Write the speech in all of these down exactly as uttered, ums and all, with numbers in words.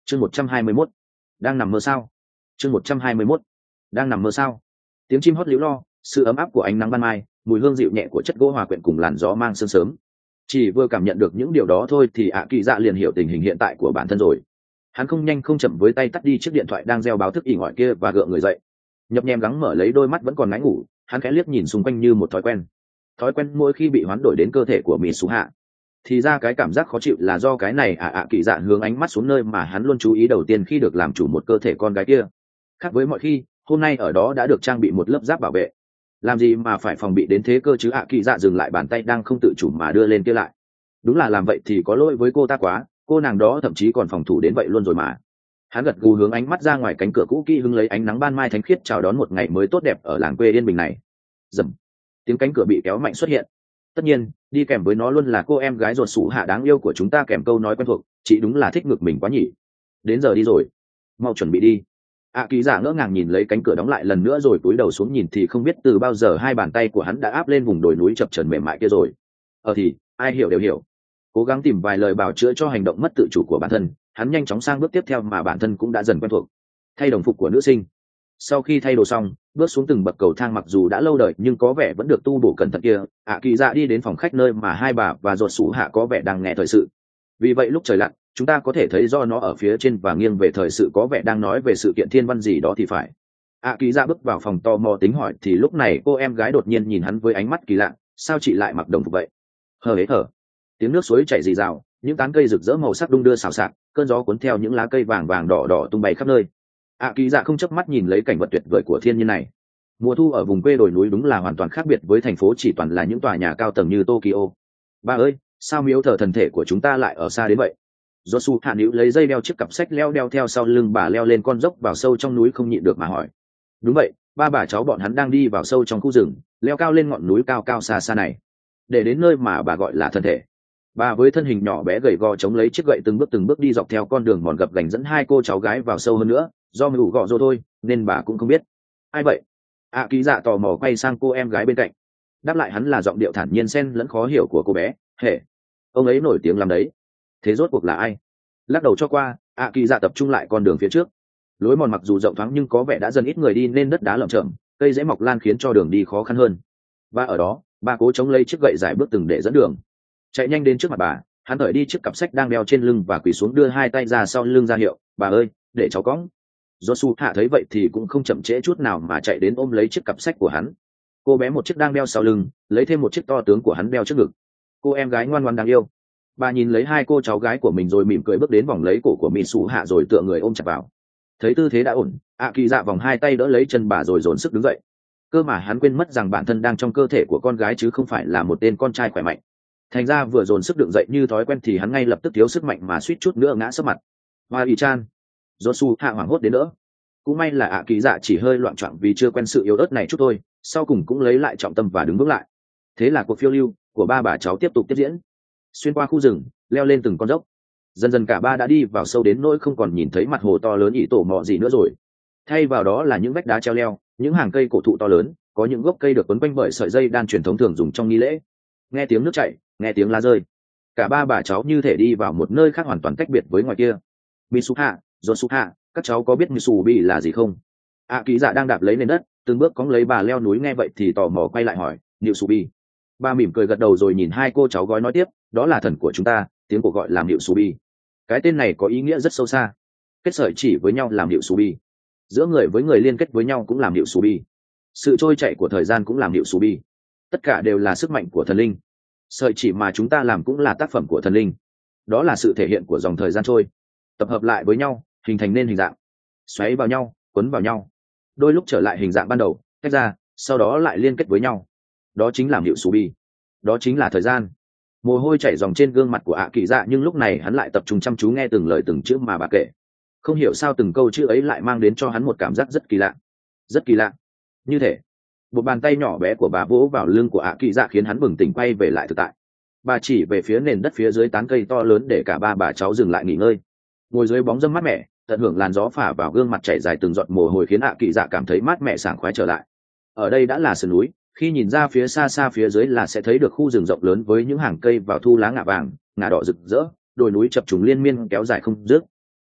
chương một trăm hai mươi mốt đang nằm mơ sao chương một trăm hai mươi mốt đang nằm mơ sao tiếng chim hót líu lo, sự ấm áp của ánh nắng ban mai, mùi hương dịu nhẹ của chất gỗ hòa quyện cùng làn gió mang sương sớm. Chỉ vừa cảm nhận được những điều đó thôi thì ạ kỳ dạ liền hiểu tình hình hiện tại của bản thân rồi. Hắn không nhanh không chậm với tay tắt đi chiếc điện thoại đang reo báo thức ỉ ỏi kia và gượng người dậy. Nhập nhem gắng mở lấy đôi mắt vẫn còn ngáy ngủ, hắn khẽ liếc nhìn xung quanh như một thói quen. Thói quen mỗi khi bị hoán đổi đến cơ thể của Mitsuha. Thì ra cái cảm giác khó chịu là do cái này ạ ạ kỳ dạ hướng ánh mắt xuống nơi mà hắn luôn chú ý đầu tiên khi được làm chủ một cơ thể con gái kia. Khác với mọi khi, hôm nay ở đó đã được trang bị một lớp giáp bảo vệ. Làm gì mà phải phòng bị đến thế cơ chứ? ạ kỳ dạ dừng lại bàn tay đang không tự chủ mà đưa lên kia lại. Đúng là làm vậy thì có lỗi với cô ta quá, cô nàng đó thậm chí còn phòng thủ đến vậy luôn rồi mà. Hắn gật gù hướng ánh mắt ra ngoài cánh cửa cũ kỹ hứng lấy ánh nắng ban mai thánh khiết chào đón một ngày mới tốt đẹp ở làng quê yên bình này. Dầm, tiếng cánh cửa bị kéo mạnh xuất hiện. Tất nhiên, đi kèm với nó luôn là cô em gái ruột sủ hạ đáng yêu của chúng ta kèm câu nói quen thuộc, chị đúng là thích ngược mình quá nhỉ. Đến giờ đi rồi, mau chuẩn bị đi. ạ kỳ dạ ngỡ ngàng nhìn lấy cánh cửa đóng lại lần nữa rồi cúi đầu xuống nhìn thì không biết từ bao giờ hai bàn tay của hắn đã áp lên vùng đồi núi chập chờn mềm mại kia rồi. Ờ thì ai hiểu đều hiểu. Cố gắng tìm vài lời bào chữa cho hành động mất tự chủ của bản thân, hắn nhanh chóng sang bước tiếp theo mà bản thân cũng đã dần quen thuộc. Thay đồng phục của nữ sinh. Sau khi thay đồ xong, bước xuống từng bậc cầu thang mặc dù đã lâu đời nhưng có vẻ vẫn được tu bổ cẩn thận kia, ạ kỳ dạ đi đến phòng khách nơi mà hai bà và ruột sủ hạ có vẻ đang nghe thời sự. Vì vậy lúc trời lặn, chúng ta có thể thấy do nó ở phía trên và nghiêng về thời sự có vẻ đang nói về sự kiện thiên văn gì đó thì phải. ạ kỳ dạ bước vào phòng tò mò tính hỏi thì lúc này cô em gái đột nhiên nhìn hắn với ánh mắt kỳ lạ. Sao chị lại mặc đồng phục vậy? Hờ hế hở. Tiếng nước suối chảy rì rào, những tán cây rực rỡ màu sắc đung đưa xào xạc, cơn gió cuốn theo những lá cây vàng vàng đỏ đỏ tung bay khắp nơi. ạ kỳ dạ không chớp mắt nhìn lấy cảnh vật tuyệt vời của thiên nhiên này. Mùa thu ở vùng quê đồi núi đúng là hoàn toàn khác biệt với thành phố chỉ toàn là những tòa nhà cao tầng như Tokyo. Ba ơi, sao miếu thờ thần thể của chúng ta lại ở xa đến vậy? Josu hạ níu lấy dây đeo chiếc cặp sách leo đeo theo sau lưng bà leo lên con dốc vào sâu trong núi không nhịn được mà hỏi. Đúng vậy, ba bà cháu bọn hắn đang đi vào sâu trong khu rừng, leo cao lên ngọn núi cao cao xa xa này, để đến nơi mà bà gọi là thần thể. Bà với thân hình nhỏ bé gầy gò chống lấy chiếc gậy từng bước từng bước đi dọc theo con đường mòn gập ghềnh dẫn hai cô cháu gái vào sâu hơn nữa. Do mưu gọ rô thôi nên bà cũng không biết. Ai vậy? ạ à, ký dạ tò mò quay sang cô em gái bên cạnh. Đáp lại hắn là giọng điệu thản nhiên xen lẫn khó hiểu của cô bé. Hề, ông ấy nổi tiếng làm đấy. Thế rốt cuộc là ai? Lắc đầu cho qua, ạ à, kỳ dạ tập trung lại con đường phía trước. Lối mòn mặc dù rộng thoáng nhưng có vẻ đã dần ít người đi nên đất đá lởm chởm, cây rễ mọc lan khiến cho đường đi khó khăn hơn. Và ở đó, bà cố chống lấy chiếc gậy dài bước từng để dẫn đường. Chạy nhanh đến trước mặt bà, hắn thở đi chiếc cặp sách đang đeo trên lưng và quỳ xuống đưa hai tay ra sau lưng ra hiệu. Bà ơi, để cháu cõng. Josu hạ thấy vậy thì cũng không chậm trễ chút nào mà chạy đến ôm lấy chiếc cặp sách của hắn. Cô bé một chiếc đang đeo sau lưng, lấy thêm một chiếc to tướng của hắn đeo trước ngực. Cô em gái ngoan ngoãn đáng yêu. Bà nhìn lấy hai cô cháu gái của mình rồi mỉm cười bước đến vòng lấy cổ của Mitsu hạ rồi tựa người ôm chặt vào. Thấy tư thế đã ổn, ạ kỳ dạ vòng hai tay đỡ lấy chân bà rồi dồn sức đứng dậy. Cơ mà hắn quên mất rằng bản thân đang trong cơ thể của con gái chứ không phải là một tên con trai khỏe mạnh. Thành ra vừa dồn sức đứng dậy như thói quen thì hắn ngay lập tức thiếu sức mạnh mà suýt chút nữa ngã sấp mặt. Hoa y chan. Josu hạ hoảng hốt đến đỡ. Cũng may là ạ kỳ dạ chỉ hơi loạn choạng vì chưa quen sự yếu ớt này chút thôi, sau cùng cũng lấy lại trọng tâm và đứng vững lại. Thế là cuộc phiêu lưu của ba bà cháu tiếp tục tiếp diễn. Xuyên qua khu rừng, leo lên từng con dốc. Dần dần cả ba đã đi vào sâu đến nỗi không còn nhìn thấy mặt hồ to lớn ỉ tổ mọ gì nữa rồi. Thay vào đó là những vách đá treo leo, những hàng cây cổ thụ to lớn, có những gốc cây được quấn quanh bởi sợi dây đan truyền thống thường dùng trong nghi lễ. Nghe tiếng nước chảy, nghe tiếng lá rơi, cả ba bà cháu như thể đi vào một nơi khác hoàn toàn tách biệt với ngoài kia. Mitsuha, Josuha, các cháu có biết Mitsubi là gì không? ạ kỳ dạ đang đạp lấy nền đất, từng bước cóng lấy bà leo núi nghe vậy thì tò mò quay lại hỏi. Mitsubi. Bà mỉm cười gật đầu rồi nhìn hai cô cháu gói nói tiếp, đó là thần của chúng ta, tiếng của gọi là Mitsubi. Cái tên này có ý nghĩa rất sâu xa. Kết sợi chỉ với nhau làm Mitsubi. Giữa người với người liên kết với nhau cũng làm Mitsubi. Sự trôi chảy của thời gian cũng làm Mitsubi. Tất cả đều là sức mạnh của thần linh. Sợi chỉ mà chúng ta làm cũng là tác phẩm của thần linh. Đó là sự thể hiện của dòng thời gian trôi, tập hợp lại với nhau hình thành nên hình dạng, xoáy vào nhau, quấn vào nhau, đôi lúc trở lại hình dạng ban đầu, tách ra, sau đó lại liên kết với nhau. Đó chính là Mitsubi. Đó chính là thời gian. Mồ hôi chảy dòng trên gương mặt của ạ kỳ dạ nhưng lúc này hắn lại tập trung chăm chú nghe từng lời từng chữ mà bà kể. Không hiểu sao từng câu chữ ấy lại mang đến cho hắn một cảm giác rất kỳ lạ. Rất kỳ lạ. Như thể một bàn tay nhỏ bé của bà vỗ vào lưng của ạ kỳ dạ khiến hắn bừng tỉnh quay về lại thực tại. Bà chỉ về phía nền đất phía dưới tán cây to lớn để cả ba bà cháu dừng lại nghỉ ngơi. Ngồi dưới bóng râm mát mẻ, tận hưởng làn gió phả vào gương mặt chảy dài từng giọt mồ hôi khiến ạ kỳ dạ cảm thấy mát mẻ sảng khoái trở lại. Ở đây đã là sườn núi, khi nhìn ra phía xa xa phía dưới là sẽ thấy được khu rừng rộng lớn với những hàng cây vào thu lá ngả vàng, ngả đỏ rực rỡ, đồi núi chập trùng liên miên kéo dài không dứt.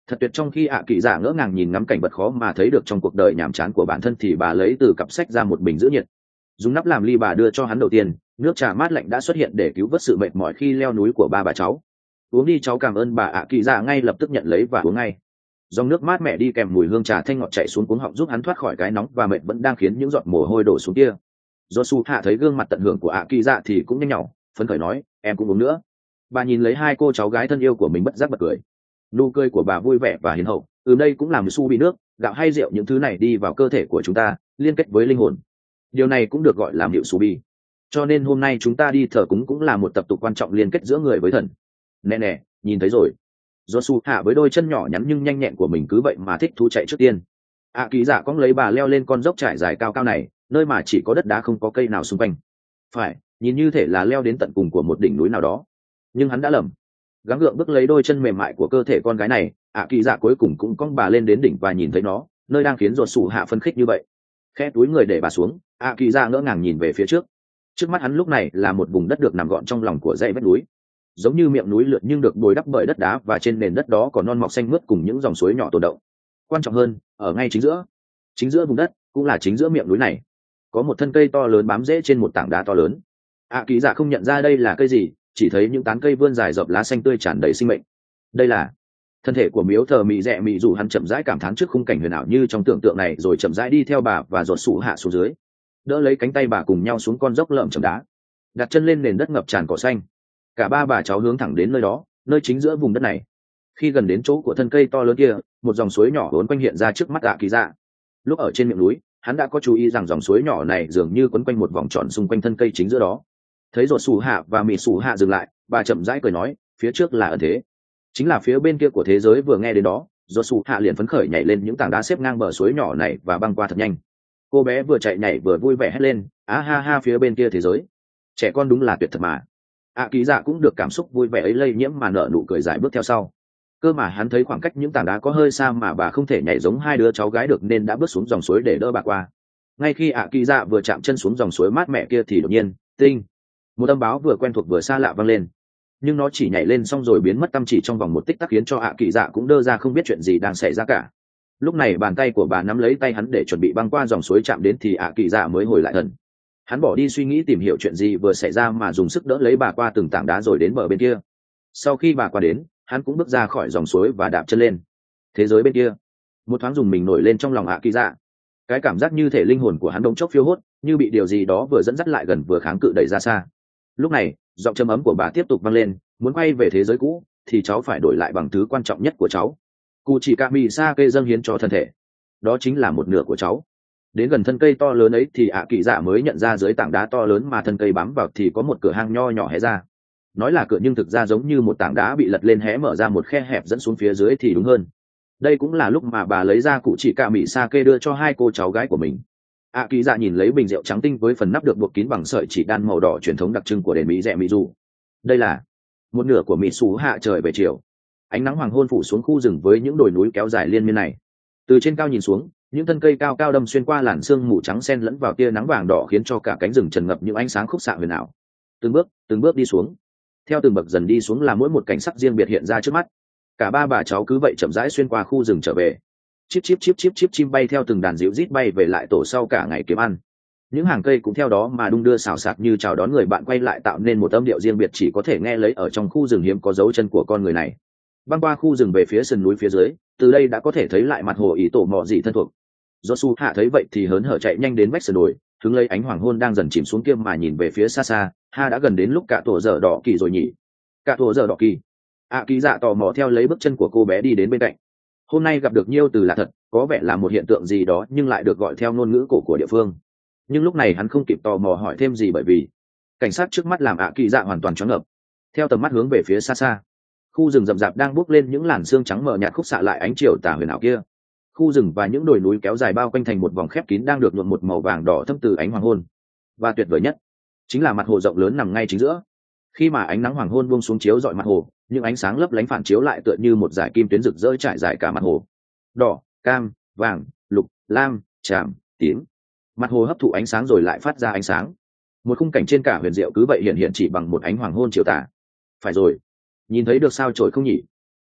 Thật tuyệt. Trong khi ạ kỳ dạ ngỡ ngàng nhìn ngắm cảnh vật khó mà thấy được trong cuộc đời nhàm chán của bản thân thì bà lấy từ cặp sách ra một bình giữ nhiệt, dùng nắp làm ly bà đưa cho hắn đầu tiên. Nước trà mát lạnh đã xuất hiện để cứu vớt sự mệt mỏi khi leo núi của ba bà cháu. Uống đi cháu, cảm ơn bà. ạ kỳ dạ ngay lập tức nhận lấy và uống ngay. Dòng nước mát mẻ đi kèm mùi hương trà thanh ngọt chảy xuống cuống họng giúp hắn thoát khỏi cái nóng và mệt vẫn đang khiến những giọt mồ hôi đổ xuống kia. Josu hạ thấy gương mặt tận hưởng của ạ kỳ dạ thì cũng nhanh nhỏ phấn khởi nói, em cũng uống nữa. Bà nhìn lấy hai cô cháu gái thân yêu của mình bất giác bật cười. Nụ cười của bà vui vẻ và hiền hậu. Ừ, đây cũng làm su bị nước, gạo hay rượu, những thứ này đi vào cơ thể của chúng ta, liên kết với linh hồn. Điều này cũng được gọi là hiệu su bi. Cho nên hôm nay chúng ta đi thờ cúng cũng là một tập tục quan trọng liên kết giữa người với thần. Nè nè, nhìn thấy rồi. Josu hạ với đôi chân nhỏ nhắn nhưng nhanh nhẹn của mình cứ vậy mà thích thú chạy trước tiên. ạ kỳ dạ cõng lấy bà leo lên con dốc trải dài cao cao này, nơi mà chỉ có đất đá không có cây nào xung quanh. Phải, nhìn như thể là leo đến tận cùng của một đỉnh núi nào đó. Nhưng hắn đã lầm. Gắng gượng bước lấy đôi chân mềm mại của cơ thể con gái này, ạ kỳ dạ cuối cùng cũng cõng bà lên đến đỉnh và nhìn thấy nó, nơi đang khiến ruột sủ hạ phân khích như vậy. Khẽ túi người để bà xuống, ạ kỳ dạ ngỡ ngàng nhìn về phía trước. Trước mắt hắn lúc này là một vùng đất được nằm gọn trong lòng của dãy vách núi, giống như miệng núi lượn nhưng được bồi đắp bởi đất đá, và trên nền đất đó có non mọc xanh mướt cùng những dòng suối nhỏ tồn động. Quan trọng hơn, ở ngay chính giữa, chính giữa vùng đất, cũng là chính giữa miệng núi này, có một thân cây to lớn bám rễ trên một tảng đá to lớn. ạ kỳ dạ không nhận ra đây là cây gì, chỉ thấy những tán cây vươn dài rộng, lá xanh tươi tràn đầy sinh mệnh. Đây là thân thể của miếu thờ mị rẽ mị dù. Hắn chậm rãi cảm thán trước khung cảnh huyền ảo như trong tưởng tượng này, rồi chậm rãi đi theo bà và dột sủ hạ xuống dưới, đỡ lấy cánh tay bà cùng nhau xuống con dốc lởm chầm đá, đặt chân lên nền đất ngập tràn cỏ xanh. Cả ba bà cháu hướng thẳng đến nơi đó, nơi chính giữa vùng đất này. Khi gần đến chỗ của thân cây to lớn kia, một dòng suối nhỏ vốn quanh hiện ra trước mắt ạ kỳ dạ. Lúc ở trên miệng núi, hắn đã có chú ý rằng dòng suối nhỏ này dường như quấn quanh một vòng tròn xung quanh thân cây chính giữa đó. Thấy dột sủ hạ và mị sủ hạ dừng lại, bà chậm rãi cười nói, phía trước là ẩn thế, chính là phía bên kia của thế giới. Vừa nghe đến đó, dột sủ hạ liền phấn khởi nhảy lên những tảng đá xếp ngang bờ suối nhỏ này và băng qua thật nhanh. Cô bé vừa chạy nhảy vừa vui vẻ hét lên, á ha ha, phía bên kia thế giới, trẻ con đúng là tuyệt thật mà. ạ kỳ dạ cũng được cảm xúc vui vẻ ấy lây nhiễm mà nở nụ cười dài bước theo sau. Cơ mà hắn thấy khoảng cách những tảng đá có hơi xa mà bà không thể nhảy giống hai đứa cháu gái được, nên đã bước xuống dòng suối để đỡ bà qua. Ngay khi ạ kỳ dạ vừa chạm chân xuống dòng suối mát mẻ kia thì đột nhiên, tinh, một âm báo vừa quen thuộc vừa xa lạ vang lên. Nhưng nó chỉ nhảy lên xong rồi biến mất tăm chỉ trong vòng một tích tắc, khiến cho ạ kỳ dạ cũng đơ ra không biết chuyện gì đang xảy ra cả. Lúc này bàn tay của bà nắm lấy tay hắn để chuẩn bị băng qua dòng suối chạm đến thì ạ kỳ dạ mới hồi lại thần. Hắn bỏ đi suy nghĩ tìm hiểu chuyện gì vừa xảy ra mà dùng sức đỡ lấy bà qua từng tảng đá rồi đến bờ bên kia. Sau khi bà qua đến, hắn cũng bước ra khỏi dòng suối và đạp chân lên thế giới bên kia. Một thoáng dùng mình nổi lên trong lòng ạ kỳ dạ. Cái cảm giác như thể linh hồn của hắn đống chốc phiêu hốt, như bị điều gì đó vừa dẫn dắt lại gần vừa kháng cự đẩy ra xa. Lúc này giọng trầm ấm của bà tiếp tục vang lên, muốn quay về thế giới cũ thì cháu phải đổi lại bằng thứ quan trọng nhất của cháu. Cụ chỉ ca mì sa kê dâng hiến cho thân thể, đó chính là một nửa của cháu. Đến gần thân cây to lớn ấy thì ạ kỳ dạ mới nhận ra dưới tảng đá to lớn mà thân cây bám vào thì có một cửa hang nho nhỏ hé ra. Nói là cửa nhưng thực ra giống như một tảng đá bị lật lên hé mở ra một khe hẹp dẫn xuống phía dưới thì đúng hơn. Đây cũng là lúc mà bà lấy ra cụ chỉ ca mì sa kê đưa cho hai cô cháu gái của mình. ạ kỳ dạ nhìn lấy bình rượu trắng tinh với phần nắp được buộc kín bằng sợi chỉ đan màu đỏ truyền thống đặc trưng của đền mỹ rẽ mỹ dù. Đây là một nửa của mỹ xú hạ trời về chiều. Ánh nắng hoàng hôn phủ xuống khu rừng với những đồi núi kéo dài liên miên này. Từ trên cao nhìn xuống, những thân cây cao cao đâm xuyên qua làn sương mù trắng xen lẫn vào tia nắng vàng đỏ, khiến cho cả cánh rừng trần ngập những ánh sáng khúc xạ huyền ảo. Từng bước từng bước đi xuống, theo từng bậc dần đi xuống là mỗi một cảnh sắc riêng biệt hiện ra trước mắt. Cả ba bà cháu cứ vậy chậm rãi xuyên qua khu rừng trở về. Chíp chíp chíp chíp chíp chim bay theo từng đàn dịu rít bay về lại tổ sau cả ngày kiếm ăn. Những hàng cây cũng theo đó mà đung đưa xào xạc như chào đón người bạn quay lại, tạo nên một âm điệu riêng biệt chỉ có thể nghe lấy ở trong khu rừng hiếm có dấu chân của con người này. Băng qua khu rừng về phía sườn núi phía dưới, từ đây đã có thể thấy lại mặt hồ ý tổ mọ dị thân thuộc. Josu hạ thấy vậy thì hớn hở chạy nhanh đến vách sườn đồi, hướng lấy ánh hoàng hôn đang dần chìm xuống kia mà nhìn về phía xa xa. Ha, đã gần đến lúc cả tổ giờ đỏ kỳ rồi nhỉ? Cả tổ giờ đỏ kỳ. ạ kỳ dạ tò mò theo lấy bước chân của cô bé đi đến bên cạnh. Hôm nay gặp được Nhiêu từ là thật, có vẻ là một hiện tượng gì đó nhưng lại được gọi theo ngôn ngữ cổ của địa phương. Nhưng lúc này hắn không kịp tò mò hỏi thêm gì, bởi vì cảnh sát trước mắt làm ạ kỳ dạ hoàn toàn choáng ngợp. Theo tầm mắt hướng về phía xa xa, khu rừng rậm rạp đang bốc lên những làn sương trắng mờ nhạt khúc xạ lại ánh chiều tà huyền ảo kia. Khu rừng và những đồi núi kéo dài bao quanh thành một vòng khép kín đang được nhuộm một màu vàng đỏ thâm từ ánh hoàng hôn. Và tuyệt vời nhất chính là mặt hồ rộng lớn nằm ngay chính giữa. Khi mà ánh nắng hoàng hôn buông xuống chiếu rọi mặt hồ, những ánh sáng lấp lánh phản chiếu lại tựa như một dải kim tuyến rực rỡ trải dài cả mặt hồ. Đỏ, cam, vàng, lục, lam, tràm, tím. Mặt hồ hấp thụ ánh sáng rồi lại phát ra ánh sáng. Một khung cảnh trên cả huyền diệu cứ vậy hiện hiện chỉ bằng một ánh hoàng hôn chiều tà. Phải rồi, nhìn thấy được sao chổi không nhỉ?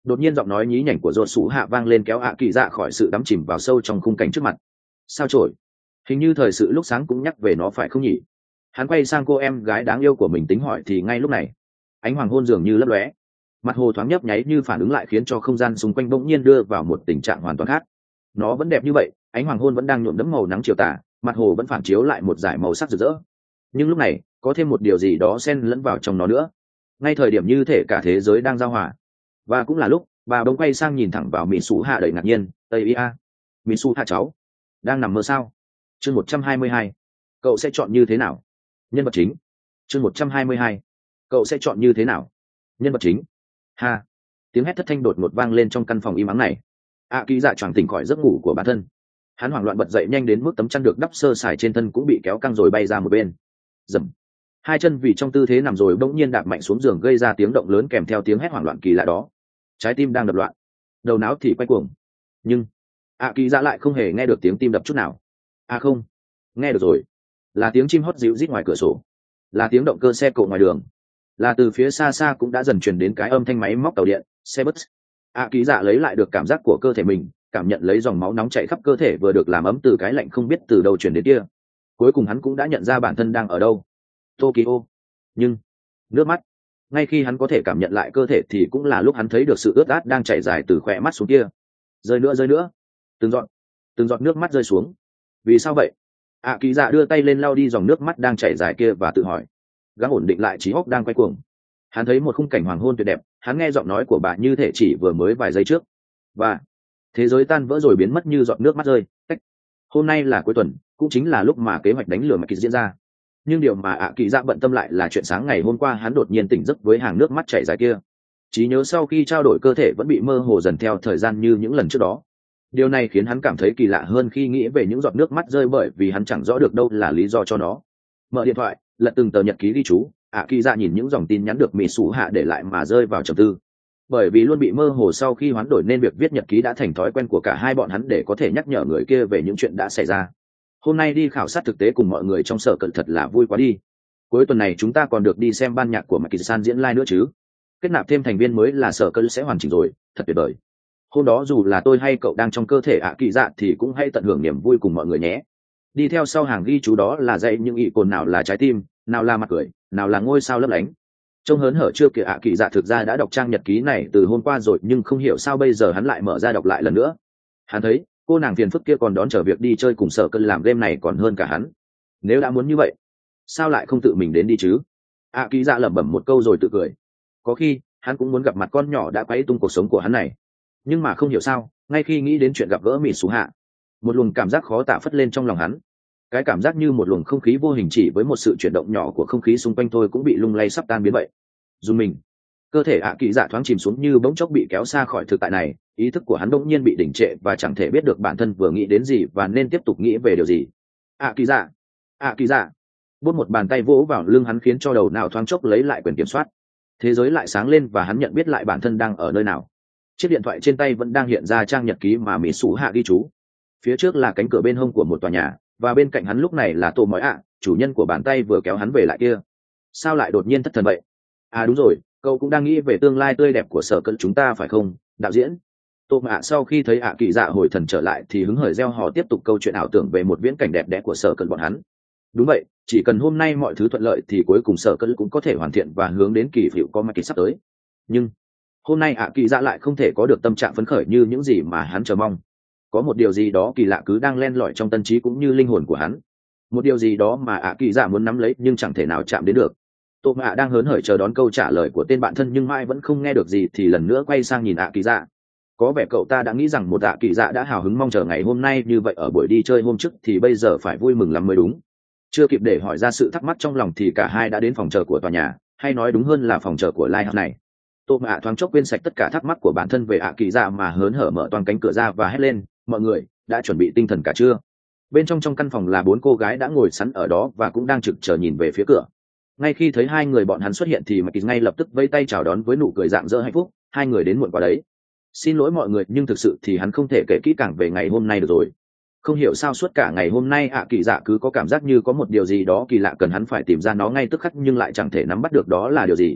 Đột nhiên giọng nói nhí nhảnh của Rốt Sủ Hạ vang lên kéo ạ kỳ dạ khỏi sự đắm chìm vào sâu trong khung cảnh trước mặt. Sao chổi? Hình như thời sự lúc sáng cũng nhắc về nó phải không nhỉ? Hắn quay sang cô em gái đáng yêu của mình tính hỏi thì ngay lúc này, ánh hoàng hôn dường như lấp lóe, mặt hồ thoáng nhấp nháy như phản ứng lại khiến cho không gian xung quanh bỗng nhiên đưa vào một tình trạng hoàn toàn khác. Nó vẫn đẹp như vậy, ánh hoàng hôn vẫn đang nhuộm đẫm màu nắng chiều tà, mặt hồ vẫn phản chiếu lại một dải màu sắc rực rỡ. Nhưng lúc này, có thêm một điều gì đó xen lẫn vào trong nó nữa. Ngay thời điểm như thể cả thế giới đang giao hòa, và cũng là lúc bà bỗng quay sang nhìn thẳng vào Mỹ Sú Hạ đầy ngạc nhiên. Tây Ia, Mỹ Sú Hạ cháu, đang nằm mơ sao? Chương một trăm hai mươi hai, cậu sẽ chọn như thế nào? Nhân vật chính. Chương một trăm hai mươi hai, cậu sẽ chọn như thế nào? Nhân vật chính. Ha! Tiếng hét thất thanh đột ngột vang lên trong căn phòng im ắng này. ạ kỳ dạ choàng tỉnh khỏi giấc ngủ của bản thân. Hắn hoảng loạn bật dậy nhanh đến mức tấm chăn được đắp sơ sài trên thân cũng bị kéo căng rồi bay ra một bên. Dầm! Hai chân vì trong tư thế nằm rồi bỗng nhiên đạp mạnh xuống giường gây ra tiếng động lớn kèm theo tiếng hét hoảng loạn kỳ lạ đó. Trái tim đang đập loạn, đầu não thì quay cuồng. Nhưng ạ kỳ dạ lại không hề nghe được tiếng tim đập chút nào. À không, nghe được rồi. Là tiếng chim hót dịu rít ngoài cửa sổ, là tiếng động cơ xe cộ ngoài đường, là từ phía xa xa cũng đã dần truyền đến cái âm thanh máy móc tàu điện, xe bus. ạ kỳ dạ lấy lại được cảm giác của cơ thể mình, cảm nhận lấy dòng máu nóng chảy khắp cơ thể vừa được làm ấm từ cái lạnh không biết từ đâu truyền đến kia. Cuối cùng hắn cũng đã nhận ra bản thân đang ở đâu. Tokyo. Nhưng nước mắt, ngay khi hắn có thể cảm nhận lại cơ thể thì cũng là lúc hắn thấy được sự ướt át đang chảy dài từ khỏe mắt xuống kia. Rơi nữa rơi nữa, từng giọt từng giọt nước mắt rơi xuống. Vì sao vậy? ạ kỳ dạ đưa tay lên lau đi dòng nước mắt đang chảy dài kia và tự hỏi, gắng ổn định lại trí óc đang quay cuồng. Hắn thấy một khung cảnh hoàng hôn tuyệt đẹp, hắn nghe giọng nói của bà như thể chỉ vừa mới vài giây trước, và thế giới tan vỡ rồi biến mất như giọt nước mắt rơi. Cách hôm nay là cuối tuần, cũng chính là lúc mà kế hoạch đánh lừa mà kỳ diễn ra. Nhưng điều mà ạ kỳ dạ bận tâm lại là chuyện sáng ngày hôm qua hắn đột nhiên tỉnh giấc với hàng nước mắt chảy dài kia. Trí nhớ sau khi trao đổi cơ thể vẫn bị mơ hồ dần theo thời gian như những lần trước đó. Điều này khiến hắn cảm thấy kỳ lạ hơn khi nghĩ về những giọt nước mắt rơi, bởi vì hắn chẳng rõ được đâu là lý do cho nó. Mở điện thoại, lật từng tờ nhật ký ghi chú, ạ kỳ dạ nhìn những dòng tin nhắn được Mỹ Sú Hạ để lại mà rơi vào trầm tư. Bởi vì luôn bị mơ hồ sau khi hoán đổi nên việc viết nhật ký đã thành thói quen của cả hai bọn hắn để có thể nhắc nhở người kia về những chuyện đã xảy ra. Hôm nay đi khảo sát thực tế cùng mọi người trong sở cận thật là vui quá đi. Cuối tuần này chúng ta còn được đi xem ban nhạc của Maki San diễn live nữa chứ. Kết nạp thêm thành viên mới là sở cận sẽ hoàn chỉnh rồi, thật tuyệt vời. Hôm đó dù là tôi hay cậu đang trong cơ thể ạ kỳ dạ thì cũng hãy tận hưởng niềm vui cùng mọi người nhé. Đi theo sau hàng ghi chú đó là dạy những ị cồn nào là trái tim, nào là mặt cười, nào là ngôi sao lấp lánh. Trông hớn hở chưa kìa, ạ kỳ dạ thực ra đã đọc trang nhật ký này từ hôm qua rồi nhưng không hiểu sao bây giờ hắn lại mở ra đọc lại lần nữa. Hắn thấy cô nàng phiền phức kia còn đón chờ việc đi chơi cùng sở cân làm game này còn hơn cả hắn. Nếu đã muốn như vậy, sao lại không tự mình đến đi chứ? ạ kỳ dạ lẩm bẩm một câu rồi tự cười. Có khi hắn cũng muốn gặp mặt con nhỏ đã quấy tung cuộc sống của hắn này. Nhưng mà không hiểu sao, ngay khi nghĩ đến chuyện gặp gỡ Mỹ Sú Hạ, một luồng cảm giác khó tả phất lên trong lòng hắn. Cái cảm giác như một luồng không khí vô hình chỉ với một sự chuyển động nhỏ của không khí xung quanh thôi cũng bị lung lay sắp tan biến vậy. Dùng mình, cơ thể ạ kỳ dạ thoáng chìm xuống như bỗng chốc bị kéo xa khỏi thực tại này, ý thức của hắn bỗng nhiên bị đình trệ và chẳng thể biết được bản thân vừa nghĩ đến gì và nên tiếp tục nghĩ về điều gì. ạ kỳ dạ, ạ kỳ dạ, bút một bàn tay vỗ vào lưng hắn khiến cho đầu nào thoáng chốc lấy lại quyền kiểm soát. Thế giới lại sáng lên và hắn nhận biết lại bản thân đang ở nơi nào. Chiếc điện thoại trên tay vẫn đang hiện ra trang nhật ký mà Mỹ Sú Hạ ghi chú. Phía trước là cánh cửa bên hông của một tòa nhà, và bên cạnh hắn lúc này là Tô Mói ạ, chủ nhân của bàn tay vừa kéo hắn về lại kia. Sao lại đột nhiên thất thần vậy? À đúng rồi, cậu cũng đang nghĩ về tương lai tươi đẹp của sở cận chúng ta phải không, đạo diễn? Tô Mói ạ sau khi thấy ạ kỳ dạ hồi thần trở lại thì hứng hởi reo hò tiếp tục câu chuyện ảo tưởng về một viễn cảnh đẹp đẽ của sở cận bọn hắn. Đúng vậy, chỉ cần hôm nay mọi thứ thuận lợi thì cuối cùng sở cận cũng có thể hoàn thiện và hướng đến kỳ phiệu có mà kỳ sắp tới. Nhưng hôm nay ạ kỳ dạ lại không thể có được tâm trạng phấn khởi như những gì mà hắn chờ mong. Có một điều gì đó kỳ lạ cứ đang len lỏi trong tâm trí cũng như linh hồn của hắn. Một điều gì đó mà ạ kỳ dạ muốn nắm lấy nhưng chẳng thể nào chạm đến được. Tô Mạ đang hớn hởi chờ đón câu trả lời của tên bạn thân nhưng mãi vẫn không nghe được gì thì lần nữa quay sang nhìn ạ kỳ dạ. Có vẻ cậu ta đã nghĩ rằng một ạ kỳ dạ đã hào hứng mong chờ ngày hôm nay như vậy ở buổi đi chơi hôm trước thì bây giờ phải vui mừng lắm mới đúng. Chưa kịp để hỏi ra sự thắc mắc trong lòng thì cả hai đã đến phòng chờ của tòa nhà, hay nói đúng hơn là phòng chờ của Live House này. Tô Mạ thoáng chốc quên sạch tất cả thắc mắc của bản thân về ạ kỳ dạ mà hớn hở mở toang cánh cửa ra và hét lên, mọi người đã chuẩn bị tinh thần cả chưa? Bên trong trong căn phòng là bốn cô gái đã ngồi sẵn ở đó và cũng đang trực chờ nhìn về phía cửa. Ngay khi thấy hai người bọn hắn xuất hiện thì Maki ngay lập tức vây tay chào đón với nụ cười rạng rỡ hạnh phúc. Hai người đến muộn quá đấy, xin lỗi mọi người, nhưng thực sự thì hắn không thể kể kỹ càng về ngày hôm nay được rồi. Không hiểu sao suốt cả ngày hôm nay ạ kỳ dạ cứ có cảm giác như có một điều gì đó kỳ lạ cần hắn phải tìm ra nó ngay tức khắc nhưng lại chẳng thể nắm bắt được đó là điều gì.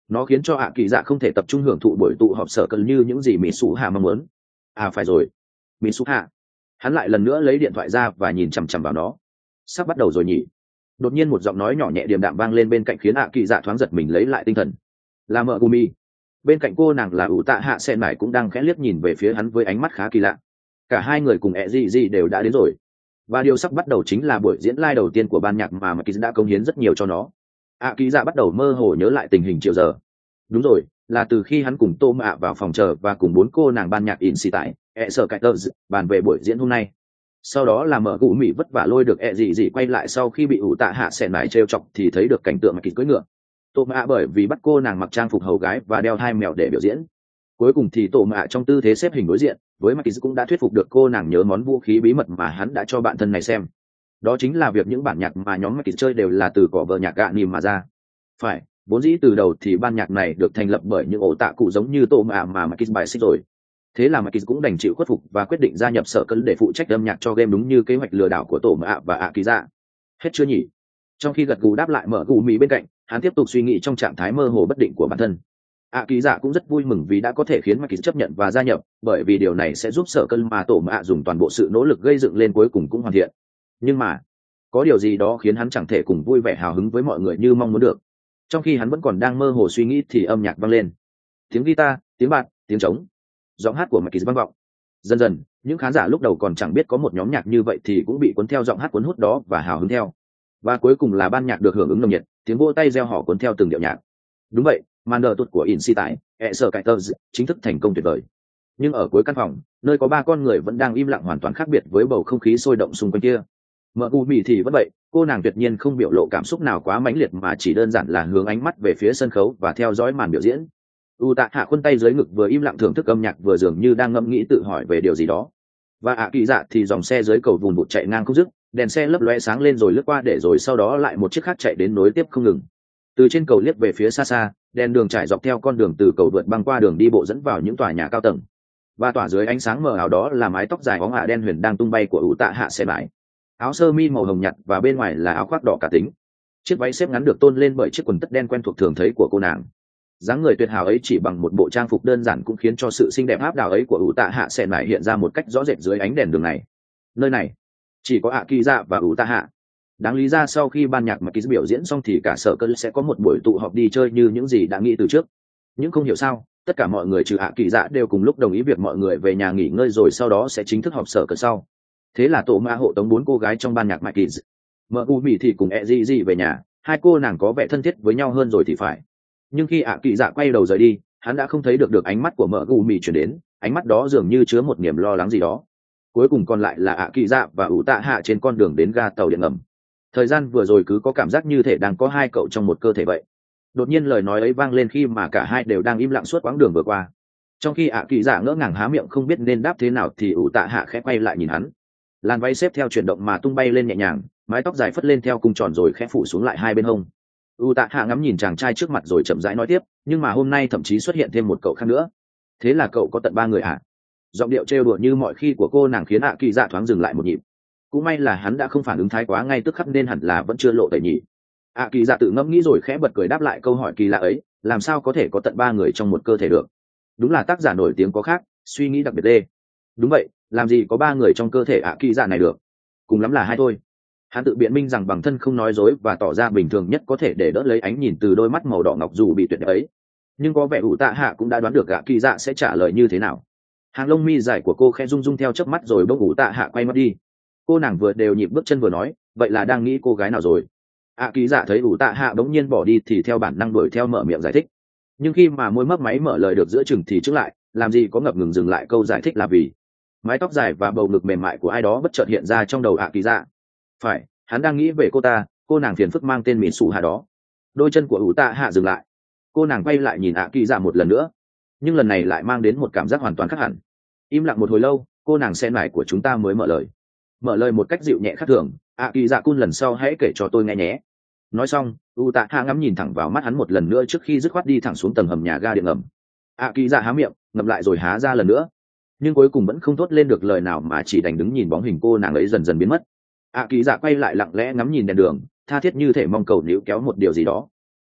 nó khiến cho ạ kỳ dạ không thể tập trung hưởng thụ buổi tụ họp sở cân như những gì mỹ sụ hạ mong muốn. À phải rồi, mỹ sụ hạ. Hắn lại lần nữa lấy điện thoại ra và nhìn chằm chằm vào nó. Sắp bắt đầu rồi nhỉ? Đột nhiên một giọng nói nhỏ nhẹ điềm đạm vang lên bên cạnh khiến ạ kỳ dạ thoáng giật mình lấy lại tinh thần. Là mợ Gumi. Bên cạnh cô nàng là ủ tạ hạ sen mải cũng đang khẽ liếc nhìn về phía hắn với ánh mắt khá kỳ lạ. Cả hai người cùng ẹ gì gì đều đã đến rồi, và điều sắp bắt đầu chính là buổi diễn live đầu tiên của ban nhạc mà Maki đã cống hiến rất nhiều cho nó. ạ kỳ dạ bắt đầu mơ hồ nhớ lại tình hình chiều giờ. Đúng rồi, là từ khi hắn cùng tô mạ vào phòng chờ và cùng bốn cô nàng ban nhạc in xì tại ẹ sợ cải tờ bàn về buổi diễn hôm nay. Sau đó là mở cụ mỹ vất vả lôi được ẹ gì gì quay lại sau khi bị ủ tạ hạ xẻn mải trêu chọc thì thấy được cảnh tượng Maki cưỡi ngựa. Tô mạ bởi vì bắt cô nàng mặc trang phục hầu gái và đeo hai mèo để biểu diễn. Cuối cùng thì tô mạ trong tư thế xếp hình đối diện với Maki cũng đã thuyết phục được cô nàng nhớ món vũ khí bí mật mà hắn đã cho bạn thân này xem. Đó chính là việc những bản nhạc mà nhóm Maki chơi đều là từ cỏ vợ nhạc gạ nìm mà ra. Phải, vốn dĩ từ đầu thì ban nhạc này được thành lập bởi những ổ tạ cụ giống như tô mạ mà Maki bài xích rồi. Thế là Maki cũng đành chịu khuất phục và quyết định gia nhập sở cân để phụ trách âm nhạc cho game đúng như kế hoạch lừa đảo của tô mạ và ạ kỳ dạ. Hết chưa nhỉ? Trong khi gật gù đáp lại mở gù mì bên cạnh, hắn tiếp tục suy nghĩ trong trạng thái mơ hồ bất định của bản thân. ạ kỳ dạ cũng rất vui mừng vì đã có thể khiến Maki chấp nhận và gia nhập, bởi vì điều này sẽ giúp sở cân mà tổ mạ dùng toàn bộ sự nỗ lực gây dựng lên cuối cùng cũng hoàn thiện. Nhưng mà có điều gì đó khiến hắn chẳng thể cùng vui vẻ hào hứng với mọi người như mong muốn được. Trong khi hắn vẫn còn đang mơ hồ suy nghĩ thì âm nhạc vang lên, tiếng guitar, tiếng bạt, tiếng trống, giọng hát của Maki vang vọng. Dần dần, những khán giả lúc đầu còn chẳng biết có một nhóm nhạc như vậy thì cũng bị cuốn theo giọng hát cuốn hút đó và hào hứng theo. Và cuối cùng là ban nhạc được hưởng ứng nồng nhiệt, tiếng vỗ tay reo hò cuốn theo từng điệu nhạc. Đúng vậy, màn đờ tụt của In Si tại ẹ sợ cải tơ chính thức thành công tuyệt vời. Nhưng ở cuối căn phòng, nơi có ba con người vẫn đang im lặng hoàn toàn khác biệt với bầu không khí sôi động xung quanh kia. Mợ u mì thì vẫn vậy, cô nàng tuyệt nhiên không biểu lộ cảm xúc nào quá mãnh liệt mà chỉ đơn giản là hướng ánh mắt về phía sân khấu và theo dõi màn biểu diễn. U tạ hạ khuân tay dưới ngực vừa im lặng thưởng thức âm nhạc vừa dường như đang ngẫm nghĩ tự hỏi về điều gì đó. Và ạ kỳ dạ thì dòng xe dưới cầu vùn vụt chạy ngang không dứt, đèn xe lấp loe sáng lên rồi lướt qua để rồi sau đó lại một chiếc khác chạy đến nối tiếp không ngừng. Từ trên cầu liếc về phía xa xa, đèn đường trải dọc theo con đường từ cầu vượt băng qua đường đi bộ dẫn vào những tòa nhà cao tầng. Và tỏa dưới ánh sáng mờ ảo đó là mái tóc dài bóng ả đen huyền đang tung bay của ủ tạ hạ xe bãi. Áo sơ mi màu hồng nhạt và bên ngoài là áo khoác đỏ cả tính. Chiếc váy xếp ngắn được tôn lên bởi chiếc quần tất đen quen thuộc thường thấy của cô nàng. Dáng người tuyệt hảo ấy chỉ bằng một bộ trang phục đơn giản cũng khiến cho sự xinh đẹp áp đảo ấy của ủ tạ hạ xe bãi hiện ra một cách rõ rệt dưới ánh đèn đường này. Nơi này chỉ có ạ kỳ dạ và ủ tạ hạ. Đáng lý ra sau khi ban nhạc mà ký biểu diễn xong thì cả sở cơn sẽ có một buổi tụ họp đi chơi như những gì đã nghĩ từ trước. Nhưng không hiểu sao tất cả mọi người trừ ạ kỳ dạ đều cùng lúc đồng ý việc mọi người về nhà nghỉ ngơi rồi sau đó sẽ chính thức họp sở cơn sau. Thế là tổ mã hộ tống bốn cô gái trong ban nhạc Mike Kids. Mợ u mì thì cùng e gì gì về nhà, hai cô nàng có vẻ thân thiết với nhau hơn rồi thì phải. Nhưng khi ạ kỳ dạ quay đầu rời đi, hắn đã không thấy được được ánh mắt của mợ u mì chuyển đến, ánh mắt đó dường như chứa một niềm lo lắng gì đó. Cuối cùng còn lại là ạ kỳ dạ và ủ tạ hạ trên con đường đến ga tàu điện ngầm. Thời gian vừa rồi cứ có cảm giác như thể đang có hai cậu trong một cơ thể vậy. Đột nhiên lời nói ấy vang lên khi mà cả hai đều đang im lặng suốt quãng đường vừa qua. Trong khi ạ kỳ dạ ngỡ ngàng há miệng không biết nên đáp thế nào thì ủ tạ hạ khẽ quay lại nhìn hắn. Làn váy xếp theo chuyển động mà tung bay lên nhẹ nhàng, mái tóc dài phất lên theo cung tròn rồi khẽ phủ xuống lại hai bên hông. ủ tạ hạ ngắm nhìn chàng trai trước mặt rồi chậm rãi nói tiếp, nhưng mà hôm nay thậm chí xuất hiện thêm một cậu khác nữa. Thế là cậu có tận ba người à? Giọng điệu trêu đùa như mọi khi của cô nàng khiến ạ kỳ dạ thoáng dừng lại một nhịp. Cũng may là hắn đã không phản ứng thái quá ngay tức khắc nên hẳn là vẫn chưa lộ tẩy nhỉ. ạ kỳ dạ tự ngẫm nghĩ rồi khẽ bật cười đáp lại câu hỏi kỳ lạ ấy, làm sao có thể có tận ba người trong một cơ thể được? Đúng là tác giả nổi tiếng có khác, suy nghĩ đặc biệt đê. Đúng vậy, làm gì có ba người trong cơ thể ạ kỳ dạ này được, cùng lắm là hai thôi. Hắn tự biện minh rằng bản thân không nói dối và tỏ ra bình thường nhất có thể để đỡ lấy ánh nhìn từ đôi mắt màu đỏ ngọc dù bị tuyệt đẹp ấy. Nhưng có vẻ ủ tạ hạ cũng đã đoán được ạ kỳ dạ sẽ trả lời như thế nào. Hàng lông mi dài của cô khẽ rung rung theo chớp mắt rồi bỗng ủ tạ hạ quay mắt đi. Cô nàng vừa đều nhịp bước chân vừa nói, vậy là đang nghĩ cô gái nào rồi? ạ kỳ dạ thấy ủ tạ hạ bỗng nhiên bỏ đi thì theo bản năng đuổi theo mở miệng giải thích. Nhưng khi mà môi mấp máy mở lời được giữa chừng thì chững lại, làm gì có ngập ngừng dừng lại câu giải thích là vì mái tóc dài và bầu ngực mềm mại của ai đó bất chợt hiện ra trong đầu ạ kỳ dạ. Phải, hắn đang nghĩ về cô ta, cô nàng phiền phức mang tên mỹ sụ hạ đó. Đôi chân của ủ tạ hạ dừng lại, cô nàng quay lại nhìn ạ kỳ dạ một lần nữa, nhưng lần này lại mang đến một cảm giác hoàn toàn khác hẳn. Im lặng một hồi lâu, cô nàng sen mải của chúng ta mới mở lời mở lời một cách dịu nhẹ khác thường. ạ kỳ dạ cun lần sau hãy kể cho tôi nghe nhé. Nói xong, u tạ hạ ngắm nhìn thẳng vào mắt hắn một lần nữa trước khi dứt khoát đi thẳng xuống tầng hầm nhà ga điện ngầm. ạ kỳ dạ há miệng ngậm lại rồi há ra lần nữa, nhưng cuối cùng vẫn không thốt lên được lời nào mà chỉ đành đứng nhìn bóng hình cô nàng ấy dần dần biến mất. ạ kỳ dạ quay lại lặng lẽ ngắm nhìn đèn đường, tha thiết như thể mong cầu níu kéo một điều gì đó.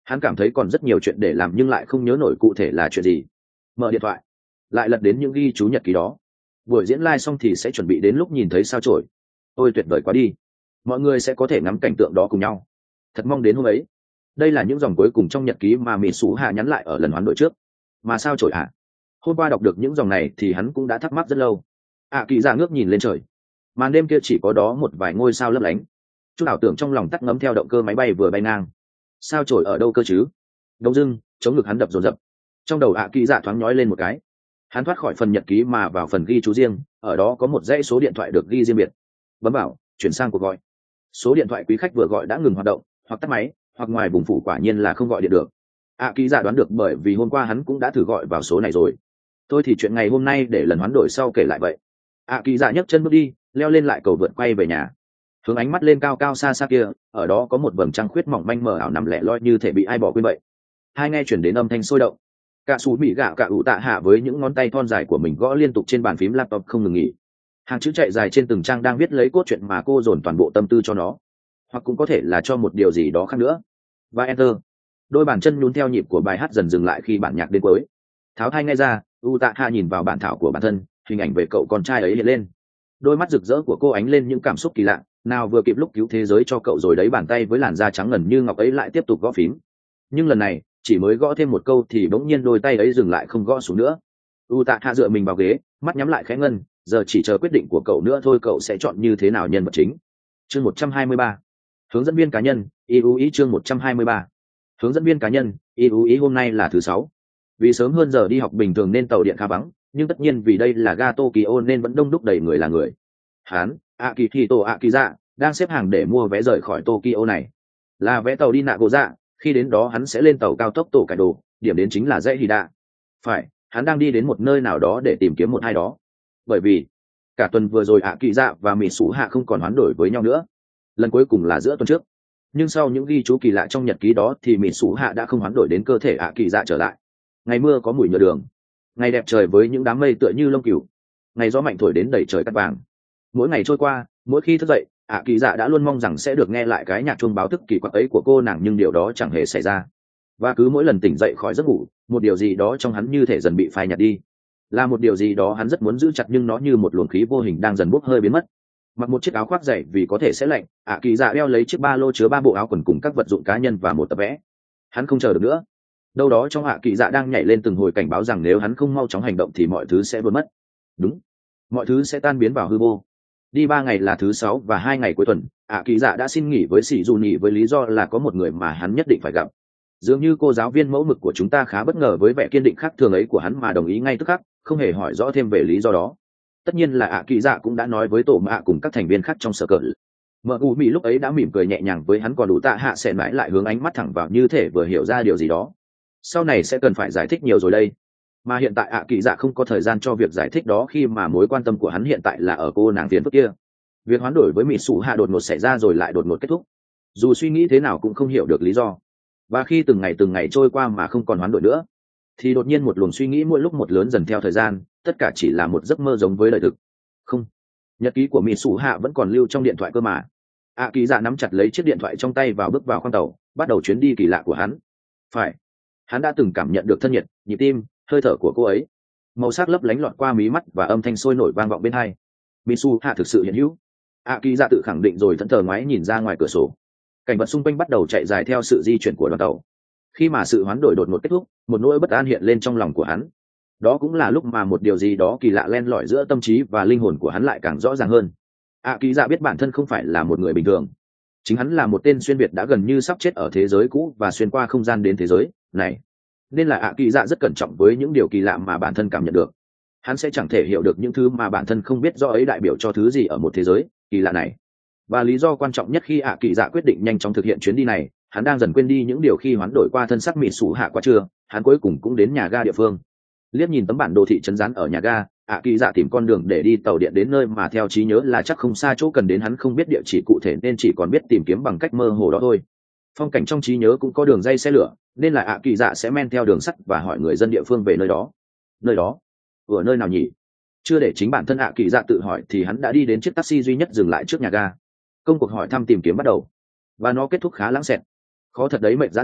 Hắn cảm thấy còn rất nhiều chuyện để làm nhưng lại không nhớ nổi cụ thể là chuyện gì. Mở điện thoại, lại lật đến những ghi chú nhật ký đó. Buổi diễn live xong thì sẽ chuẩn bị đến lúc nhìn thấy sao chổi. Ôi tuyệt vời quá đi, mọi người sẽ có thể ngắm cảnh tượng đó cùng nhau. Thật mong đến hôm ấy. Đây là những dòng cuối cùng trong nhật ký mà Mỹ Sú Hạ nhắn lại ở lần hoán đổi trước. Mà sao chổi hả? Hôm qua đọc được những dòng này thì hắn cũng đã thắc mắc rất lâu. ạ kỳ dạ ngước nhìn lên trời. Màn đêm kia chỉ có đó một vài ngôi sao lấp lánh. Chút ảo tưởng trong lòng tắt ngấm theo động cơ máy bay vừa bay ngang. Sao chổi ở đâu cơ chứ? Đông dưng, chống ngực hắn đập dồn dập. Trong đầu ạ kỳ dạ thoáng nhói lên một cái. Hắn thoát khỏi phần nhật ký mà vào phần ghi chú riêng, ở đó có một dãy số điện thoại được ghi riêng biệt. Bấm vào, chuyển sang cuộc gọi. Số điện thoại quý khách vừa gọi đã ngừng hoạt động, hoặc tắt máy, hoặc ngoài vùng phủ quả nhiên là không gọi điện được. ạ kỳ dạ đoán được bởi vì hôm qua hắn cũng đã thử gọi vào số này rồi. Tôi thì chuyện ngày hôm nay để lần hoán đổi sau kể lại vậy. ạ kỳ dạ nhấc chân bước đi, leo lên lại cầu vượt quay về nhà. Hướng ánh mắt lên cao cao xa xa kia, ở đó có một vầng trăng khuyết mỏng manh mờ ảo nằm lẻ loi như thể bị ai bỏ quên vậy. Hai nghe chuyển đến âm thanh sôi động. Cả sủ mỹ gạo cả ủ tạ hạ với những ngón tay thon dài của mình gõ liên tục trên bàn phím laptop không ngừng nghỉ. Hàng chữ chạy dài trên từng trang đang viết lấy cốt truyện mà cô dồn toàn bộ tâm tư cho nó, hoặc cũng có thể là cho một điều gì đó khác nữa. Và enter. Đôi bàn chân nhún theo nhịp của bài hát dần dừng lại khi bản nhạc đến cuối. Tháo thai ngay ra, u tạ hạ nhìn vào bản thảo của bản thân, hình ảnh về cậu con trai ấy hiện lên. Đôi mắt rực rỡ của cô ánh lên những cảm xúc kỳ lạ, nào vừa kịp lúc cứu thế giới cho cậu rồi đấy, bàn tay với làn da trắng ngần như ngọc ấy lại tiếp tục gõ phím. Nhưng lần này chỉ mới gõ thêm một câu thì bỗng nhiên đôi tay ấy dừng lại không gõ xuống nữa. U tạ hạ dựa mình vào ghế, mắt nhắm lại khẽ ngân, giờ chỉ chờ quyết định của cậu nữa thôi. Cậu sẽ chọn như thế nào nhân vật chính? Chương một trăm hai mươi ba, hướng dẫn viên cá nhân. Yêu ý chương một trăm hai mươi ba, hướng dẫn viên cá nhân. Yêu ý hôm nay là thứ sáu. Vì sớm hơn giờ đi học bình thường nên tàu điện khá vắng, nhưng tất nhiên vì đây là ga Tokyo nên vẫn đông đúc đầy người là người. Hán, Akihito Akiza đang xếp hàng để mua vé rời khỏi Tokyo này. Là vé tàu đi Nagoya. Khi đến đó hắn sẽ lên tàu cao tốc Tổ Cải Đồ, điểm đến chính là dãy Hida. Phải, hắn đang đi đến một nơi nào đó để tìm kiếm một ai đó. Bởi vì cả tuần vừa rồi ạ kỳ dạ và mỹ sủ hạ không còn hoán đổi với nhau nữa. Lần cuối cùng là giữa tuần trước. Nhưng sau những ghi chú kỳ lạ trong nhật ký đó thì mỹ sủ hạ đã không hoán đổi đến cơ thể ạ kỳ dạ trở lại. Ngày mưa có mùi nhựa đường. Ngày đẹp trời với những đám mây tựa như lông cừu. Ngày gió mạnh thổi đến đầy trời cát vàng. Mỗi ngày trôi qua, mỗi khi thức dậy, ạ kỳ dạ đã luôn mong rằng sẽ được nghe lại cái nhạc chuông báo thức kỳ quặc ấy của cô nàng, nhưng điều đó chẳng hề xảy ra. Và cứ mỗi lần tỉnh dậy khỏi giấc ngủ, một điều gì đó trong hắn như thể dần bị phai nhạt đi. Là một điều gì đó hắn rất muốn giữ chặt, nhưng nó như một luồng khí vô hình đang dần bốc hơi biến mất. Mặc một chiếc áo khoác dày vì có thể sẽ lạnh, ạ kỳ dạ đeo lấy chiếc ba lô chứa ba bộ áo quần cùng các vật dụng cá nhân và một tập vẽ. Hắn không chờ được nữa. Đâu đó trong ạ kỳ dạ đang nhảy lên từng hồi cảnh báo rằng nếu hắn không mau chóng hành động thì mọi thứ sẽ vỡ mất. Đúng, mọi thứ sẽ tan biến vào hư vô. Đi ba ngày là thứ sáu và hai ngày cuối tuần, ạ kỳ dạ đã xin nghỉ với sỉ dù nhỉ với lý do là có một người mà hắn nhất định phải gặp. Dường như cô giáo viên mẫu mực của chúng ta khá bất ngờ với vẻ kiên định khác thường ấy của hắn mà đồng ý ngay tức khắc, không hề hỏi rõ thêm về lý do đó. Tất nhiên là ạ kỳ dạ cũng đã nói với tổ mạ cùng các thành viên khác trong sở cỡ. Mợ u mỹ lúc ấy đã mỉm cười nhẹ nhàng với hắn, còn đủ tạ hạ sẽ mãi lại hướng ánh mắt thẳng vào như thể vừa hiểu ra điều gì đó. Sau này sẽ cần phải giải thích nhiều rồi đây. Mà hiện tại ạ kỳ dạ không có thời gian cho việc giải thích đó, khi mà mối quan tâm của hắn hiện tại là ở cô nàng phiền phức kia. Việc hoán đổi với mỹ sủ hạ đột ngột xảy ra rồi lại đột ngột kết thúc. Dù suy nghĩ thế nào cũng không hiểu được lý do. Và khi từng ngày từng ngày trôi qua mà không còn hoán đổi nữa, thì đột nhiên một luồng suy nghĩ mỗi lúc một lớn dần theo thời gian, tất cả chỉ là một giấc mơ giống với đời thực. Không, nhật ký của mỹ sủ hạ vẫn còn lưu trong điện thoại cơ mà. ạ kỳ dạ nắm chặt lấy chiếc điện thoại trong tay và bước vào khoang tàu, bắt đầu chuyến đi kỳ lạ của hắn. Phải, hắn đã từng cảm nhận được thân nhiệt, nhịp tim, hơi thở của cô ấy. Màu sắc lấp lánh lọt qua mí mắt và âm thanh sôi nổi vang vọng bên tai. mỹ sủ hạ thực sự hiện hữu. ạ kỳ dạ tự khẳng định rồi, thẫn thờ ngoái nhìn ra ngoài cửa sổ. Cảnh vật xung quanh bắt đầu chạy dài theo sự di chuyển của đoàn tàu. Khi mà sự hoán đổi đột ngột kết thúc, một nỗi bất an hiện lên trong lòng của hắn. Đó cũng là lúc mà một điều gì đó kỳ lạ len lỏi giữa tâm trí và linh hồn của hắn lại càng rõ ràng hơn. ạ kỳ dạ biết bản thân không phải là một người bình thường. Chính hắn là một tên xuyên việt đã gần như sắp chết ở thế giới cũ và xuyên qua không gian đến thế giới này. Nên là ạ kỳ dạ rất cẩn trọng với những điều kỳ lạ mà bản thân cảm nhận được. Hắn sẽ chẳng thể hiểu được những thứ mà bản thân không biết rõ ấy đại biểu cho thứ gì ở một thế giới kỳ lạ này. Và lý do quan trọng nhất khi ạ kỳ dạ quyết định nhanh chóng thực hiện chuyến đi này, hắn đang dần quên đi những điều khi hoán đổi qua thân sắc mỹ sủ hạ qua trưa. Hắn cuối cùng cũng đến nhà ga địa phương. Liếc nhìn tấm bản đồ thị trấn dán ở nhà ga, ạ kỳ dạ tìm con đường để đi tàu điện đến nơi mà theo trí nhớ là chắc không xa chỗ cần đến. Hắn không biết địa chỉ cụ thể nên chỉ còn biết tìm kiếm bằng cách mơ hồ đó thôi. Phong cảnh trong trí nhớ cũng có đường dây xe lửa, nên là ạ kỳ dạ sẽ men theo đường sắt và hỏi người dân địa phương về nơi đó. Nơi đó? Ở nơi nào nhỉ? Chưa để chính bản thân ạ kỳ dạ tự hỏi thì hắn đã đi đến chiếc taxi duy nhất dừng lại trước nhà ga. Công cuộc hỏi thăm tìm kiếm bắt đầu, và nó kết thúc khá lãng xẹt. Khó thật đấy, mệt rã rời.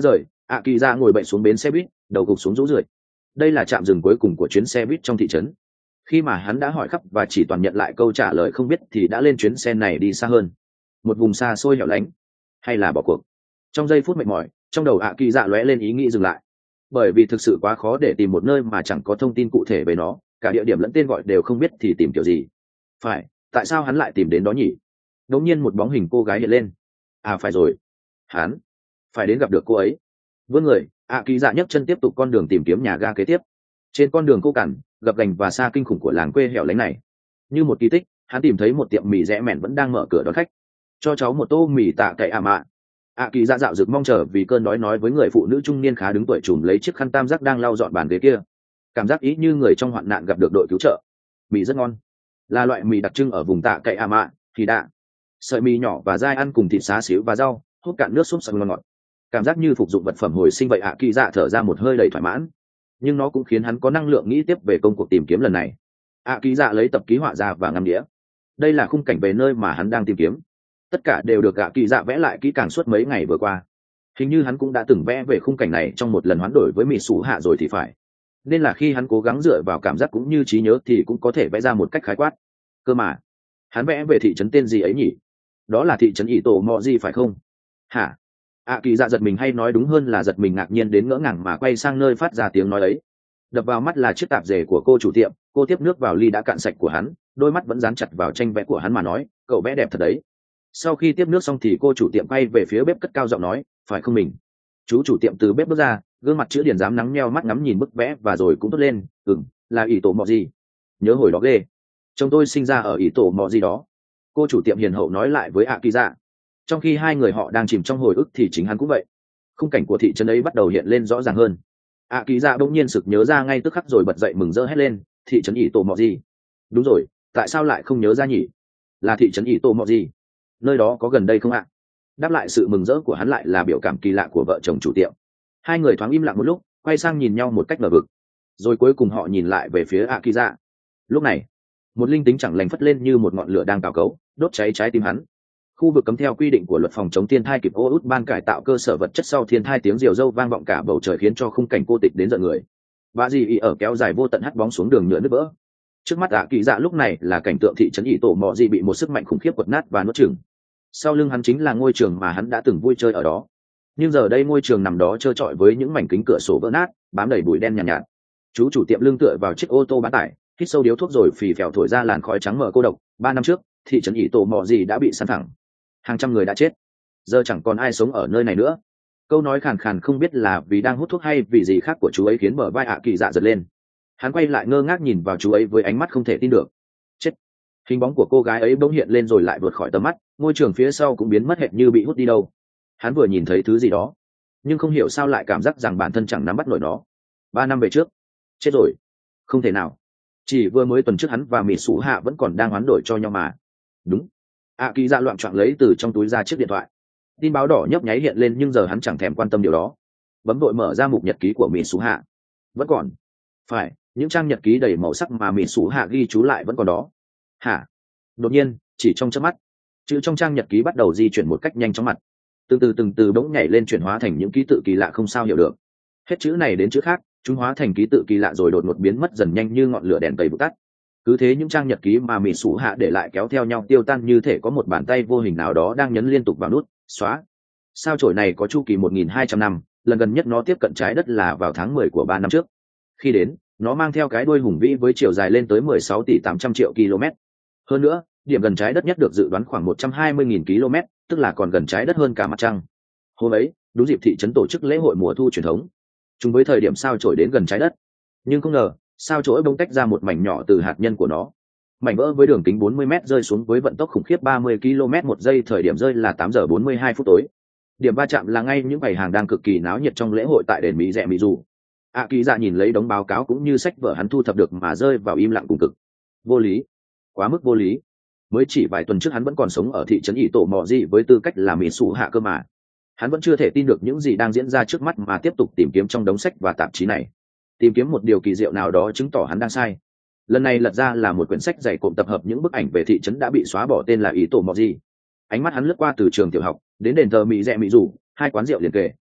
ạ kỳ dạ ngồi bệnh xuống bến xe buýt, đầu gục xuống rũ rượi. Đây là trạm dừng cuối cùng của chuyến xe buýt trong thị trấn. Khi mà hắn đã hỏi khắp và chỉ toàn nhận lại câu trả lời không biết thì đã lên chuyến xe này đi xa hơn, một vùng xa xôi hẻo lánh, hay là bỏ cuộc. Trong giây phút mệt mỏi, trong đầu ạ kỳ dạ lóe lên ý nghĩ dừng lại, bởi vì thực sự quá khó để tìm một nơi mà chẳng có thông tin cụ thể về nó, cả địa điểm lẫn tên gọi đều không biết thì tìm kiểu gì. Phải, tại sao hắn lại tìm đến đó nhỉ? Đột nhiên một bóng hình cô gái hiện lên. À phải rồi, hắn phải đến gặp được cô ấy. Vươn người, ạ kỳ dạ nhấc chân tiếp tục con đường tìm kiếm nhà ga kế tiếp. Trên con đường cô cằn, gập ghềnh và xa kinh khủng của làng quê hẻo lánh này, như một kỳ tích, hắn tìm thấy một tiệm mì rẽ mẹn vẫn đang mở cửa đón khách. Cho cháu một tô mì tạ cậy à mạ. ạ kỳ dạ dạo rực mong chờ vì cơn đói nói với người phụ nữ trung niên khá đứng tuổi trùm lấy chiếc khăn tam giác đang lau dọn bàn ghế kia. Cảm giác ý như người trong hoạn nạn gặp được đội cứu trợ. Mì rất ngon, là loại mì đặc trưng ở vùng tạ cậy à mạ thì đạ. Sợi mì nhỏ và dai ăn cùng thịt xá xíu và rau, hút cạn nước súp sặc ngon ngọt. Cảm giác như phục dụng vật phẩm hồi sinh vậy. ạ kỳ dạ thở ra một hơi đầy thỏa mãn, nhưng nó cũng khiến hắn có năng lượng nghĩ tiếp về công cuộc tìm kiếm lần này. ạ kỳ dạ lấy tập ký họa ra và ngắm đĩa. Đây là khung cảnh về nơi mà hắn đang tìm kiếm, tất cả đều được ạ kỳ dạ vẽ lại kỹ càng suốt mấy ngày vừa qua. Hình như hắn cũng đã từng vẽ về khung cảnh này trong một lần hoán đổi với mỹ sủ hạ rồi thì phải, nên là khi hắn cố gắng dựa vào cảm giác cũng như trí nhớ thì cũng có thể vẽ ra một cách khái quát. Cơ mà hắn vẽ về thị trấn tên gì ấy nhỉ? Đó là thị trấn ỷ tổ mò gì phải không? Hả? ạ kỳ dạ giật mình, hay nói đúng hơn là giật mình ngạc nhiên đến ngỡ ngàng mà quay sang nơi phát ra tiếng nói ấy. Đập vào mắt là chiếc tạp dề của cô chủ tiệm. Cô tiếp nước vào ly đã cạn sạch của hắn, đôi mắt vẫn dán chặt vào tranh vẽ của hắn mà nói, cậu vẽ đẹp thật đấy. Sau khi tiếp nước xong thì cô chủ tiệm quay về phía bếp cất cao giọng nói, phải không mình? Chú chủ tiệm từ bếp bước ra, gương mặt chữ điển dám nắng nheo mắt ngắm nhìn bức vẽ và rồi cũng tốt lên. Ừm, là ỷ tổ mò gì. Nhớ hồi đó ghê, chồng tôi sinh ra ở ỷ tổ mò gì đó, cô chủ tiệm hiền hậu nói lại với ạ kỳ dạ. Trong khi hai người họ đang chìm trong hồi ức thì chính hắn cũng vậy. Khung cảnh của thị trấn ấy bắt đầu hiện lên rõ ràng hơn. ạ kỳ dạ bỗng nhiên sực nhớ ra ngay tức khắc rồi bật dậy mừng rỡ hét lên, thị trấn ỷ tổ mò gì. Đúng rồi, tại sao lại không nhớ ra nhỉ? Là thị trấn ỷ tổ mò gì, nơi đó có gần đây không ạ? Đáp lại sự mừng rỡ của hắn lại là biểu cảm kỳ lạ của vợ chồng chủ tiệm. Hai người thoáng im lặng một lúc, quay sang nhìn nhau một cách ngờ vực, rồi cuối cùng họ nhìn lại về phía ạ kỳ dạ. Lúc này một linh tính chẳng lành phất lên như một ngọn lửa đang cào cấu, đốt cháy trái tim hắn. Khu vực cấm theo quy định của luật phòng chống thiên tai kịp ô út ban cải tạo cơ sở vật chất sau thiên tai, tiếng diều dâu vang vọng cả bầu trời khiến cho khung cảnh cô tịch đến giận người. Bà dì ý ở kéo dài vô tận hắt bóng xuống đường nhựa nứt vỡ. Trước mắt ạ kỳ dạ lúc này là cảnh tượng thị trấn ỷ tổ mò gì bị một sức mạnh khủng khiếp quật nát và nuốt chửng. Sau lưng hắn chính là ngôi trường mà hắn đã từng vui chơi ở đó, nhưng giờ đây ngôi trường nằm đó trơ trọi với những mảnh kính cửa sổ vỡ nát, bám đầy bụi đen nhàn nhạt, nhạt. Chú chủ tiệm lưng tựa vào chiếc ô tô bán tải, hít sâu điếu thuốc rồi phì phèo thổi ra làn khói trắng mờ cô độc. Ba năm trước, thị trấn ỷ tổ mò gì đã bị săn thẳng, hàng trăm người đã chết, giờ chẳng còn ai sống ở nơi này nữa. Câu nói khàn khàn không biết là vì đang hút thuốc hay vì gì khác của chú ấy khiến bờ vai ạ kỳ dạ giật lên. Hắn quay lại ngơ ngác nhìn vào chú ấy với ánh mắt không thể tin được. Chết! Hình bóng của cô gái ấy bỗng hiện lên rồi lại vượt khỏi tầm mắt, ngôi trường phía sau cũng biến mất hệt như bị hút đi đâu. Hắn vừa nhìn thấy thứ gì đó, nhưng không hiểu sao lại cảm giác rằng bản thân chẳng nắm bắt nổi nó. Ba năm về trước, chết rồi. Không thể nào, chỉ vừa mới tuần trước hắn và mỹ sủ hạ vẫn còn đang hoán đổi cho nhau mà. Đúng. ạ kỳ dạ loạn choạng lấy từ trong túi ra chiếc điện thoại. Tin báo đỏ nhấp nháy hiện lên nhưng giờ hắn chẳng thèm quan tâm điều đó. Bấm vội mở ra mục nhật ký của mỹ sủ hạ. Vẫn còn. Phải, những trang nhật ký đầy màu sắc mà mỹ sủ hạ ghi chú lại vẫn còn đó. Hả? Đột nhiên, chỉ trong chớp mắt, chữ trong trang nhật ký bắt đầu di chuyển một cách nhanh chóng mặt, từ từ từng từ bỗng nhảy lên chuyển hóa thành những ký tự kỳ lạ không sao hiểu được. Hết chữ này đến chữ khác, chúng hóa thành ký tự kỳ lạ rồi đột ngột biến mất dần nhanh như ngọn lửa đèn cầy vụt tắt. Cứ thế những trang nhật ký mà mỹ sủ hạ để lại kéo theo nhau tiêu tan, như thể có một bàn tay vô hình nào đó đang nhấn liên tục vào nút xóa. Sao chổi này có chu kỳ một nghìn hai trăm năm, lần gần nhất nó tiếp cận trái đất là vào tháng mười của ba năm trước. Khi đến, nó mang theo cái đuôi hùng vĩ với chiều dài lên tới mười sáu tỷ tám trăm triệu km. Hơn nữa, điểm gần trái đất nhất được dự đoán khoảng một trăm hai mươi nghìn km, tức là còn gần trái đất hơn cả mặt trăng. Hôm ấy, đúng dịp thị trấn tổ chức lễ hội mùa thu truyền thống, chung với thời điểm sao chổi đến gần trái đất. Nhưng không ngờ, sao chổi bỗng tách ra một mảnh nhỏ từ hạt nhân của nó. Mảnh vỡ với đường kính bốn mươi mét rơi xuống với vận tốc khủng khiếp ba mươi ki lô mét một giây, thời điểm rơi là tám giờ bốn mươi hai phút tối. Điểm va chạm là ngay những bày hàng đang cực kỳ náo nhiệt trong lễ hội tại đền Mỹ Rẹ Mỹ Dù. ạ kỳ dạ nhìn lấy đống báo cáo cũng như sách vở hắn thu thập được mà rơi vào im lặng cùng cực. Vô lý, quá mức vô lý. Mới chỉ vài tuần trước hắn vẫn còn sống ở thị trấn ỷ tổ mò gì với tư cách là mỹ sủ hạ cơ mà. Hắn vẫn chưa thể tin được những gì đang diễn ra trước mắt mà tiếp tục tìm kiếm trong đống sách và tạp chí này, tìm kiếm một điều kỳ diệu nào đó chứng tỏ hắn đang sai. Lần này lật ra là một quyển sách dày cộm tập hợp những bức ảnh về thị trấn đã bị xóa bỏ, tên là ỷ tổ mò gì. Ánh mắt hắn lướt qua từ trường tiểu học đến đền thờ Mỹ Rẹ Mỹ Dù, hai quán rượu liền kề,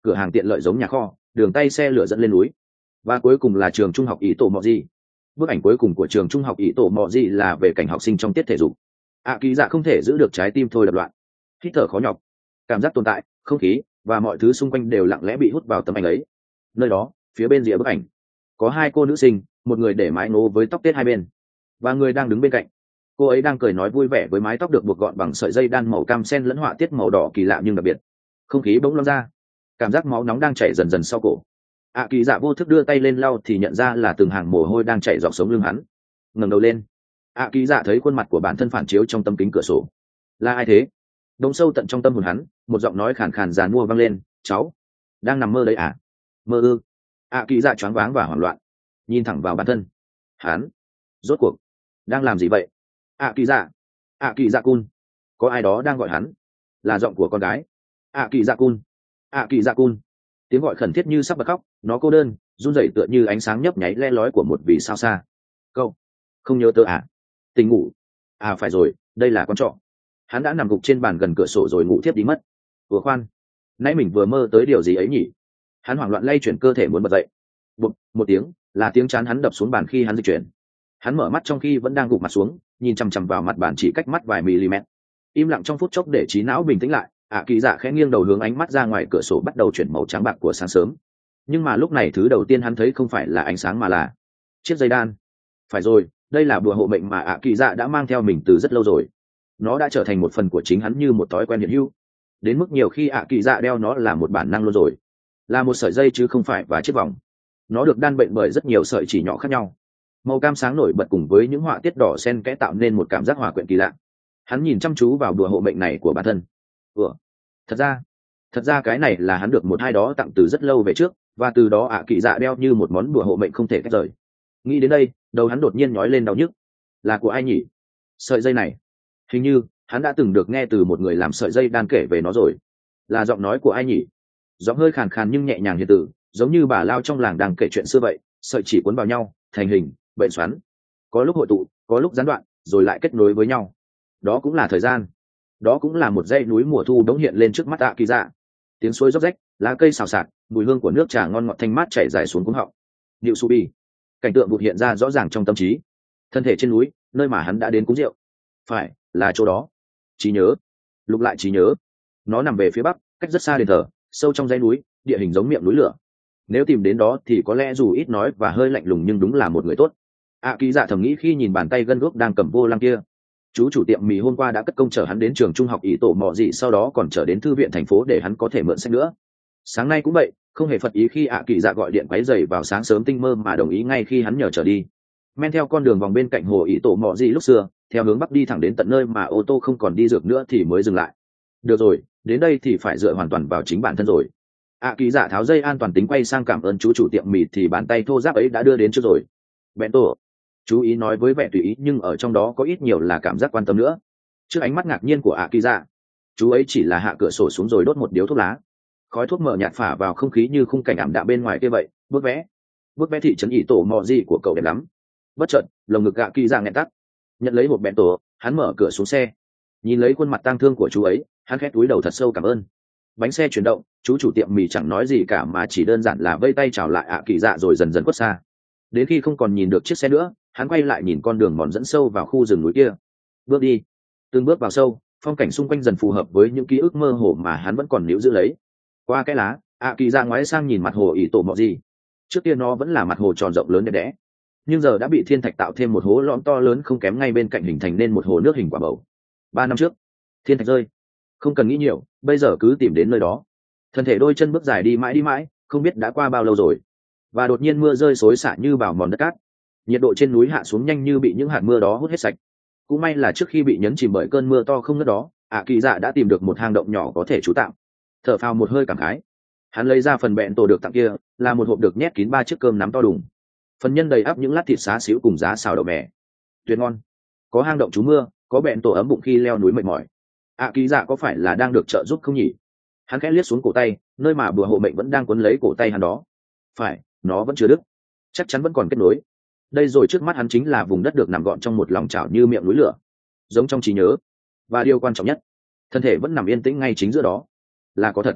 cửa hàng tiện lợi giống nhà kho, đường tay xe lửa dẫn lên núi. Và cuối cùng là trường trung học ý tổ mọ gì. Bức ảnh cuối cùng của trường trung học ý tổ mọ gì là về cảnh học sinh trong tiết thể dục. ạ kỳ dạ không thể giữ được trái tim thôi đập loạn, hít thở khó nhọc, cảm giác tồn tại, không khí và mọi thứ xung quanh đều lặng lẽ bị hút vào tấm ảnh ấy. Nơi đó, phía bên rìa bức ảnh, có hai cô nữ sinh, một người để mái nô với tóc tết hai bên, và người đang đứng bên cạnh. Cô ấy đang cười nói vui vẻ với mái tóc được buộc gọn bằng sợi dây đan màu cam sen lẫn họa tiết màu đỏ kỳ lạ nhưng đặc biệt. Không khí bỗng loang ra, cảm giác máu nóng đang chảy dần dần sau cổ. ạ kỳ dạ vô thức đưa tay lên lau thì nhận ra là từng hàng mồ hôi đang chảy dọc sống lưng hắn. Ngẩng đầu lên, ạ kỳ dạ thấy khuôn mặt của bản thân phản chiếu trong tấm kính cửa sổ. Là ai thế? Đông sâu tận trong tâm hồn hắn, một giọng nói khàn khàn giàn mua vang lên. Cháu đang nằm mơ đấy à? Mơ ư? ạ kỳ dạ choáng váng và hoảng loạn, nhìn thẳng vào bản thân. Hắn rốt cuộc đang làm gì vậy? ạ kỳ dạ, ạ kỳ dạ cun, có ai đó đang gọi hắn. Là giọng của con gái. ạ kỳ dạ cun, ạ kỳ dạ cun. Tiếng gọi khẩn thiết như sắp bật khóc, nó cô đơn, run rẩy tựa như ánh sáng nhấp nháy le lói của một vì sao xa. Cậu không nhớ tớ à? Tỉnh ngủ à? Phải rồi, đây là con trọ. Hắn đã nằm gục trên bàn gần cửa sổ rồi ngủ thiếp đi mất. Vừa khoan, nãy mình vừa mơ tới điều gì ấy nhỉ? Hắn hoảng loạn lay chuyển cơ thể muốn bật dậy. Bụp, một tiếng là tiếng chán hắn đập xuống bàn khi hắn di chuyển. Hắn mở mắt trong khi vẫn đang gục mặt xuống, nhìn chằm chằm vào mặt bàn chỉ cách mắt vài mm. Im lặng trong phút chốc để trí não bình tĩnh lại. ạ kỳ dạ khẽ nghiêng đầu hướng ánh mắt ra ngoài cửa sổ bắt đầu chuyển màu trắng bạc của sáng sớm. Nhưng mà lúc này thứ đầu tiên hắn thấy không phải là ánh sáng mà là chiếc dây đan. Phải rồi, đây là bùa hộ mệnh mà ạ kỳ dạ đã mang theo mình từ rất lâu rồi. Nó đã trở thành một phần của chính hắn như một thói quen hiện hữu, đến mức nhiều khi ạ kỳ dạ đeo nó là một bản năng luôn rồi. Là một sợi dây chứ không phải và chiếc vòng. Nó được đan bệnh bởi rất nhiều sợi chỉ nhỏ khác nhau, màu cam sáng nổi bật cùng với những họa tiết đỏ xen kẽ tạo nên một cảm giác hòa quyện kỳ lạ. Hắn nhìn chăm chú vào đùa hộ mệnh này của bản thân. Ủa, thật ra thật ra cái này là hắn được một hai đó tặng từ rất lâu về trước, và từ đó ạ kỳ dạ đeo như một món đùa hộ mệnh không thể tách rời. Nghĩ đến đây, đầu hắn đột nhiên nhói lên đau nhức. Là của ai nhỉ? Sợi dây này hình như hắn đã từng được nghe từ một người làm sợi dây đan kể về nó rồi. Là giọng nói của ai nhỉ? Giọng hơi khàn khàn nhưng nhẹ nhàng hiền từ, giống như bà lao trong làng đang kể chuyện xưa vậy. Sợi chỉ cuốn vào nhau thành hình bệnh xoắn, có lúc hội tụ, có lúc gián đoạn, rồi lại kết nối với nhau. Đó cũng là thời gian, đó cũng là một dãy núi mùa thu đống hiện lên trước mắt ạ kỳ dạ. Tiếng suối róc rách, lá cây xào xạc, mùi hương của nước trà ngon ngọt thanh mát chảy dài xuống cuống họng. Niệu Subi, cảnh tượng vụt hiện ra rõ ràng trong tâm trí. Thân thể trên núi, nơi mà hắn đã đến cúng rượu. Phải là chỗ đó. Trí nhớ, lục lại trí nhớ. Nó nằm về phía bắc, cách rất xa đền thờ, sâu trong dãy núi, địa hình giống miệng núi lửa. Nếu tìm đến đó thì có lẽ dù ít nói và hơi lạnh lùng nhưng đúng là một người tốt. ạ kỳ dạ thầm nghĩ khi nhìn bàn tay gân guốc đang cầm vô lăng kia. Chú chủ tiệm mì hôm qua đã cất công chở hắn đến trường trung học ý tổ mọ gì, sau đó còn chở đến thư viện thành phố để hắn có thể mượn sách nữa. Sáng nay cũng vậy, không hề phật ý khi ạ kỳ dạ gọi điện quấy rầy vào sáng sớm tinh mơ, mà đồng ý ngay khi hắn nhờ chở đi. Men theo con đường vòng bên cạnh hồ ý tổ mọ gì lúc xưa, theo hướng bắc đi thẳng đến tận nơi mà ô tô không còn đi được nữa thì mới dừng lại. Được rồi, đến đây thì phải dựa hoàn toàn vào chính bản thân rồi. ạ kỳ dạ tháo dây an toàn tính quay sang cảm ơn chú chủ tiệm mì thì bàn tay thô ráp ấy đã đưa đến trước rồi. Bẹn tổ, chú ý nói với vẻ tùy ý nhưng ở trong đó có ít nhiều là cảm giác quan tâm nữa. Trước ánh mắt ngạc nhiên của ạ kỳ dạ, chú ấy chỉ là hạ cửa sổ xuống rồi đốt một điếu thuốc lá. Khói thuốc mờ nhạt phả vào không khí như khung cảnh ảm đạm bên ngoài kia vậy. Bước vẽ bước vẽ thị trấn ỷ tổ mò gì của cậu đẹp lắm. Bất chợt lồng ngực ạ kỳ dạ nghẹn tắt. Nhận lấy một bẹn tổ, hắn mở cửa xuống xe, nhìn lấy khuôn mặt tang thương của chú ấy, hắn khẽ cúi đầu thật sâu cảm ơn. Bánh xe chuyển động, chú chủ tiệm mì chẳng nói gì cả mà chỉ đơn giản là vây tay chào lại ạ kỳ dạ rồi dần dần khuất xa. Đến khi không còn nhìn được chiếc xe nữa, hắn quay lại nhìn con đường mòn dẫn sâu vào khu rừng núi kia. Bước đi, từng bước vào sâu, phong cảnh xung quanh dần phù hợp với những ký ức mơ hồ mà hắn vẫn còn níu giữ lấy. Qua cái lá, ạ kỳ dạ ngoái sang nhìn mặt hồ ỷ tổ mọ gì. Trước kia nó vẫn là mặt hồ tròn rộng lớn đẹp đẽ, nhưng giờ đã bị thiên thạch tạo thêm một hố lõm to lớn không kém ngay bên cạnh, hình thành nên một hồ nước hình quả bầu. Ba năm trước, thiên thạch rơi, không cần nghĩ nhiều, bây giờ cứ tìm đến nơi đó. Thân thể đôi chân bước dài đi mãi đi mãi, không biết đã qua bao lâu rồi. Và đột nhiên mưa rơi xối xả như bào mòn đất cát. Nhiệt độ trên núi hạ xuống nhanh như bị những hạt mưa đó hút hết sạch. Cũng may là trước khi bị nhấn chìm bởi cơn mưa to không ngớt đó, ạ kỳ dạ đã tìm được một hang động nhỏ có thể trú tạm. Thở phào một hơi cảm khái, hắn lấy ra phần bẹn tổ được tặng kia, là một hộp được nhét kín ba chiếc cơm nắm to đùng. Phần nhân đầy ắp những lát thịt xá xíu cùng giá xào đậu mè. Tuyệt ngon. Có hang động trú mưa, có bẹn tổ ấm bụng khi leo núi mệt mỏi. ạ kỳ dạ có phải là đang được trợ giúp không nhỉ? Hắn khẽ liếc xuống cổ tay, nơi mà bùa hộ mệnh vẫn đang quấn lấy cổ tay hắn đó. Phải, nó vẫn chưa đứt, chắc chắn vẫn còn kết nối. Đây rồi, trước mắt hắn chính là vùng đất được nằm gọn trong một lòng chảo như miệng núi lửa, giống trong trí nhớ. Và điều quan trọng nhất, thân thể vẫn nằm yên tĩnh ngay chính giữa đó. Là có thật.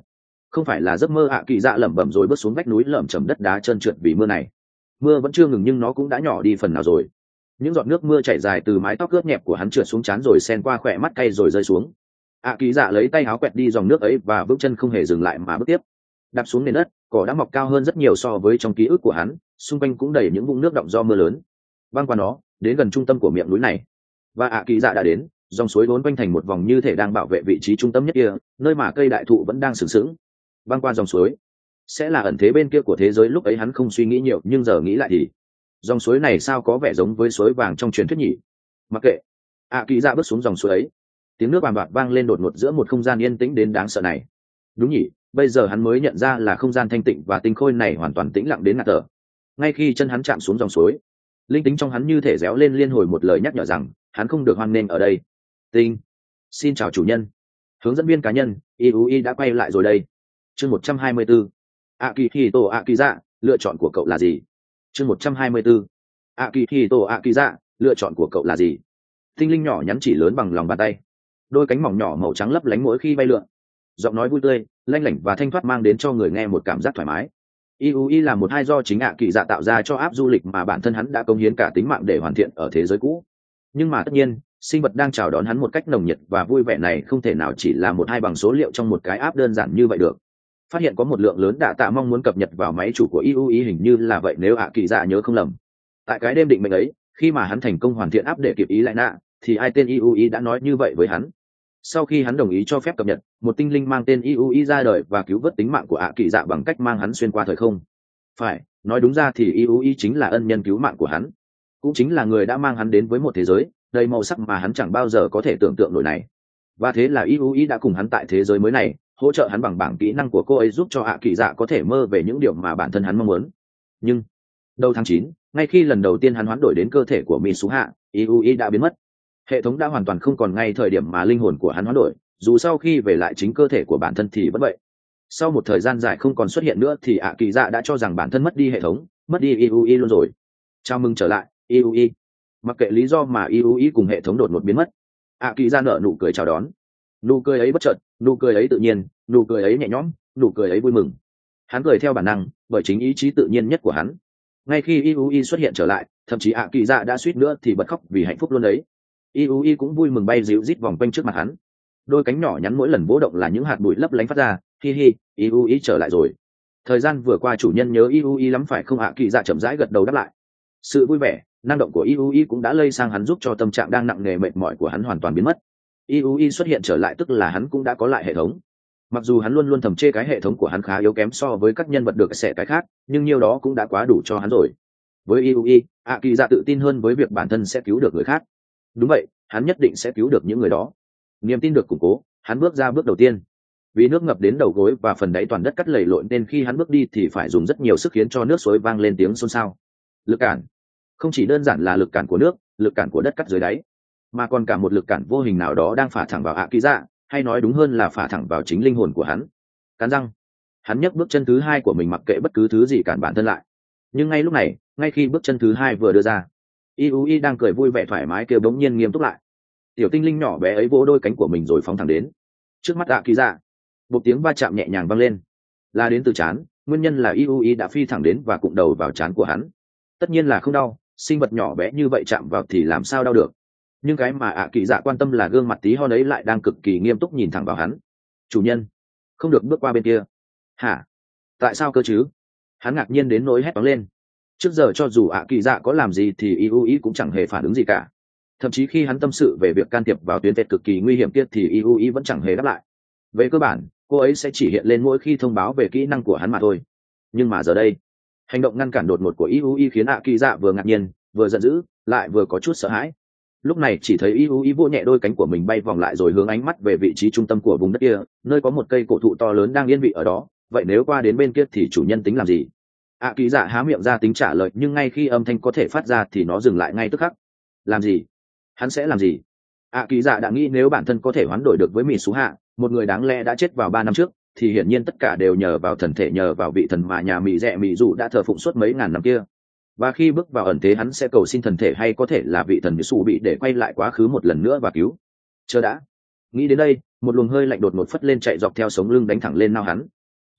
không phải là giấc mơ. ạ kỳ dạ lẩm bẩm rồi bước xuống vách núi lởm chởm đất đá trơn trượt vì mưa này. Mưa vẫn chưa ngừng nhưng nó cũng đã nhỏ đi phần nào rồi. Những giọt nước mưa chảy dài từ mái tóc ướt nhẹp của hắn trượt xuống trán rồi xen qua khỏe mắt cay rồi rơi xuống. ạ kỳ dạ lấy tay áo quẹt đi dòng nước ấy và bước chân không hề dừng lại mà bước tiếp. Đạp xuống nền đất, cỏ đã mọc cao hơn rất nhiều so với trong ký ức của hắn, xung quanh cũng đầy những vũng nước đọng do mưa lớn. Băng qua nó, đến gần trung tâm của miệng núi này, và ạ kỳ dạ đã đến. Dòng suối vốn quanh thành một vòng như thể đang bảo vệ vị trí trung tâm nhất kia, nơi mà cây đại thụ vẫn đang sừng sững. Băng qua dòng suối sẽ là ẩn thế bên kia của thế giới. Lúc ấy hắn không suy nghĩ nhiều, nhưng giờ nghĩ lại thì dòng suối này sao có vẻ giống với suối vàng trong truyền thuyết nhỉ. Mặc kệ, ạ kỳ dạ bước xuống dòng suối ấy. Tiếng nước bàng bạc vang lên đột ngột giữa một không gian yên tĩnh đến đáng sợ này. Đúng nhỉ, bây giờ hắn mới nhận ra là không gian thanh tịnh và tinh khôi này hoàn toàn tĩnh lặng đến ngạt thở. Ngay khi chân hắn chạm xuống dòng suối, linh tính trong hắn như thể réo lên liên hồi một lời nhắc nhở rằng hắn không được hoan nghênh ở đây. Tinh, xin chào chủ nhân. Hướng dẫn viên cá nhân iui đã quay lại rồi đây. Chương một trăm hai mươi bốn. Akihito Akiza, lựa chọn của cậu là gì? Chương một trăm hai mươi bốn. Akihito Akiza, lựa chọn của cậu là gì? Tinh linh nhỏ nhắn chỉ lớn bằng lòng bàn tay, đôi cánh mỏng nhỏ màu trắng lấp lánh mỗi khi bay lượn. Giọng nói vui tươi, lanh lảnh và thanh thoát mang đến cho người nghe một cảm giác thoải mái. iui là một hai do chính ạ kỳ dạ tạo ra cho app du lịch mà bản thân hắn đã cống hiến cả tính mạng để hoàn thiện ở thế giới cũ. Nhưng mà tất nhiên, sinh vật đang chào đón hắn một cách nồng nhiệt và vui vẻ này không thể nào chỉ là một hai bằng số liệu trong một cái app đơn giản như vậy được. Phát hiện có một lượng lớn data tạ mong muốn cập nhật vào máy chủ của iui hình như là vậy nếu ạ kỳ dạ nhớ không lầm. Tại cái đêm định mệnh ấy, khi mà hắn thành công hoàn thiện app để kịp ý lại nạ, thì ai tên iui đã nói như vậy với hắn. Sau khi hắn đồng ý cho phép cập nhật, một tinh linh mang tên iui ra đời và cứu vớt tính mạng của ạ kỳ dạ bằng cách mang hắn xuyên qua thời không. Phải, nói đúng ra thì iui chính là ân nhân cứu mạng của hắn, cũng chính là người đã mang hắn đến với một thế giới đầy màu sắc mà hắn chẳng bao giờ có thể tưởng tượng nổi này. Và thế là iui đã cùng hắn tại thế giới mới này, hỗ trợ hắn bằng bảng kỹ năng của cô ấy giúp cho ạ kỳ dạ có thể mơ về những điều mà bản thân hắn mong muốn. Nhưng đầu tháng chín, ngay khi lần đầu tiên hắn hoán đổi đến cơ thể của Mitsuha, iui đã biến mất. Hệ thống đã hoàn toàn không còn ngay thời điểm mà linh hồn của hắn hoán đổi, dù sau khi về lại chính cơ thể của bản thân thì vẫn vậy. Sau một thời gian dài không còn xuất hiện nữa thì ạ kỳ dạ đã cho rằng bản thân mất đi hệ thống, mất đi iui luôn rồi. Chào mừng trở lại, iui. Mặc kệ lý do mà iui cùng hệ thống đột ngột biến mất, ạ kỳ dạ nở nụ cười chào đón. Nụ cười ấy bất chợt, nụ cười ấy tự nhiên, nụ cười ấy nhẹ nhõm, nụ cười ấy vui mừng. Hắn cười theo bản năng, bởi chính ý chí tự nhiên nhất của hắn. Ngay khi iui xuất hiện trở lại, thậm chí ạ kỳ dạ đã suýt nữa thì bật khóc vì hạnh phúc luôn đấy. iui cũng vui mừng bay dịu rít vòng quanh trước mặt hắn. Đôi cánh nhỏ nhắn mỗi lần vỗ động là những hạt bụi lấp lánh phát ra. Hi hi, iui trở lại rồi. Thời gian vừa qua chủ nhân nhớ iui lắm phải không? ạ kỳ dạ chậm rãi gật đầu đáp lại. Sự vui vẻ, năng động của iui cũng đã lây sang hắn, giúp cho tâm trạng đang nặng nề mệt mỏi của hắn hoàn toàn biến mất. iui xuất hiện trở lại tức là hắn cũng đã có lại hệ thống. Mặc dù hắn luôn luôn thầm chê cái hệ thống của hắn khá yếu kém so với các nhân vật được xẻ cái khác, nhưng nhiều đó cũng đã quá đủ cho hắn rồi. Với iui, ạ kỳ dạ tự tin hơn với việc bản thân sẽ cứu được người khác. Đúng vậy, hắn nhất định sẽ cứu được những người đó. Niềm tin được củng cố, hắn bước ra bước đầu tiên. Vì nước ngập đến đầu gối và phần đáy toàn đất cắt lầy lội nên khi hắn bước đi thì phải dùng rất nhiều sức khiến cho nước suối vang lên tiếng xôn xao. Lực cản không chỉ đơn giản là lực cản của nước, lực cản của đất cắt dưới đáy, mà còn cả một lực cản vô hình nào đó đang phả thẳng vào ạ kỳ dạ, hay nói đúng hơn là phả thẳng vào chính linh hồn của hắn. Cắn răng, hắn nhấc bước chân thứ hai của mình mặc kệ bất cứ thứ gì cản bản thân lại. Nhưng ngay lúc này, ngay khi bước chân thứ hai vừa đưa ra, iui đang cười vui vẻ thoải mái kêu bỗng nhiên nghiêm túc lại. Tiểu tinh linh nhỏ bé ấy vỗ đôi cánh của mình rồi phóng thẳng đến trước mắt ạ kỳ dạ. Một tiếng va chạm nhẹ nhàng vang lên, là đến từ trán. Nguyên nhân là iui đã phi thẳng đến và cụng đầu vào trán của hắn. Tất nhiên là không đau, sinh vật nhỏ bé như vậy chạm vào thì làm sao đau được. Nhưng cái mà ạ kỳ dạ quan tâm là gương mặt tí hon ấy lại đang cực kỳ nghiêm túc nhìn thẳng vào hắn. Chủ nhân, không được bước qua bên kia. Hả? Tại sao cơ chứ? Hắn ngạc nhiên đến nỗi hét toáng lên. Trước giờ cho dù ạ kỳ dạ có làm gì thì iui cũng chẳng hề phản ứng gì cả. Thậm chí khi hắn tâm sự về việc can thiệp vào tuyến vẹt cực kỳ nguy hiểm kia thì iui vẫn chẳng hề đáp lại. Về cơ bản, cô ấy sẽ chỉ hiện lên mỗi khi thông báo về kỹ năng của hắn mà thôi. Nhưng mà giờ đây, hành động ngăn cản đột ngột của iui khiến ạ kỳ dạ vừa ngạc nhiên, vừa giận dữ, lại vừa có chút sợ hãi. Lúc này chỉ thấy iui vỗ nhẹ đôi cánh của mình bay vòng lại rồi hướng ánh mắt về vị trí trung tâm của vùng đất kia, nơi có một cây cổ thụ to lớn đang yên vị ở đó. Vậy nếu qua đến bên kia thì chủ nhân tính làm gì? ạ kỳ dạ há miệng ra tính trả lời, nhưng ngay khi âm thanh có thể phát ra thì nó dừng lại ngay tức khắc. Làm gì? Hắn sẽ làm gì? ạ kỳ dạ đã nghĩ nếu bản thân có thể hoán đổi được với Mitsuha, một người đáng lẽ đã chết vào ba năm trước, thì hiển nhiên tất cả đều nhờ vào thần thể, nhờ vào vị thần mà nhà Mị Rẹ Mị Dụ đã thờ phụng suốt mấy ngàn năm kia. Và khi bước vào ẩn thế, hắn sẽ cầu xin thần thể hay có thể là vị thần Mitsu bị để quay lại quá khứ một lần nữa và cứu. Chờ đã. Nghĩ đến đây, một luồng hơi lạnh đột ngột phất lên chạy dọc theo sống lưng đánh thẳng lên nao hắn.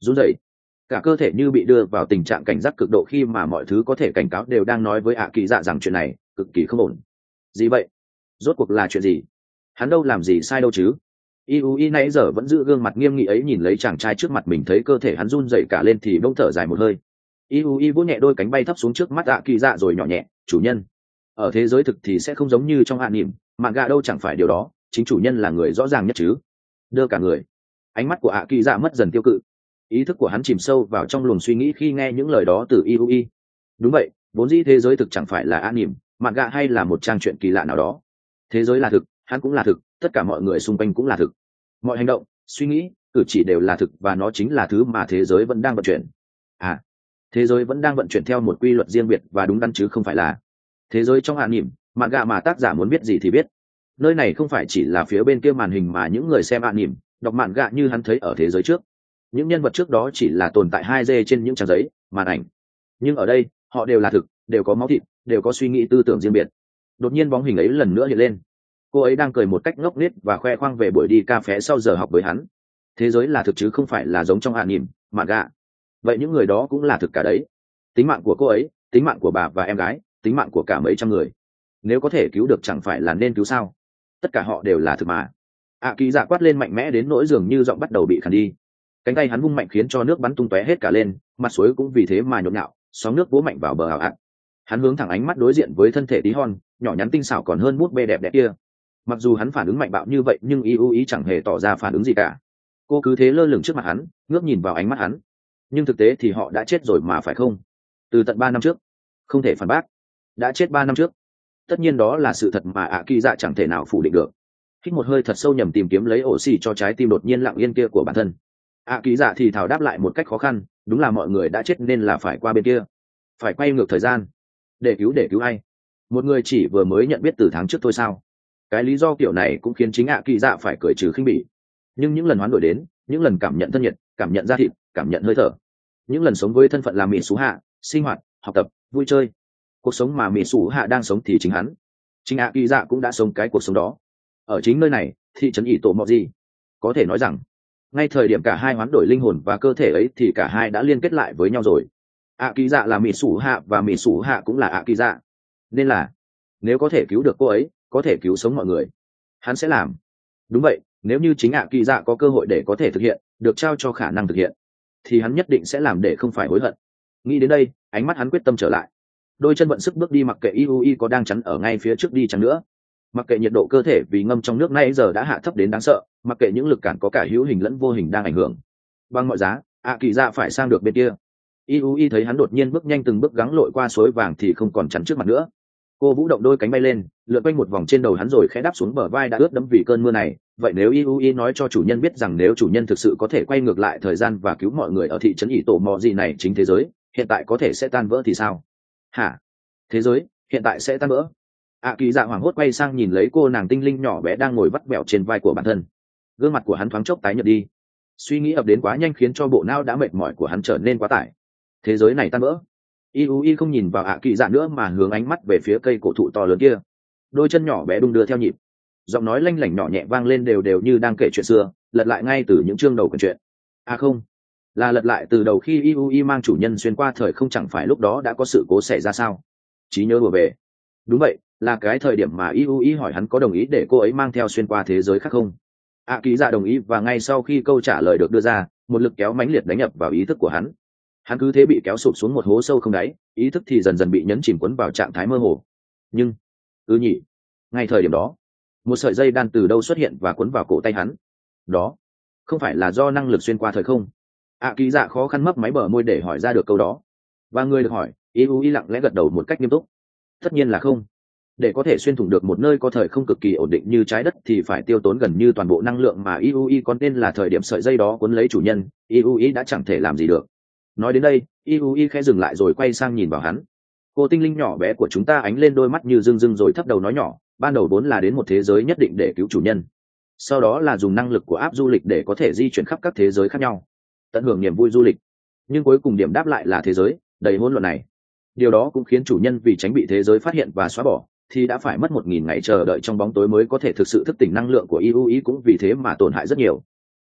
run rẩy, cả cơ thể như bị đưa vào tình trạng cảnh giác cực độ khi mà mọi thứ có thể cảnh cáo đều đang nói với ạ kỳ dạ rằng chuyện này cực kỳ không ổn. Gì vậy? Rốt cuộc là chuyện gì? Hắn đâu làm gì sai đâu chứ? Iui nãy giờ vẫn giữ gương mặt nghiêm nghị ấy nhìn lấy chàng trai trước mặt mình, thấy cơ thể hắn run rẩy cả lên thì bỗng thở dài một hơi. Iui vỗ nhẹ đôi cánh bay thấp xuống trước mắt ạ kỳ dạ rồi nhỏ nhẹ, chủ nhân, ở thế giới thực thì sẽ không giống như trong hạ niệm, mạn gạ đâu chẳng phải điều đó, chính chủ nhân là người rõ ràng nhất chứ. Đưa cả người. Ánh mắt của ạ kỳ dạ mất dần tiêu cự, ý thức của hắn chìm sâu vào trong luồng suy nghĩ khi nghe những lời đó từ Iui. Đúng vậy, vốn dĩ thế giới thực chẳng phải là hạ niệm, mạn gạ hay là một trang truyện kỳ lạ nào đó. Thế giới là thực, hắn cũng là thực, tất cả mọi người xung quanh cũng là thực. Mọi hành động, suy nghĩ, cử chỉ đều là thực, và nó chính là thứ mà thế giới vẫn đang vận chuyển. À, thế giới vẫn đang vận chuyển theo một quy luật riêng biệt và đúng đắn chứ không phải là thế giới trong hạ niệm, mạn gạ mà tác giả muốn biết gì thì biết. Nơi này không phải chỉ là phía bên kia màn hình mà những người xem hạ niệm, đọc mạn gạ như hắn thấy ở thế giới trước. Những nhân vật trước đó chỉ là tồn tại hai D trên những trang giấy, màn ảnh. Nhưng ở đây, họ đều là thực, đều có máu thịt, đều có suy nghĩ tư tưởng riêng biệt. Đột nhiên bóng hình ấy lần nữa hiện lên. Cô ấy đang cười một cách ngốc nghếch và khoe khoang về buổi đi cà phé sau giờ học với hắn. Thế giới là thực chứ không phải là giống trong hạ niệm, mạn gạ. Vậy những người đó cũng là thực cả đấy. Tính mạng của cô ấy, tính mạng của bà và em gái, tính mạng của cả mấy trăm người. Nếu có thể cứu được chẳng phải là nên cứu sao? Tất cả họ đều là thực mà. ạ kỳ dạ quát lên mạnh mẽ đến nỗi dường như giọng bắt đầu bị khàn đi. Cánh tay hắn vung mạnh khiến cho nước bắn tung tóe hết cả lên, mặt suối cũng vì thế mà nhộn nhạo, sóng nước vỗ mạnh vào bờ ảo ạt. Hắn hướng thẳng ánh mắt đối diện với thân thể tí hon nhỏ nhắn tinh xảo còn hơn bút bê đẹp đẽ kia. Mặc dù hắn phản ứng mạnh bạo như vậy nhưng y ý chẳng hề tỏ ra phản ứng gì cả. Cô cứ thế lơ lửng trước mặt hắn, ngước nhìn vào ánh mắt hắn. Nhưng thực tế thì họ đã chết rồi mà phải không? Từ tận ba năm trước. Không thể phản bác. Đã chết ba năm trước. Tất nhiên đó là sự thật mà ạ kỳ dạ chẳng thể nào phủ định được. Hít một hơi thật sâu nhằm tìm kiếm lấy oxy cho trái tim đột nhiên lặng yên kia của bản thân. ạ kỳ dạ thì thào đáp lại một cách khó khăn, đúng là mọi người đã chết nên là phải qua bên kia, phải quay ngược thời gian để cứu để cứu ai? Một người chỉ vừa mới nhận biết từ tháng trước thôi sao? Cái lý do kiểu này cũng khiến chính ạ kỳ dạ phải cười trừ khinh bỉ. Nhưng những lần hoán đổi đến, những lần cảm nhận thân nhiệt, cảm nhận da thịt, cảm nhận hơi thở, những lần sống với thân phận làm mỹ sú hạ, sinh hoạt, học tập, vui chơi, cuộc sống mà mỹ sú hạ đang sống thì chính hắn, chính ạ kỳ dạ cũng đã sống cái cuộc sống đó ở chính nơi này, thị trấn ỷ tổ mọ gì. Có thể nói rằng ngay thời điểm cả hai hoán đổi linh hồn và cơ thể ấy thì cả hai đã liên kết lại với nhau rồi. ạ kỳ dạ là mỹ sú hạ và mỹ sú hạ cũng là ạ kỳ dạ, nên là nếu có thể cứu được cô ấy, có thể cứu sống mọi người, hắn sẽ làm. Đúng vậy, nếu như chính ạ kỳ dạ có cơ hội để có thể thực hiện, được trao cho khả năng thực hiện, thì hắn nhất định sẽ làm để không phải hối hận. Nghĩ đến đây, ánh mắt hắn quyết tâm trở lại. Đôi chân vận sức bước đi mặc kệ Iui có đang chắn ở ngay phía trước đi chăng nữa, mặc kệ nhiệt độ cơ thể vì ngâm trong nước nay giờ đã hạ thấp đến đáng sợ, mặc kệ những lực cản có cả hữu hình lẫn vô hình đang ảnh hưởng. Bằng mọi giá, ạ kỳ dạ phải sang được bên kia. Iui thấy hắn đột nhiên bước nhanh từng bước gắng lội qua suối vàng thì không còn chắn trước mặt nữa. Cô vũ động đôi cánh bay lên, lượn quanh một vòng trên đầu hắn rồi khẽ đáp xuống bờ vai đã ướt đẫm vì cơn mưa này. Vậy nếu Iui nói cho chủ nhân biết rằng nếu chủ nhân thực sự có thể quay ngược lại thời gian và cứu mọi người ở thị trấn ỷ tổ mò gì này, chính thế giới hiện tại có thể sẽ tan vỡ thì sao? Hả? Thế giới hiện tại sẽ tan vỡ? ạ kỳ dạ hoảng hốt quay sang nhìn lấy cô nàng tinh linh nhỏ bé đang ngồi vắt vẹo trên vai của bản thân. Gương mặt của hắn thoáng chốc tái nhợt đi. Suy nghĩ ập đến quá nhanh khiến cho bộ não đã mệt mỏi của hắn trở nên quá tải. Thế giới này tan vỡ. Iui không nhìn vào ạ kỳ dạ nữa mà hướng ánh mắt về phía cây cổ thụ to lớn kia. Đôi chân nhỏ bé đung đưa theo nhịp, giọng nói lanh lảnh nhỏ nhẹ vang lên đều đều như đang kể chuyện xưa, lật lại ngay từ những chương đầu của chuyện. À không, là lật lại từ đầu khi Iui mang chủ nhân xuyên qua thời không, chẳng phải lúc đó đã có sự cố xảy ra sao? Trí nhớ vừa về. Đúng vậy, là cái thời điểm mà Iui hỏi hắn có đồng ý để cô ấy mang theo xuyên qua thế giới khác không. ạ kỳ dạ đồng ý, và ngay sau khi câu trả lời được đưa ra, một lực kéo mãnh liệt đánh nhập vào ý thức của hắn. Hắn cứ thế bị kéo sụp xuống một hố sâu không đáy, ý thức thì dần dần bị nhấn chìm cuốn vào trạng thái mơ hồ. Nhưng ư nhỉ, ngay thời điểm đó, một sợi dây đan từ đâu xuất hiện và cuốn vào cổ tay hắn. Đó không phải là do năng lực xuyên qua thời không. ạ kỳ dạ khó khăn mấp máy bờ môi để hỏi ra được câu đó. Và người được hỏi, Iui lặng lẽ gật đầu một cách nghiêm túc. Tất nhiên là không. Để có thể xuyên thủng được một nơi có thời không cực kỳ ổn định như trái đất thì phải tiêu tốn gần như toàn bộ năng lượng mà Iui có, nên là thời điểm sợi dây đó cuốn lấy chủ nhân, Iui đã chẳng thể làm gì được. Nói đến đây, Iui khẽ dừng lại rồi quay sang nhìn vào hắn. Cô tinh linh nhỏ bé của chúng ta ánh lên đôi mắt như rưng rưng rồi thấp đầu nói nhỏ, ban đầu vốn là đến một thế giới nhất định để cứu chủ nhân, sau đó là dùng năng lực của áp du lịch để có thể di chuyển khắp các thế giới khác nhau, tận hưởng niềm vui du lịch. Nhưng cuối cùng điểm đáp lại là thế giới đầy hỗn loạn này. Điều đó cũng khiến chủ nhân vì tránh bị thế giới phát hiện và xóa bỏ thì đã phải mất một nghìn ngày chờ đợi trong bóng tối mới có thể thực sự thức tỉnh. Năng lượng của Iui cũng vì thế mà tổn hại rất nhiều.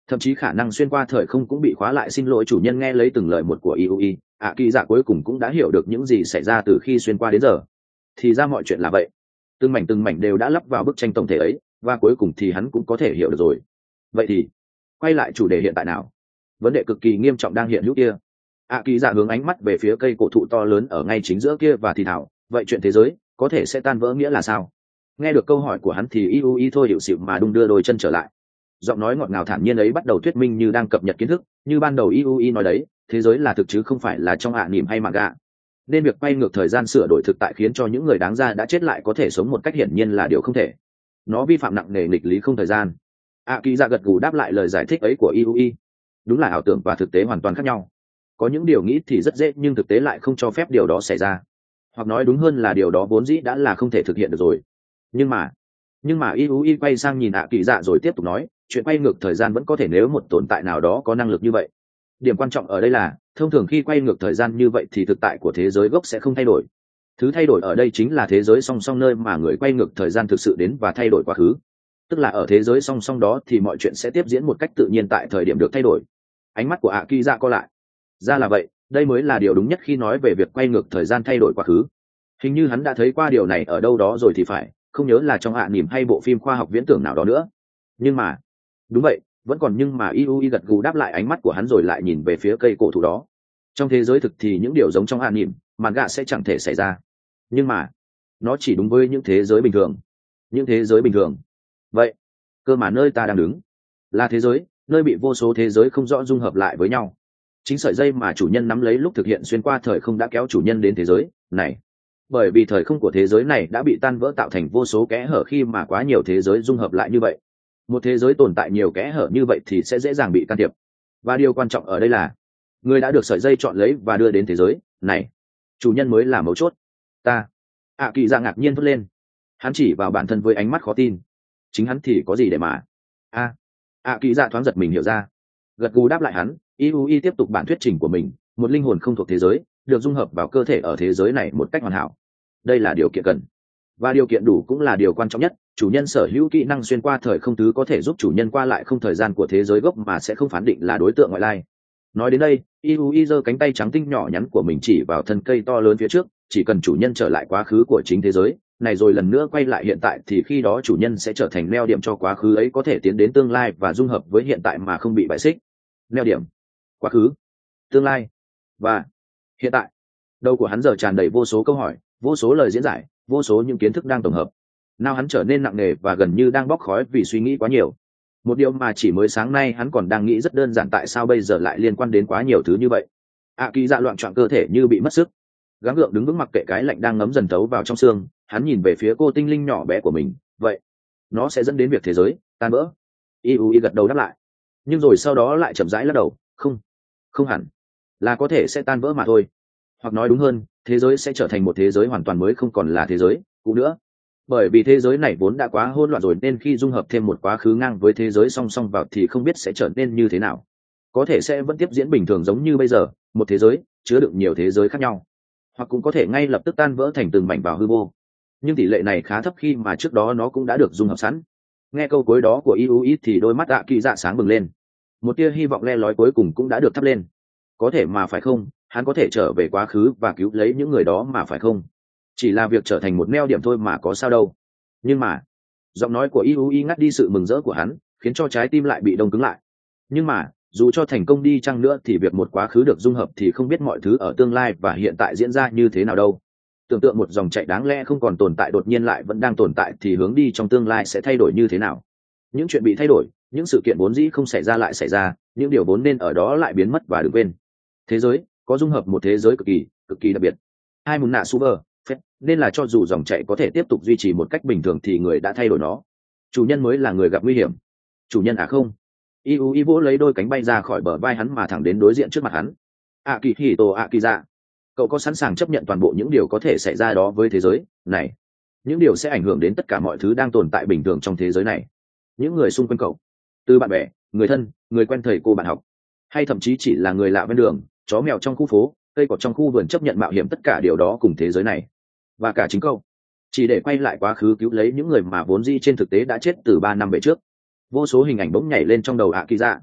thậm chí khả năng xuyên qua thời không cũng bị khóa lại. Xin lỗi chủ nhân. Nghe lấy từng lời một của Iui, ạ kỳ dạ cuối cùng cũng đã hiểu được những gì xảy ra từ khi xuyên qua đến giờ. Thì ra mọi chuyện là vậy, từng mảnh từng mảnh đều đã lắp vào bức tranh tổng thể ấy, và cuối cùng thì hắn cũng có thể hiểu được rồi. Vậy thì quay lại chủ đề hiện tại nào. Vấn đề cực kỳ nghiêm trọng đang hiện hữu kia. ạ kỳ dạ hướng ánh mắt về phía cây cổ thụ to lớn ở ngay chính giữa kia và thì thảo, vậy chuyện thế giới có thể sẽ tan vỡ nghĩa là sao? Nghe được câu hỏi của hắn thì Iui thôi hiệu xịu mà đung đưa đôi chân trở lại. Giọng nói ngọt ngào thản nhiên ấy bắt đầu thuyết minh như đang cập nhật kiến thức. Như ban đầu Iui nói đấy, thế giới là thực chứ không phải là trong ạ niềm hay manga, nên việc quay ngược thời gian sửa đổi thực tại khiến cho những người đáng ra đã chết lại có thể sống một cách hiển nhiên là điều không thể. Nó vi phạm nặng nề nghịch lý không thời gian. ạ kỳ dạ gật gù đáp lại lời giải thích ấy của Iui. Đúng là ảo tưởng và thực tế hoàn toàn khác nhau. Có những điều nghĩ thì rất dễ nhưng thực tế lại không cho phép điều đó xảy ra, hoặc nói đúng hơn là điều đó vốn dĩ đã là không thể thực hiện được rồi. Nhưng mà nhưng mà Iui quay sang nhìn ạ kỳ dạ rồi tiếp tục nói, chuyện quay ngược thời gian vẫn có thể nếu một tồn tại nào đó có năng lực như vậy. Điểm quan trọng ở đây là thông thường khi quay ngược thời gian như vậy thì thực tại của thế giới gốc sẽ không thay đổi. Thứ thay đổi ở đây chính là thế giới song song nơi mà người quay ngược thời gian thực sự đến và thay đổi quá khứ. Tức là ở thế giới song song đó thì mọi chuyện sẽ tiếp diễn một cách tự nhiên tại thời điểm được thay đổi. Ánh mắt của ạ kỳ dạ co lại. Ra là vậy, đây mới là điều đúng nhất khi nói về việc quay ngược thời gian thay đổi quá khứ. Hình như hắn đã thấy qua điều này ở đâu đó rồi thì phải, không nhớ là trong ạ niềm hay bộ phim khoa học viễn tưởng nào đó nữa. Nhưng mà đúng vậy, vẫn còn nhưng mà Iui gật gù đáp lại ánh mắt của hắn rồi lại nhìn về phía cây cổ thụ đó. Trong thế giới thực thì những điều giống trong ạ niềm, manga sẽ chẳng thể xảy ra. Nhưng mà nó chỉ đúng với những thế giới bình thường. Những thế giới bình thường. Vậy, cơ mà nơi ta đang đứng là thế giới, nơi bị vô số thế giới không rõ dung hợp lại với nhau. Chính sợi dây mà chủ nhân nắm lấy lúc thực hiện xuyên qua thời không đã kéo chủ nhân đến thế giới này. Bởi vì thời không của thế giới này đã bị tan vỡ tạo thành vô số kẽ hở khi mà quá nhiều thế giới dung hợp lại như vậy. Một thế giới tồn tại nhiều kẽ hở như vậy thì sẽ dễ dàng bị can thiệp. Và điều quan trọng ở đây là người đã được sợi dây chọn lấy và đưa đến thế giới này. Chủ nhân mới là mấu chốt. Ta. ạ kỳ dạ ngạc nhiên thốt lên. Hắn chỉ vào bản thân với ánh mắt khó tin. Chính hắn thì có gì để mà a ạ kỳ dạ thoáng giật mình hiểu ra, gật gù đáp lại hắn. Iui tiếp tục bản thuyết trình của mình. Một linh hồn không thuộc thế giới được dung hợp vào cơ thể ở thế giới này một cách hoàn hảo. Đây là điều kiện cần, và điều kiện đủ cũng là điều quan trọng nhất. Chủ nhân sở hữu kỹ năng xuyên qua thời không thứ có thể giúp chủ nhân qua lại không thời gian của thế giới gốc mà sẽ không phán định là đối tượng ngoại lai. Nói đến đây, Iui giơ cánh tay trắng tinh nhỏ nhắn của mình chỉ vào thân cây to lớn phía trước. Chỉ cần chủ nhân trở lại quá khứ của chính thế giới này rồi lần nữa quay lại hiện tại thì khi đó chủ nhân sẽ trở thành neo điểm cho quá khứ ấy có thể tiến đến tương lai và dung hợp với hiện tại mà không bị bại xích. Neo điểm, quá khứ, tương lai và hiện tại. Đầu của hắn giờ tràn đầy vô số câu hỏi, vô số lời diễn giải, vô số những kiến thức đang tổng hợp. Nào hắn trở nên nặng nề và gần như đang bốc khói vì suy nghĩ quá nhiều. Một điều mà chỉ mới sáng nay hắn còn đang nghĩ rất đơn giản, tại sao bây giờ lại liên quan đến quá nhiều thứ như vậy. ạ kỳ dạ loạn trọn cơ thể như bị mất sức, gắng gượng đứng vững mặc kệ cái lạnh đang ngấm dần thấu vào trong xương. Hắn nhìn về phía cô tinh linh nhỏ bé của mình. Vậy nó sẽ dẫn đến việc thế giới tan vỡ? Iui gật đầu đáp lại, nhưng rồi sau đó lại chậm rãi lắc đầu. Không, không hẳn là có thể sẽ tan vỡ mà thôi. Hoặc nói đúng hơn, thế giới sẽ trở thành một thế giới hoàn toàn mới, không còn là thế giới cũ nữa. Bởi vì thế giới này vốn đã quá hỗn loạn rồi, nên khi dung hợp thêm một quá khứ ngang với thế giới song song vào thì không biết sẽ trở nên như thế nào. Có thể sẽ vẫn tiếp diễn bình thường giống như bây giờ, một thế giới chứa đựng nhiều thế giới khác nhau, hoặc cũng có thể ngay lập tức tan vỡ thành từng mảnh vào hư vô. Nhưng tỷ lệ này khá thấp khi mà trước đó nó cũng đã được dung hợp sẵn. Nghe câu cuối đó của Iui thì đôi mắt ạ kỳ dạ sáng bừng lên. Một tia hy vọng le lói cuối cùng cũng đã được thắp lên. Có thể mà phải không, hắn có thể trở về quá khứ và cứu lấy những người đó mà phải không? Chỉ là việc trở thành một neo điểm thôi mà có sao đâu. Nhưng mà giọng nói của Iui ngắt đi sự mừng rỡ của hắn, khiến cho trái tim lại bị đông cứng lại. Nhưng mà dù cho thành công đi chăng nữa thì việc một quá khứ được dung hợp thì không biết mọi thứ ở tương lai và hiện tại diễn ra như thế nào đâu. Tưởng tượng một dòng chảy đáng lẽ không còn tồn tại đột nhiên lại vẫn đang tồn tại thì hướng đi trong tương lai sẽ thay đổi như thế nào? Những chuyện bị thay đổi, những sự kiện vốn dĩ không xảy ra lại xảy ra, những điều vốn nên ở đó lại biến mất và được quên. Thế giới có dung hợp một thế giới cực kỳ cực kỳ đặc biệt. Hai mùn nạ super phép, nên là cho dù dòng chảy có thể tiếp tục duy trì một cách bình thường thì người đã thay đổi nó. Chủ nhân mới là người gặp nguy hiểm. Chủ nhân à không? Iui vỗ lấy đôi cánh bay ra khỏi bờ vai hắn mà thẳng đến đối diện trước mặt hắn. ạ kỳ hì tổ ạ kỳ dạ, cậu có sẵn sàng chấp nhận toàn bộ những điều có thể xảy ra đó với thế giới này? Những điều sẽ ảnh hưởng đến tất cả mọi thứ đang tồn tại bình thường trong thế giới này. Những người xung quanh cậu, từ bạn bè, người thân, người quen, thầy cô bạn học, hay thậm chí chỉ là người lạ bên đường, chó mèo trong khu phố, cây cỏ trong khu vườn, chấp nhận mạo hiểm tất cả điều đó cùng thế giới này. Và cả chính cậu, chỉ để quay lại quá khứ cứu lấy những người mà vốn dĩ trên thực tế đã chết từ ba năm về trước. Vô số hình ảnh bỗng nhảy lên trong đầu ạ kỳ dạ.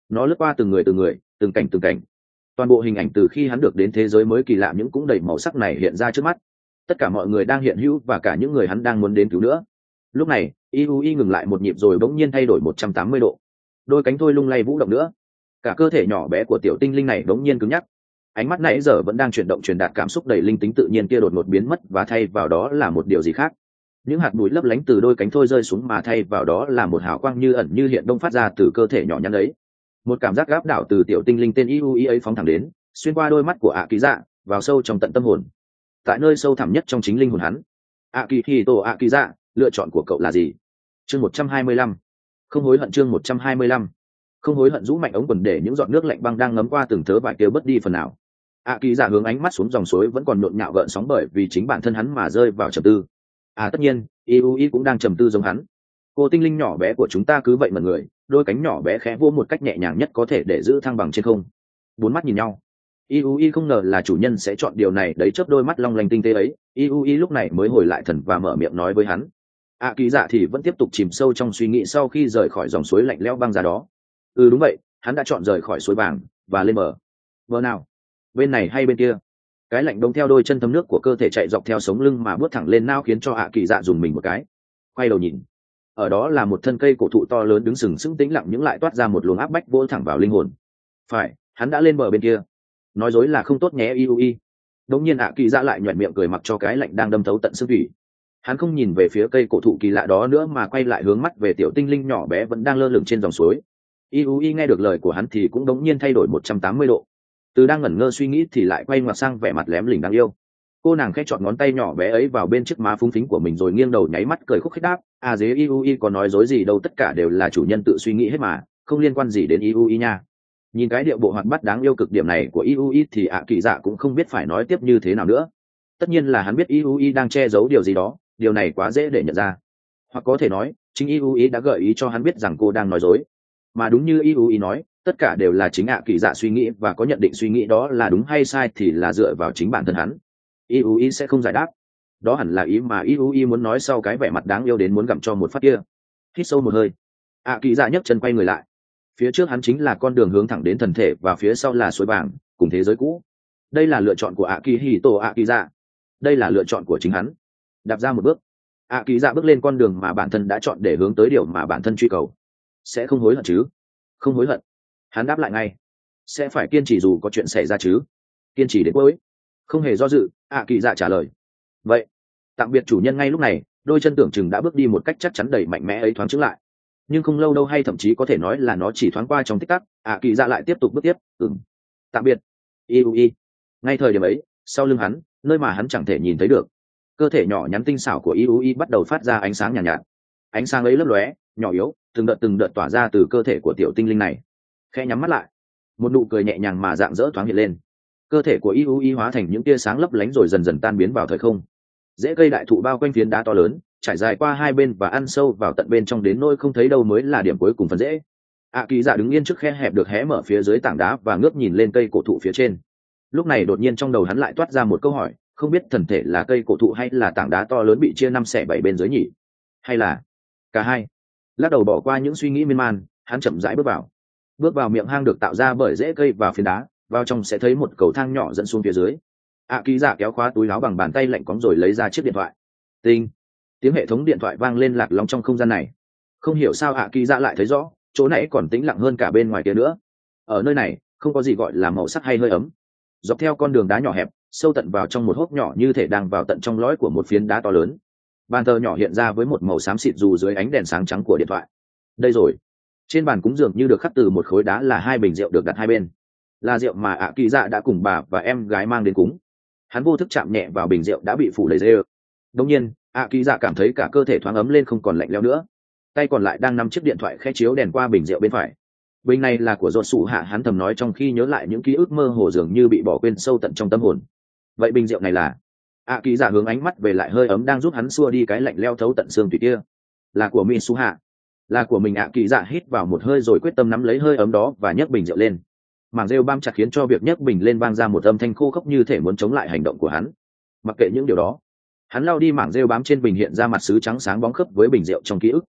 nó lướt qua từng người từng người, từng cảnh từng cảnh. Toàn bộ hình ảnh từ khi hắn được đến thế giới mới kỳ lạ những cũng đầy màu sắc này hiện ra trước mắt. Tất cả mọi người đang hiện hữu và cả những người hắn đang muốn đến cứu nữa. Lúc này Yui ngừng lại một nhịp rồi bỗng nhiên thay đổi một trăm tám mươi độ, đôi cánh thôi lung lay vũ động nữa. Cả cơ thể nhỏ bé của tiểu tinh linh này bỗng nhiên cứng nhắc, ánh mắt nãy giờ vẫn đang chuyển động truyền đạt cảm xúc đầy linh tính tự nhiên kia đột ngột biến mất và thay vào đó là một điều gì khác. Những hạt bụi lấp lánh từ đôi cánh thôi rơi xuống mà thay vào đó là một hào quang như ẩn như hiện đông phát ra từ cơ thể nhỏ nhắn ấy. Một cảm giác gáp đảo từ tiểu tinh linh tên Yui ấy phóng thẳng đến, xuyên qua đôi mắt của ạ kỳ dạ, vào sâu trong tận tâm hồn. Tại nơi sâu thẳm nhất trong chính linh hồn hắn, ạ kỳ hì tổ ạ kỳ dạ, lựa chọn của cậu là gì? Chương một trăm hai mươi lăm, không hối hận. Chương một trăm hai mươi lăm, không hối hận. Rũ mạnh ống quần để những giọt nước lạnh băng đang ngấm qua từng thớ vải kêu bớt đi phần nào. ạ kỳ dạ hướng ánh mắt xuống dòng suối vẫn còn nhộn nhạo gợn sóng bởi vì chính bản thân hắn mà rơi vào trầm tư. À tất nhiên, Yui cũng đang trầm tư giống hắn. Cô tinh linh nhỏ bé của chúng ta cứ vậy mà người, đôi cánh nhỏ bé khẽ vỗ một cách nhẹ nhàng nhất có thể để giữ thăng bằng trên không. Bốn mắt nhìn nhau. Yui không ngờ là chủ nhân sẽ chọn điều này đấy, chớp đôi mắt long lanh tinh tế ấy. Yui lúc này mới hồi lại thần và mở miệng nói với hắn. ạ kỳ dạ thì vẫn tiếp tục chìm sâu trong suy nghĩ sau khi rời khỏi dòng suối lạnh lẽo băng ra đó. Ừ đúng vậy, hắn đã chọn rời khỏi suối vàng và lên bờ. Bờ nào? Bên này hay bên kia? Cái lạnh đông theo đôi chân thấm nước của cơ thể chạy dọc theo sống lưng mà bước thẳng lên nao khiến cho ạ kỳ dạ dùng mình một cái. Quay đầu nhìn, ở đó là một thân cây cổ thụ to lớn đứng sừng sững tĩnh lặng nhưng lại toát ra một luồng áp bách vỗ thẳng vào linh hồn. Phải, hắn đã lên bờ bên kia. Nói dối là không tốt nhé Yui. Đống nhiên ạ kỳ dạ lại nhoẻn miệng cười mặc cho cái lạnh đang đâm thấu tận xương thủy. Hắn không nhìn về phía cây cổ thụ kỳ lạ đó nữa mà quay lại hướng mắt về tiểu tinh linh nhỏ bé vẫn đang lơ lửng trên dòng suối. Yui nghe được lời của hắn thì cũng đống nhiên thay đổi một trăm tám mươi độ. Từ đang ngẩn ngơ suy nghĩ thì lại quay ngoặt sang vẻ mặt lém lỉnh đáng yêu. Cô nàng khẽ chọn ngón tay nhỏ bé ấy vào bên chiếc má phúng phính của mình rồi nghiêng đầu nháy mắt cười khúc khích đáp. À dế Yui có nói dối gì đâu, tất cả đều là chủ nhân tự suy nghĩ hết mà, không liên quan gì đến Yui nha. Nhìn cái điệu bộ hoạt bát đáng yêu cực điểm này của Yui thì ạ kỳ dạ cũng không biết phải nói tiếp như thế nào nữa. Tất nhiên là hắn biết Yui đang che giấu điều gì đó, điều này quá dễ để nhận ra. Hoặc có thể nói chính Yui đã gợi ý cho hắn biết rằng cô đang nói dối. Mà đúng như Yui nói, tất cả đều là chính ạ kỳ dạ suy nghĩ và có nhận định suy nghĩ đó là đúng hay sai thì là dựa vào chính bản thân hắn. Yui sẽ không giải đáp. Đó hẳn là ý mà Yui muốn nói sau cái vẻ mặt đáng yêu đến muốn gặm cho một phát kia. Hít sâu một hơi, ạ kỳ dạ nhấc chân quay người lại. Phía trước hắn chính là con đường hướng thẳng đến thần thể và phía sau là suối vàng cùng thế giới cũ. Đây là lựa chọn của ạ kỳ hì tổ ạ kỳ dạ. Đây là lựa chọn của chính hắn. Đạp ra một bước, ạ kỳ dạ bước lên con đường mà bản thân đã chọn để hướng tới điều mà bản thân truy cầu. Sẽ không hối hận chứ? Không hối hận. Hắn đáp lại ngay. Sẽ phải kiên trì dù có chuyện xảy ra chứ? Kiên trì đến cuối. Không hề do dự, ạ kỳ dạ trả lời. Vậy tạm biệt chủ nhân. Ngay lúc này đôi chân tưởng chừng đã bước đi một cách chắc chắn đầy mạnh mẽ ấy thoáng chững lại, nhưng không lâu đâu, hay thậm chí có thể nói là nó chỉ thoáng qua trong tích tắc. ạ kỳ dạ lại tiếp tục bước tiếp. Ừm, tạm biệt Yui. Ngay thời điểm ấy, sau lưng hắn, nơi mà hắn chẳng thể nhìn thấy được, cơ thể nhỏ nhắn tinh xảo của Yui bắt đầu phát ra ánh sáng nhàn nhạt, nhạt ánh sáng ấy lấp lóe nhỏ yếu, từng đợt từng đợt tỏa ra từ cơ thể của tiểu tinh linh này. Khẽ nhắm mắt lại, một nụ cười nhẹ nhàng mà rạng rỡ thoáng hiện lên. Cơ thể của Yui hóa thành những tia sáng lấp lánh rồi dần dần tan biến vào thời không. Rễ cây đại thụ bao quanh phiến đá to lớn, trải dài qua hai bên và ăn sâu vào tận bên trong đến nỗi không thấy đâu mới là điểm cuối cùng phần rễ. ạ kỳ dạ đứng yên trước khe hẹp được hé mở phía dưới tảng đá và ngước nhìn lên cây cổ thụ phía trên. Lúc này đột nhiên trong đầu hắn lại toát ra một câu hỏi, không biết thần thể là cây cổ thụ hay là tảng đá to lớn bị chia năm xẻ bảy bên dưới nhỉ? Hay là cả hai? Lắc đầu bỏ qua những suy nghĩ miên man, hắn chậm rãi bước vào. Bước vào miệng hang được tạo ra bởi rễ cây và phiến đá, vào trong sẽ thấy một cầu thang nhỏ dẫn xuống phía dưới. ạ kỳ dạ kéo khóa túi áo bằng bàn tay lạnh cóng rồi lấy ra chiếc điện thoại. Tinh, tiếng hệ thống điện thoại vang lên lạc long trong không gian này. Không hiểu sao ạ kỳ dạ lại thấy rõ, chỗ nãy còn tĩnh lặng hơn cả bên ngoài kia nữa. Ở nơi này không có gì gọi là màu sắc hay hơi ấm. Dọc theo con đường đá nhỏ hẹp, sâu tận vào trong một hốc nhỏ như thể đang vào tận trong lõi của một phiến đá to lớn. Bàn thờ nhỏ hiện ra với một màu xám xịt dù dưới ánh đèn sáng trắng của điện thoại. Đây rồi. Trên bàn cúng dường như được khắc từ một khối đá là hai bình rượu được đặt hai bên. Là rượu mà ạ kỳ dạ đã cùng bà và em gái mang đến cúng. Hắn vô thức chạm nhẹ vào bình rượu đã bị phủ đầy rêu. Đột nhiên, ạ kỳ dạ cảm thấy cả cơ thể thoáng ấm lên, không còn lạnh lẽo nữa. Tay còn lại đang nắm chiếc điện thoại khẽ chiếu đèn qua bình rượu bên phải. Bình này là của Rốt Sủ Hạ, hắn thầm nói trong khi nhớ lại những ký ức mơ hồ dường như bị bỏ quên sâu tận trong tâm hồn. Vậy bình rượu này là? ạ kỳ dạ hướng ánh mắt về lại hơi ấm đang giúp hắn xua đi cái lạnh leo thấu tận xương tủy kia. Là của Mitsu Hạ. Là của mình. ạ kỳ dạ hít vào một hơi rồi quyết tâm nắm lấy hơi ấm đó và nhấc bình rượu lên. Mảng rêu bám chặt khiến cho việc nhấc bình lên vang ra một âm thanh khô khốc như thể muốn chống lại hành động của hắn. Mặc kệ những điều đó, hắn lau đi mảng rêu bám trên bình, hiện ra mặt sứ trắng sáng bóng khớp với bình rượu trong ký ức.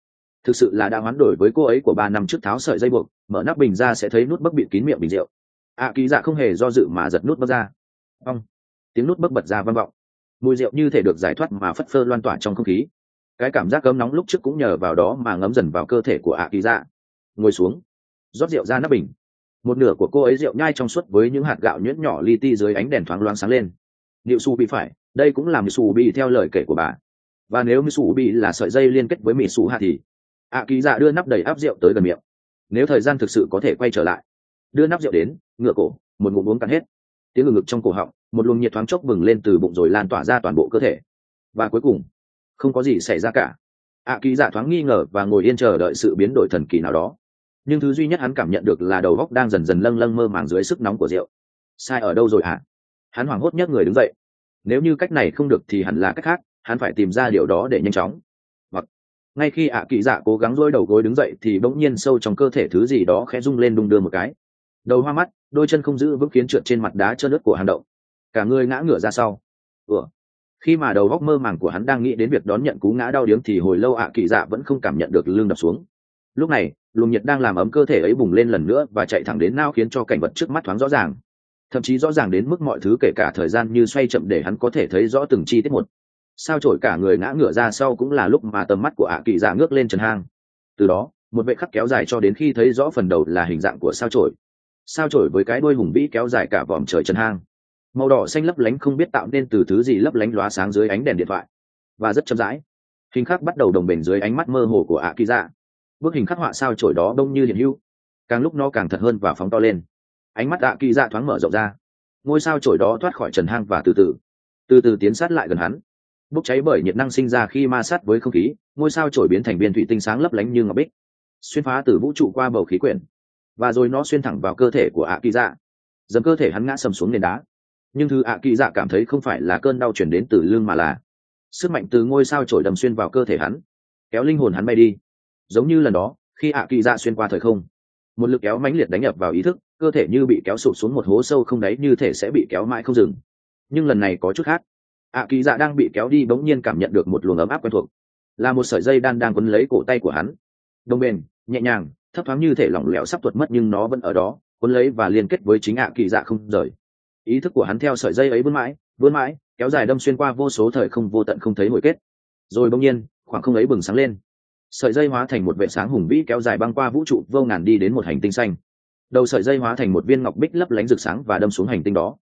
thực sự là đã hoán đổi với cô ấy của ba năm trước tháo sợi dây buộc, mở nắp bình ra sẽ thấy nút bấc bịt kín miệng bình rượu. ạ kỳ dạ không hề do dự mà giật nút bấc ra. Ông, tiếng nút bấc bật ra vang vọng, mùi rượu như thể được giải thoát mà phất phơ loan tỏa trong không khí. Cái cảm giác cấm nóng lúc trước cũng nhờ vào đó mà ngấm dần vào cơ thể của ạ kỳ dạ. Ngồi xuống, rót rượu ra nắp bình. Một nửa của cô ấy rượu nhai trong suốt với những hạt gạo nhuyễn nhỏ li ti dưới ánh đèn thoáng loáng sáng lên. Niệu su bị phải, đây cũng là mỹ su bị theo lời kể của bà. Và nếu mỹ su bị là sợi dây liên kết với mỹ su hạ thì ạ kỳ dạ đưa nắp đầy áp rượu tới gần miệng. Nếu thời gian thực sự có thể quay trở lại, đưa nắp rượu đến, ngửa cổ, một ngụm uống cạn hết. Tiếng ngực ngực trong cổ họng, một luồng nhiệt thoáng chốc bừng lên từ bụng rồi lan tỏa ra toàn bộ cơ thể. Và cuối cùng, không có gì xảy ra cả. ạ kỳ dạ thoáng nghi ngờ và ngồi yên chờ đợi sự biến đổi thần kỳ nào đó. Nhưng thứ duy nhất hắn cảm nhận được là đầu óc đang dần dần lâng lâng mơ màng dưới sức nóng của rượu. Sai ở đâu rồi hả? Hắn hoảng hốt nhấc người đứng dậy. Nếu như cách này không được thì hẳn là cách khác, hắn phải tìm ra điều đó để nhanh chóng. Hoặc ngay khi ạ kỳ dạ cố gắng dôi đầu gối đứng dậy thì bỗng nhiên sâu trong cơ thể thứ gì đó khẽ rung lên đung đưa một cái. Đầu hoa mắt, đôi chân không giữ vững khiến trượt trên mặt đá trơn ướt của hang động. Cả người ngã ngửa ra sau. Ủa? Khi mà đầu óc mơ màng của hắn đang nghĩ đến việc đón nhận cú ngã đau điếng thì hồi lâu ạ kỳ dạ vẫn không cảm nhận được lưng đập xuống. Lúc này, luồng nhiệt đang làm ấm cơ thể ấy bùng lên lần nữa và chạy thẳng đến não khiến cho cảnh vật trước mắt thoáng rõ ràng. Thậm chí rõ ràng đến mức mọi thứ kể cả thời gian như xoay chậm để hắn có thể thấy rõ từng chi tiết một. Sao chổi cả người ngã ngửa ra sau cũng là lúc mà tầm mắt của ạ kỳ dạ ngước lên trần hang. Từ đó, một vệ khắc kéo dài cho đến khi thấy rõ phần đầu là hình dạng của sao chổi. Sao chổi với cái đuôi hùng vĩ kéo dài cả vòm trời trần hang. Màu đỏ xanh lấp lánh không biết tạo nên từ thứ gì lấp lánh lóa sáng dưới ánh đèn điện thoại. Và rất chậm rãi, hình khắc bắt đầu đồng bền dưới ánh mắt mơ hồ của ạ kỳ dạ. Bức hình khắc họa sao chổi đó đông như hiện hữu, càng lúc nó càng thật hơn và phóng to lên. Ánh mắt ạ kỳ dạ thoáng mở rộng ra, ngôi sao chổi đó thoát khỏi trần hang và từ từ từ từ tiến sát lại gần hắn. Bốc cháy bởi nhiệt năng sinh ra khi ma sát với không khí, ngôi sao chổi biến thành viên thủy tinh sáng lấp lánh như ngọc bích, xuyên phá từ vũ trụ qua bầu khí quyển, và rồi nó xuyên thẳng vào cơ thể của ạ kỳ dạ. Dầm cơ thể hắn ngã sầm xuống nền đá. Nhưng thứ ạ kỳ dạ cảm thấy không phải là cơn đau chuyển đến từ lưng mà là sức mạnh từ ngôi sao chổi đâm xuyên vào cơ thể hắn, kéo linh hồn hắn bay đi. Giống như lần đó khi ạ kỳ dạ xuyên qua thời không, một lực kéo mãnh liệt đánh nhập vào ý thức, cơ thể như bị kéo sụp xuống một hố sâu không đáy, như thể sẽ bị kéo mãi không dừng. Nhưng lần này có chút khác. ạ kỳ dạ đang bị kéo đi bỗng nhiên cảm nhận được một luồng ấm áp quen thuộc, là một sợi dây đan đang quấn lấy cổ tay của hắn. Đồng bền, nhẹ nhàng, thấp thoáng như thể lỏng lẻo sắp tuột mất nhưng nó vẫn ở đó, quấn lấy và liên kết với chính ạ kỳ dạ không rời. Ý thức của hắn theo sợi dây ấy vươn mãi, vươn mãi, kéo dài đâm xuyên qua vô số thời không vô tận không thấy hồi kết. Rồi bỗng nhiên, khoảng không ấy bừng sáng lên. Sợi dây hóa thành một vệ sáng hùng vĩ kéo dài băng qua vũ trụ vô ngàn đi đến một hành tinh xanh. Đầu sợi dây hóa thành một viên ngọc bích lấp lánh rực sáng và đâm xuống hành tinh đó.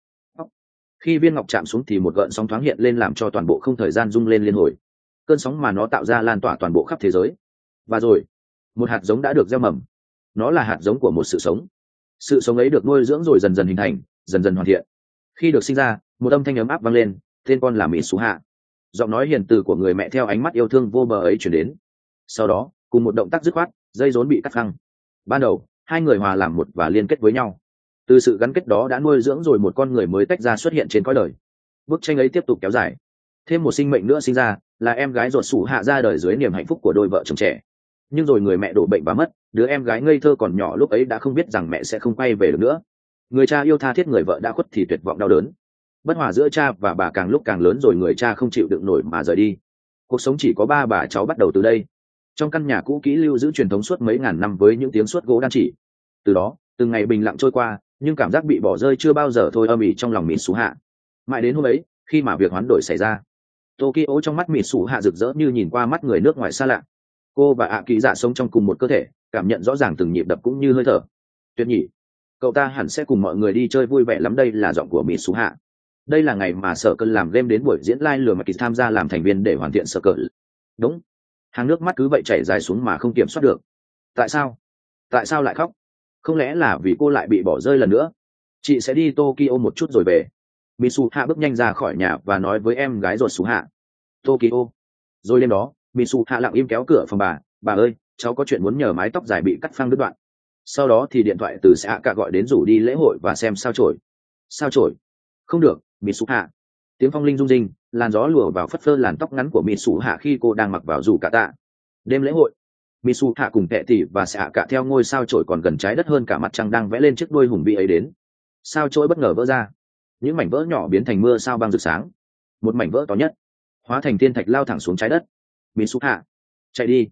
Khi viên ngọc chạm xuống thì một gợn sóng thoáng hiện lên làm cho toàn bộ không thời gian rung lên liên hồi. Cơn sóng mà nó tạo ra lan tỏa toàn bộ khắp thế giới. Và rồi, một hạt giống đã được gieo mầm. Nó là hạt giống của một sự sống. Sự sống ấy được nuôi dưỡng rồi dần dần hình thành, dần dần hoàn thiện. Khi được sinh ra, một âm thanh ấm áp vang lên, tên con là Mỹ Sú Hạ. Giọng nói hiền từ của người mẹ theo ánh mắt yêu thương vô bờ ấy truyền đến. Sau đó, cùng một động tác dứt khoát, dây rốn bị cắt phăng. Ban đầu, hai người hòa làm một và liên kết với nhau. Từ sự gắn kết đó đã nuôi dưỡng rồi một con người mới tách ra xuất hiện trên cõi đời. Bức tranh ấy tiếp tục kéo dài. Thêm một sinh mệnh nữa sinh ra, là em gái ruột Sú Hạ ra đời dưới niềm hạnh phúc của đôi vợ chồng trẻ. Nhưng rồi người mẹ đổ bệnh và mất, đứa em gái ngây thơ còn nhỏ lúc ấy đã không biết rằng mẹ sẽ không quay về được nữa. Người cha yêu tha thiết người vợ đã khuất thì tuyệt vọng đau đớn. Bất hòa giữa cha và bà càng lúc càng lớn rồi người cha không chịu đựng nổi mà rời đi. Cuộc sống chỉ có ba bà cháu bắt đầu từ đây. Trong căn nhà cũ kỹ lưu giữ truyền thống suốt mấy ngàn năm với những tiếng suốt gỗ đan chỉ. Từ đó, từng ngày bình lặng trôi qua, nhưng cảm giác bị bỏ rơi chưa bao giờ thôi âm ỉ trong lòng Mỹ Sú Hạ. Mãi đến hôm ấy, khi mà việc hoán đổi xảy ra, Tokyo trong mắt Mỹ Sú Hạ rực rỡ như nhìn qua mắt người nước ngoài xa lạ. Cô và ạ kỳ dạ sống trong cùng một cơ thể, cảm nhận rõ ràng từng nhịp đập cũng như hơi thở. Tuyệt nhỉ, cậu ta hẳn sẽ cùng mọi người đi chơi vui vẻ lắm. Đây là giọng của Mỹ Sú Hạ. Đây là ngày mà sở cơn làm game đến buổi diễn live lừa mà kỳ tham gia làm thành viên để hoàn thiện sở cơn. Đúng, hàng nước mắt cứ vậy chảy dài xuống mà không kiểm soát được. Tại sao tại sao lại khóc? Không lẽ là vì cô lại bị bỏ rơi lần nữa? Chị sẽ đi Tokyo một chút rồi về. Misu Hạ bước nhanh ra khỏi nhà và nói với em gái ruột Sú Hạ. Tokyo. Rồi đêm đó, Misu Hạ lặng im kéo cửa phòng bà. Bà ơi, cháu có chuyện muốn nhờ, mái tóc dài bị cắt phăng đứt đoạn. Sau đó thì điện thoại từ xã cả gọi đến rủ đi lễ hội và xem sao chổi. Sao chổi? Không được, Misu Hạ. Tiếng phong linh rung rinh, làn gió lùa vào phất phơ làn tóc ngắn của Misu Hạ khi cô đang mặc vào dù cả tạ. Đêm lễ hội, Misu Hạ cùng Tệ Tỷ và xã cả theo ngôi sao chổi còn gần trái đất hơn cả mặt trăng đang vẽ lên chiếc đuôi hùng vĩ ấy đến. Sao chổi bất ngờ vỡ ra, những mảnh vỡ nhỏ biến thành mưa sao băng rực sáng. Một mảnh vỡ to nhất hóa thành thiên thạch lao thẳng xuống trái đất. Misu Hạ, chạy đi!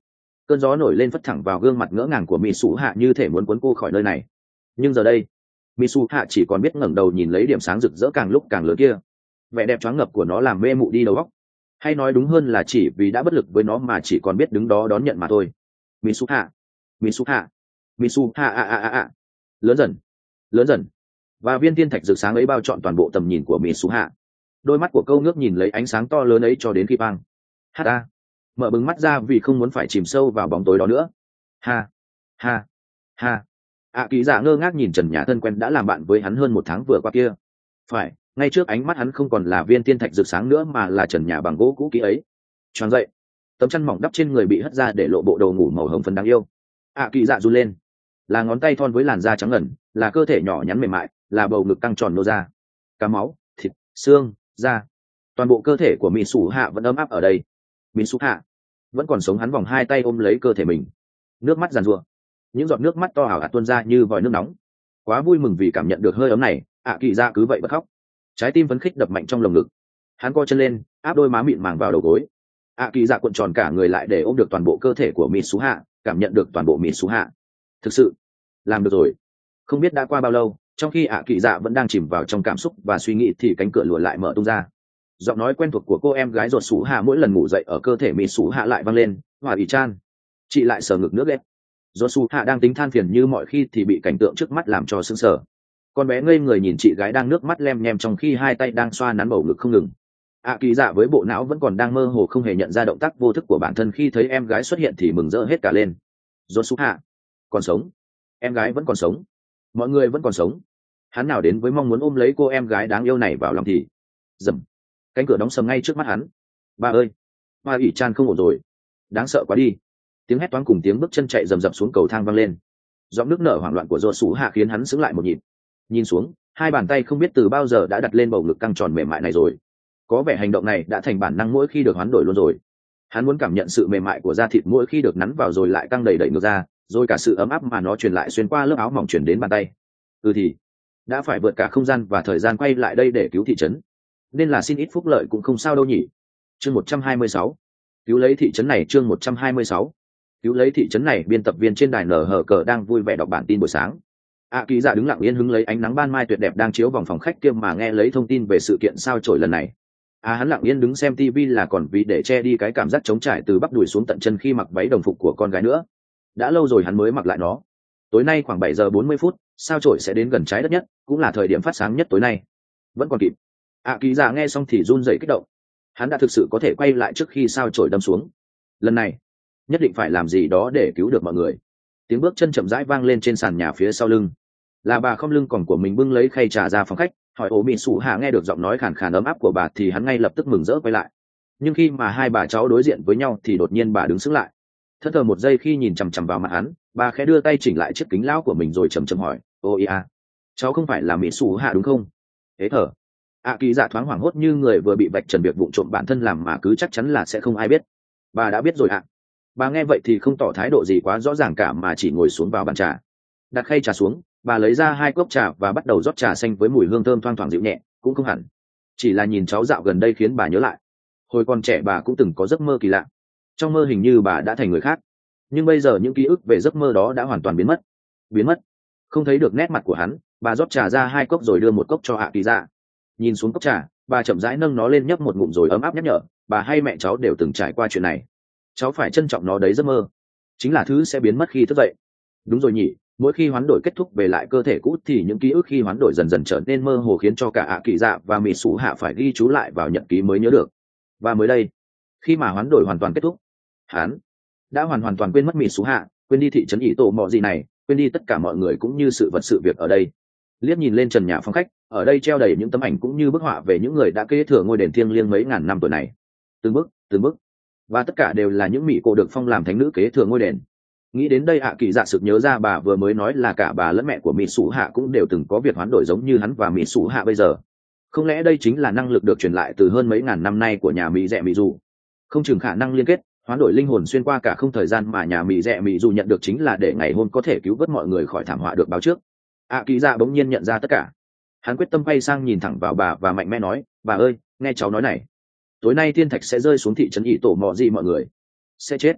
cơn gió nổi lên phất thẳng vào gương mặt ngỡ ngàng của mỹ sủ hạ như thể muốn cuốn cô khỏi nơi này. Nhưng giờ đây mỹ sủ hạ chỉ còn biết ngẩng đầu nhìn lấy điểm sáng rực rỡ càng lúc càng lớn kia. Vẻ đẹp choáng ngập của nó làm mê mụ đi đầu óc, hay nói đúng hơn là chỉ vì đã bất lực với nó mà chỉ còn biết đứng đó đón nhận mà thôi. Mỹ sủ hạ, mỹ sủ hạ, mỹ sủ hạ a a a a, lớn dần, lớn dần, và viên thiên thạch rực sáng ấy bao trọn toàn bộ tầm nhìn của mỹ sủ hạ. Đôi mắt của câu ngước nhìn lấy ánh sáng to lớn ấy cho đến khi băng hát ta mở bừng mắt ra vì không muốn phải chìm sâu vào bóng tối đó nữa. Ha ha ha. ạ kỳ dạ ngơ ngác nhìn trần nhà thân quen đã làm bạn với hắn hơn một tháng vừa qua kia. Phải, ngay trước ánh mắt hắn không còn là viên thiên thạch rực sáng nữa mà là trần nhà bằng gỗ cũ kỹ ấy. Choáng dậy, tấm chăn mỏng đắp trên người bị hất ra để lộ bộ đầu ngủ màu hồng phấn đáng yêu. ạ kỳ dạ run lên, là ngón tay thon với làn da trắng ngần, là cơ thể nhỏ nhắn mềm mại, là bầu ngực căng tròn nô ra, cá máu, thịt, xương, da, toàn bộ cơ thể của mỹ sủ hạ vẫn ấm áp ở đây. Mỹ sủ hạ vẫn còn sống, hắn vòng hai tay ôm lấy cơ thể mình, nước mắt giàn giụa, những giọt nước mắt to ảo ạt tuôn ra như vòi nước nóng. Quá vui mừng vì cảm nhận được hơi ấm này, ạ kỳ dạ cứ vậy bật khóc, trái tim phấn khích đập mạnh trong lồng ngực. Hắn co chân lên, áp đôi má mịn màng vào đầu gối. ạ kỳ dạ cuộn tròn cả người lại để ôm được toàn bộ cơ thể của mỹ sủ hạ, cảm nhận được toàn bộ mỹ sủ hạ. Thực sự làm được rồi. Không biết đã qua bao lâu, trong khi ạ kỳ dạ vẫn đang chìm vào trong cảm xúc và suy nghĩ thì cánh cửa lùa lại mở tung ra. Giọng nói quen thuộc của cô em gái ruột sủ hạ mỗi lần ngủ dậy ở cơ thể mỹ sủ hạ lại vang lên, hòa ỷ chan. Chị lại sờ ngực nước ghét. Ruột sủ hạ đang tính than phiền như mọi khi thì bị cảnh tượng trước mắt làm cho sững sờ. Con bé ngây người nhìn chị gái đang nước mắt lem nhem trong khi hai tay đang xoa nắn bầu ngực không ngừng. ạ kỳ dạ với bộ não vẫn còn đang mơ hồ không hề nhận ra động tác vô thức của bản thân khi thấy em gái xuất hiện thì mừng rỡ hết cả lên. Ruột sủ hạ còn sống, em gái vẫn còn sống, mọi người vẫn còn sống. Hắn nào đến với mong muốn ôm lấy cô em gái đáng yêu này vào lòng thì dầm, cánh cửa đóng sầm ngay trước mắt hắn. Ba ơi, ba ỷ chan không ổn rồi, đáng sợ quá đi. Tiếng hét toáng cùng tiếng bước chân chạy rầm rập xuống cầu thang vang lên. Giọng nước nở hoảng loạn của ruột sủ hạ khiến hắn sững lại một nhịp. Nhìn xuống, hai bàn tay không biết từ bao giờ đã đặt lên bầu ngực căng tròn mềm mại này rồi. Có vẻ hành động này đã thành bản năng mỗi khi được hoán đổi luôn rồi. Hắn muốn cảm nhận sự mềm mại của da thịt mỗi khi được nắn vào rồi lại căng đầy đẩy ngược ra, rồi cả sự ấm áp mà nó truyền lại xuyên qua lớp áo mỏng truyền đến bàn tay. Ừ thì đã phải vượt cả không gian và thời gian quay lại đây để cứu thị trấn, nên là xin ít phúc lợi cũng không sao đâu nhỉ. Chương một trăm hai mươi sáu, cứu lấy thị trấn này. Chương một trăm hai mươi sáu, cứu lấy thị trấn này. Biên tập viên trên đài nở hở cờ đang vui vẻ đọc bản tin buổi sáng. ạ kỳ dạ đứng lặng yên hứng lấy ánh nắng ban mai tuyệt đẹp đang chiếu vòng phòng khách kia mà nghe lấy thông tin về sự kiện sao chổi lần này. À hắn lặng yên đứng xem tivi là còn vì để che đi cái cảm giác trống trải từ bắp đùi xuống tận chân khi mặc váy đồng phục của con gái nữa. Đã lâu rồi hắn mới mặc lại nó. Tối nay khoảng bảy giờ bốn mươi phút, sao chổi sẽ đến gần trái đất nhất, cũng là thời điểm phát sáng nhất tối nay. Vẫn còn kịp. ạ kỳ dạ nghe xong thì run rẩy kích động. Hắn đã thực sự có thể quay lại trước khi sao chổi đâm xuống. Lần này nhất định phải làm gì đó để cứu được mọi người. Tiếng bước chân chậm rãi vang lên trên sàn nhà phía sau lưng. Là bà không lưng còn của mình bưng lấy khay trà ra phòng khách, hỏi ố mỹ sủ hạ. Nghe được giọng nói khàn khàn ấm áp của bà thì hắn ngay lập tức mừng rỡ quay lại. Nhưng khi mà hai bà cháu đối diện với nhau thì đột nhiên bà đứng sững lại, thẫn thờ một giây khi nhìn chằm chằm vào mặt hắn. Bà khẽ đưa tay chỉnh lại chiếc kính lão của mình rồi chầm chầm hỏi, ô ia, cháu không phải là mỹ sủ hạ đúng không? Thế thở. ạ kỳ dạ thoáng hoảng hốt như người vừa bị vạch trần việc vụng trộm bản thân làm mà cứ chắc chắn là sẽ không ai biết. Bà đã biết rồi ạ. Bà nghe vậy thì không tỏ thái độ gì quá rõ ràng cả mà chỉ ngồi xuống vào bàn trà, đặt khay trà xuống. Bà lấy ra hai cốc trà và bắt đầu rót trà xanh với mùi hương thơm thoang thoảng dịu nhẹ. Cũng không hẳn chỉ là nhìn cháu dạo gần đây khiến bà nhớ lại hồi còn trẻ bà cũng từng có giấc mơ kỳ lạ. Trong mơ hình như bà đã thành người khác, nhưng bây giờ những ký ức về giấc mơ đó đã hoàn toàn biến mất. Biến mất không thấy được nét mặt của hắn. Bà rót trà ra hai cốc rồi đưa một cốc cho ạ kỳ dạ. Nhìn xuống cốc trà, bà chậm rãi nâng nó lên nhấp một ngụm rồi ấm áp nhắc nhở, bà hay mẹ cháu đều từng trải qua chuyện này, cháu phải trân trọng nó đấy. Giấc mơ chính là thứ sẽ biến mất khi thức dậy. Đúng rồi nhỉ, mỗi khi hoán đổi kết thúc về lại cơ thể cũ thì những ký ức khi hoán đổi dần dần trở nên mơ hồ, khiến cho cả ạ kỳ dạ và mỹ sủ hạ phải ghi chú lại vào nhật ký mới nhớ được. Và mới đây, khi mà hoán đổi hoàn toàn kết thúc, hắn đã hoàn hoàn toàn quên mất mỹ sủ hạ, quên đi thị trấn ỷ tổ mọ gì này, quên đi tất cả mọi người cũng như sự vật sự việc ở đây. Liếc nhìn lên trần nhà phòng khách, ở đây treo đầy những tấm ảnh cũng như bức họa về những người đã kế thừa ngôi đền thiêng liêng mấy ngàn năm tuổi này. Từng bức từng bức, và tất cả đều là những mỹ cô được phong làm thánh nữ kế thừa ngôi đền. Nghĩ đến đây ạ kỳ dạ sực nhớ ra bà vừa mới nói là cả bà lẫn mẹ của mỹ sủ hạ cũng đều từng có việc hoán đổi giống như hắn và mỹ sủ hạ bây giờ. Không lẽ đây chính là năng lực được truyền lại từ hơn mấy ngàn năm nay của nhà mỹ rẻ mỹ dù? Không chừng khả năng liên kết hoán đổi linh hồn xuyên qua cả không thời gian mà nhà mỹ rẻ mỹ dù nhận được chính là để ngày hôm có thể cứu vớt mọi người khỏi thảm họa được báo trước. ạ kỳ dạ bỗng nhiên nhận ra tất cả. Hắn quyết tâm quay sang nhìn thẳng vào bà và mạnh mẽ nói, bà ơi, nghe cháu nói này, tối nay thiên thạch sẽ rơi xuống thị trấn ỷ tổ mọ gì mọi người sẽ chết.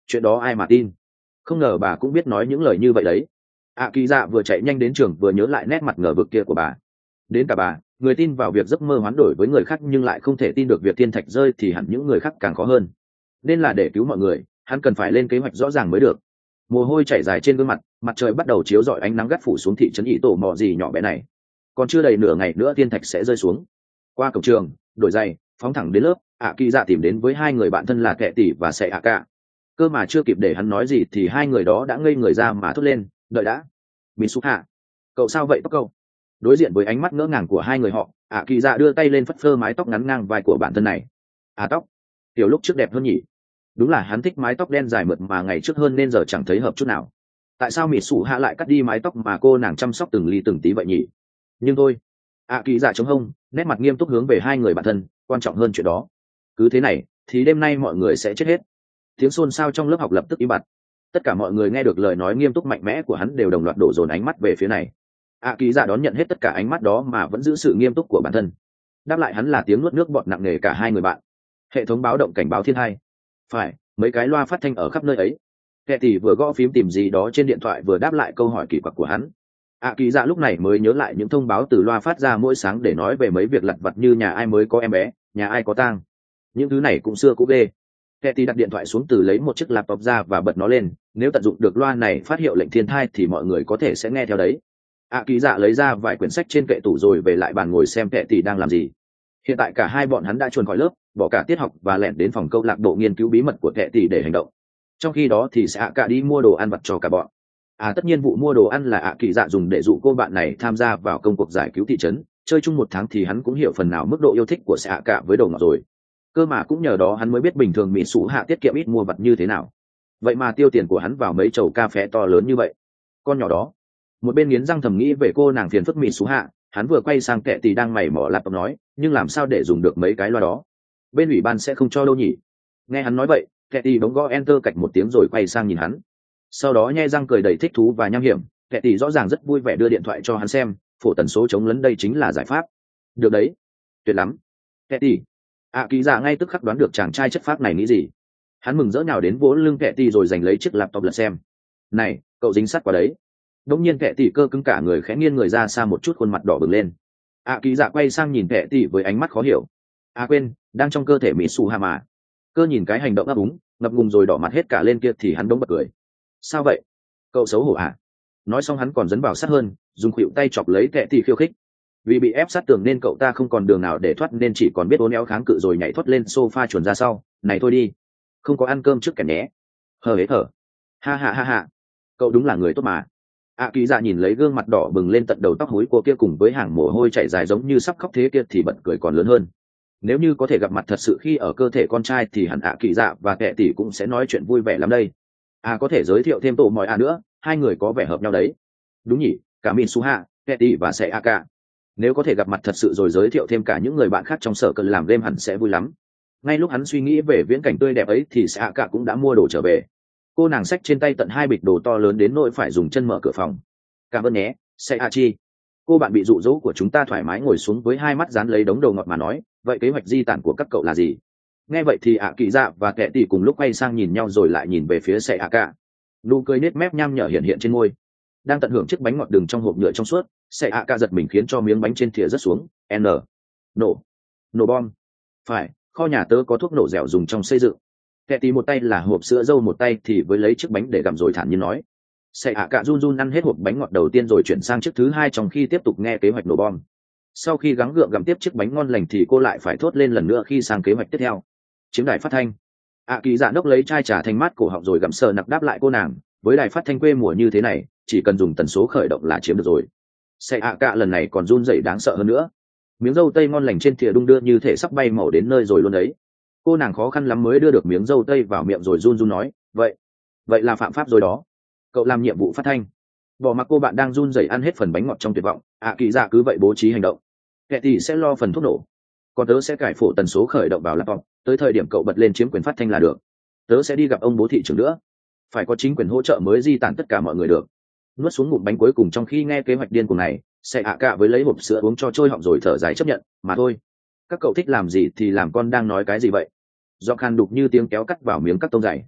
chuyện đó ai mà tin. Không ngờ bà cũng biết nói những lời như vậy đấy. ạ kỳ dạ vừa chạy nhanh đến trường vừa nhớ lại nét mặt ngờ vực kia của bà. Đến cả bà, người tin vào việc giấc mơ hoán đổi với người khác nhưng lại không thể tin được việc thiên thạch rơi thì hẳn những người khác càng khó hơn. Nên là để cứu mọi người, hắn cần phải lên kế hoạch rõ ràng mới được. Mồ hôi chảy dài trên gương mặt, mặt trời bắt đầu chiếu rọi ánh nắng gắt phủ xuống thị trấn ỷ tổ mò gì nhỏ bé này. Còn chưa đầy nửa ngày nữa thiên thạch sẽ rơi xuống. Qua cổng trường, đổi giày, phóng thẳng đến lớp, ạ kỳ dạ tìm đến với hai người bạn thân là kệ tỷ và sệ ạ cả. Cơ mà chưa kịp để hắn nói gì thì hai người đó đã ngây người ra mà thốt lên, đợi đã. Mitsuha, cậu sao vậy tóc cậu? Đối diện với ánh mắt ngỡ ngàng của hai người họ, ạ kỳ dạ đưa tay lên phất phơ mái tóc ngắn ngang vai của bản thân này. À tóc, tiểu lúc trước đẹp hơn nhỉ? Đúng là hắn thích mái tóc đen dài mượt mà ngày trước hơn nên giờ chẳng thấy hợp chút nào. Tại sao Mitsuha lại cắt đi mái tóc mà cô nàng chăm sóc từng ly từng tí vậy nhỉ? Nhưng thôi, ạ kỳ dạ chống hông, nét mặt nghiêm túc hướng về hai người bạn thân, quan trọng hơn chuyện đó. Cứ thế này thì đêm nay mọi người sẽ chết hết. Tiếng xôn xao trong lớp học lập tức im bặt. Tất cả mọi người nghe được lời nói nghiêm túc mạnh mẽ của hắn đều đồng loạt đổ dồn ánh mắt về phía này. ạ kỳ dạ đón nhận hết tất cả ánh mắt đó mà vẫn giữ sự nghiêm túc của bản thân. Đáp lại hắn là tiếng nuốt nước bọt nặng nề cả hai người bạn. Hệ thống báo động cảnh báo thiên hai. Phải, mấy cái loa phát thanh ở khắp nơi ấy. Kẻ tỷ vừa gõ phím tìm gì đó trên điện thoại vừa đáp lại câu hỏi kỳ quặc của hắn. ạ kỳ dạ lúc này mới nhớ lại những thông báo từ loa phát ra mỗi sáng để nói về mấy việc lặt vặt như nhà ai mới có em bé, nhà ai có tang. Những thứ này cũng xưa cũ ghê. Kẻ tỷ đặt điện thoại xuống từ lấy một chiếc laptop ra và bật nó lên. Nếu tận dụng được loa này phát hiệu lệnh thiên thai thì mọi người có thể sẽ nghe theo đấy. ạ kỳ dạ lấy ra vài quyển sách trên kệ tủ rồi về lại bàn ngồi xem kẻ tỷ đang làm gì. Hiện tại cả hai bọn hắn đã chuồn khỏi lớp, bỏ cả tiết học và lẻn đến phòng câu lạc bộ nghiên cứu bí mật của kẻ tỷ để hành động. Trong khi đó thì sẽ ạ cả đi mua đồ ăn vặt cho cả bọn. À tất nhiên vụ mua đồ ăn là ạ kỳ dạ dùng để dụ cô bạn này tham gia vào công cuộc giải cứu thị trấn. Chơi chung một tháng thì hắn cũng hiểu phần nào mức độ yêu thích của sẽ ạ cả với đồ ngọt rồi. Cơ mà cũng nhờ đó hắn mới biết bình thường mỹ sủ hạ tiết kiệm ít mua vặt như thế nào. Vậy mà tiêu tiền của hắn vào mấy chầu cà phê to lớn như vậy. Con nhỏ đó. Một bên nghiến răng thầm nghĩ về cô nàng phiền phức mỹ sủ hạ, hắn vừa quay sang kệ tỷ đang mày mỏ laptop nói, nhưng làm sao để dùng được mấy cái loa đó? Bên ủy ban sẽ không cho đâu nhỉ? Nghe hắn nói vậy, kệ tỷ bỗng gõ enter cạch một tiếng rồi quay sang nhìn hắn. Sau đó nhe răng cười đầy thích thú và nham hiểm, kệ tỷ rõ ràng rất vui vẻ đưa điện thoại cho hắn xem, phổ tần số chống lấn đây chính là giải pháp. Được đấy, tuyệt lắm. Kệ tỷ. ạ kỳ dạ ngay tức khắc đoán được chàng trai chất phác này nghĩ gì. Hắn mừng rỡ nhào đến vỗ lưng kệ tỷ rồi giành lấy chiếc laptop lật xem. Này, cậu dính sắt qua đấy. Đống nhiên kệ tỷ cơ cứng cả người khẽ nghiêng người ra xa một chút, khuôn mặt đỏ bừng lên. ạ kỳ dạ quay sang nhìn kệ tỷ với ánh mắt khó hiểu. À quên, đang trong cơ thể mỹ sủ hạ mà. Cơ nhìn cái hành động ấp úng ngập ngùng rồi đỏ mặt hết cả lên kia thì hắn đống bật cười. Sao vậy, cậu xấu hổ à? Nói xong hắn còn dấn vào sát hơn, dùng khuỷu tay chọc lấy kệ tỷ khiêu khích. Vì bị ép sát tường nên cậu ta không còn đường nào để thoát nên chỉ còn biết uốn éo kháng cự rồi nhảy thoát lên sofa chuồn ra sau. Này thôi đi, không có ăn cơm trước kẻ nhé. Hờ hế thở. Ha ha ha ha, cậu đúng là người tốt mà. ạ kỳ dạ nhìn lấy gương mặt đỏ bừng lên tận đầu tóc hối cô kia cùng với hàng mồ hôi chảy dài giống như sắp khóc thế kia thì bật cười còn lớn hơn. Nếu như có thể gặp mặt thật sự khi ở cơ thể con trai thì hẳn ạ kỳ dạ và kệ tỷ cũng sẽ nói chuyện vui vẻ lắm đây. À có thể giới thiệu thêm tổ mọi à nữa, hai người có vẻ hợp nhau đấy. Đúng nhỉ, cả Mitsuha, kệ tỷ và sẽ Aka. Nếu có thể gặp mặt thật sự rồi giới thiệu thêm cả những người bạn khác trong sở cần làm game hẳn sẽ vui lắm. Ngay lúc hắn suy nghĩ về viễn cảnh tươi đẹp ấy thì sẽ Aka cũng đã mua đồ trở về. Cô nàng xách trên tay tận hai bịch đồ to lớn đến nỗi phải dùng chân mở cửa phòng. Cảm ơn nhé, Seiachi. Cô bạn bị dụ dỗ của chúng ta thoải mái ngồi xuống với hai mắt dán lấy đống đồ ngọt mà nói, vậy kế hoạch di tản của các cậu là gì? Nghe vậy thì ạ kỳ dạ và kệ tỷ cùng lúc quay sang nhìn nhau rồi lại nhìn về phía Seiaka. Nụ cười nết mép nham nhở hiện hiện trên môi. Đang tận hưởng chiếc bánh ngọt đường trong hộp nhựa trong suốt, Seiaka giật mình khiến cho miếng bánh trên thìa rớt xuống. N. Nổ. Nổ bom. Phải, kho nhà tớ có thuốc nổ dẻo dùng trong xây dựng. Kệ tỷ một tay là hộp sữa dâu một tay thì với lấy chiếc bánh để gặm rồi thản nhiên nói. Sẽ ạ cả run run ăn hết hộp bánh ngọt đầu tiên rồi chuyển sang chiếc thứ hai trong khi tiếp tục nghe kế hoạch nổ bom. Sau khi gắng gượng gặm tiếp chiếc bánh ngon lành thì cô lại phải thốt lên lần nữa khi sang kế hoạch tiếp theo. Chiếm đài phát thanh. ạ kỳ dạ đốc lấy chai trà thanh mát cổ họng rồi gặm sờ nặc đáp lại cô nàng, với đài phát thanh quê mùa như thế này chỉ cần dùng tần số khởi động là chiếm được rồi. Sẽ ạ cả lần này còn run rẩy đáng sợ hơn nữa. Miếng dâu tây ngon lành trên thìa đung đưa như thể sắp bay màu đến nơi rồi luôn đấy. Cô nàng khó khăn lắm mới đưa được miếng dâu tây vào miệng rồi run run nói, vậy vậy là phạm pháp rồi đó. Cậu làm nhiệm vụ phát thanh. Bỏ mặc cô bạn đang run rẩy ăn hết phần bánh ngọt trong tuyệt vọng, ạ kỳ dạ cứ vậy bố trí hành động. Kệ tỷ sẽ lo phần thuốc nổ, còn tớ sẽ cải phổ tần số khởi động vào laptop, tới thời điểm cậu bật lên chiếm quyền phát thanh là được. Tớ sẽ đi gặp ông bố thị trưởng nữa, phải có chính quyền hỗ trợ mới di tản tất cả mọi người được. Nuốt xuống ngụm bánh cuối cùng trong khi nghe kế hoạch điên cuồng này, sẽ ạ cả với lấy hộp sữa uống cho trôi họng rồi thở dài chấp nhận, mà thôi. Các cậu thích làm gì thì làm, con đang nói cái gì vậy? Do khan đục như tiếng kéo cắt vào miếng cắt tông dày.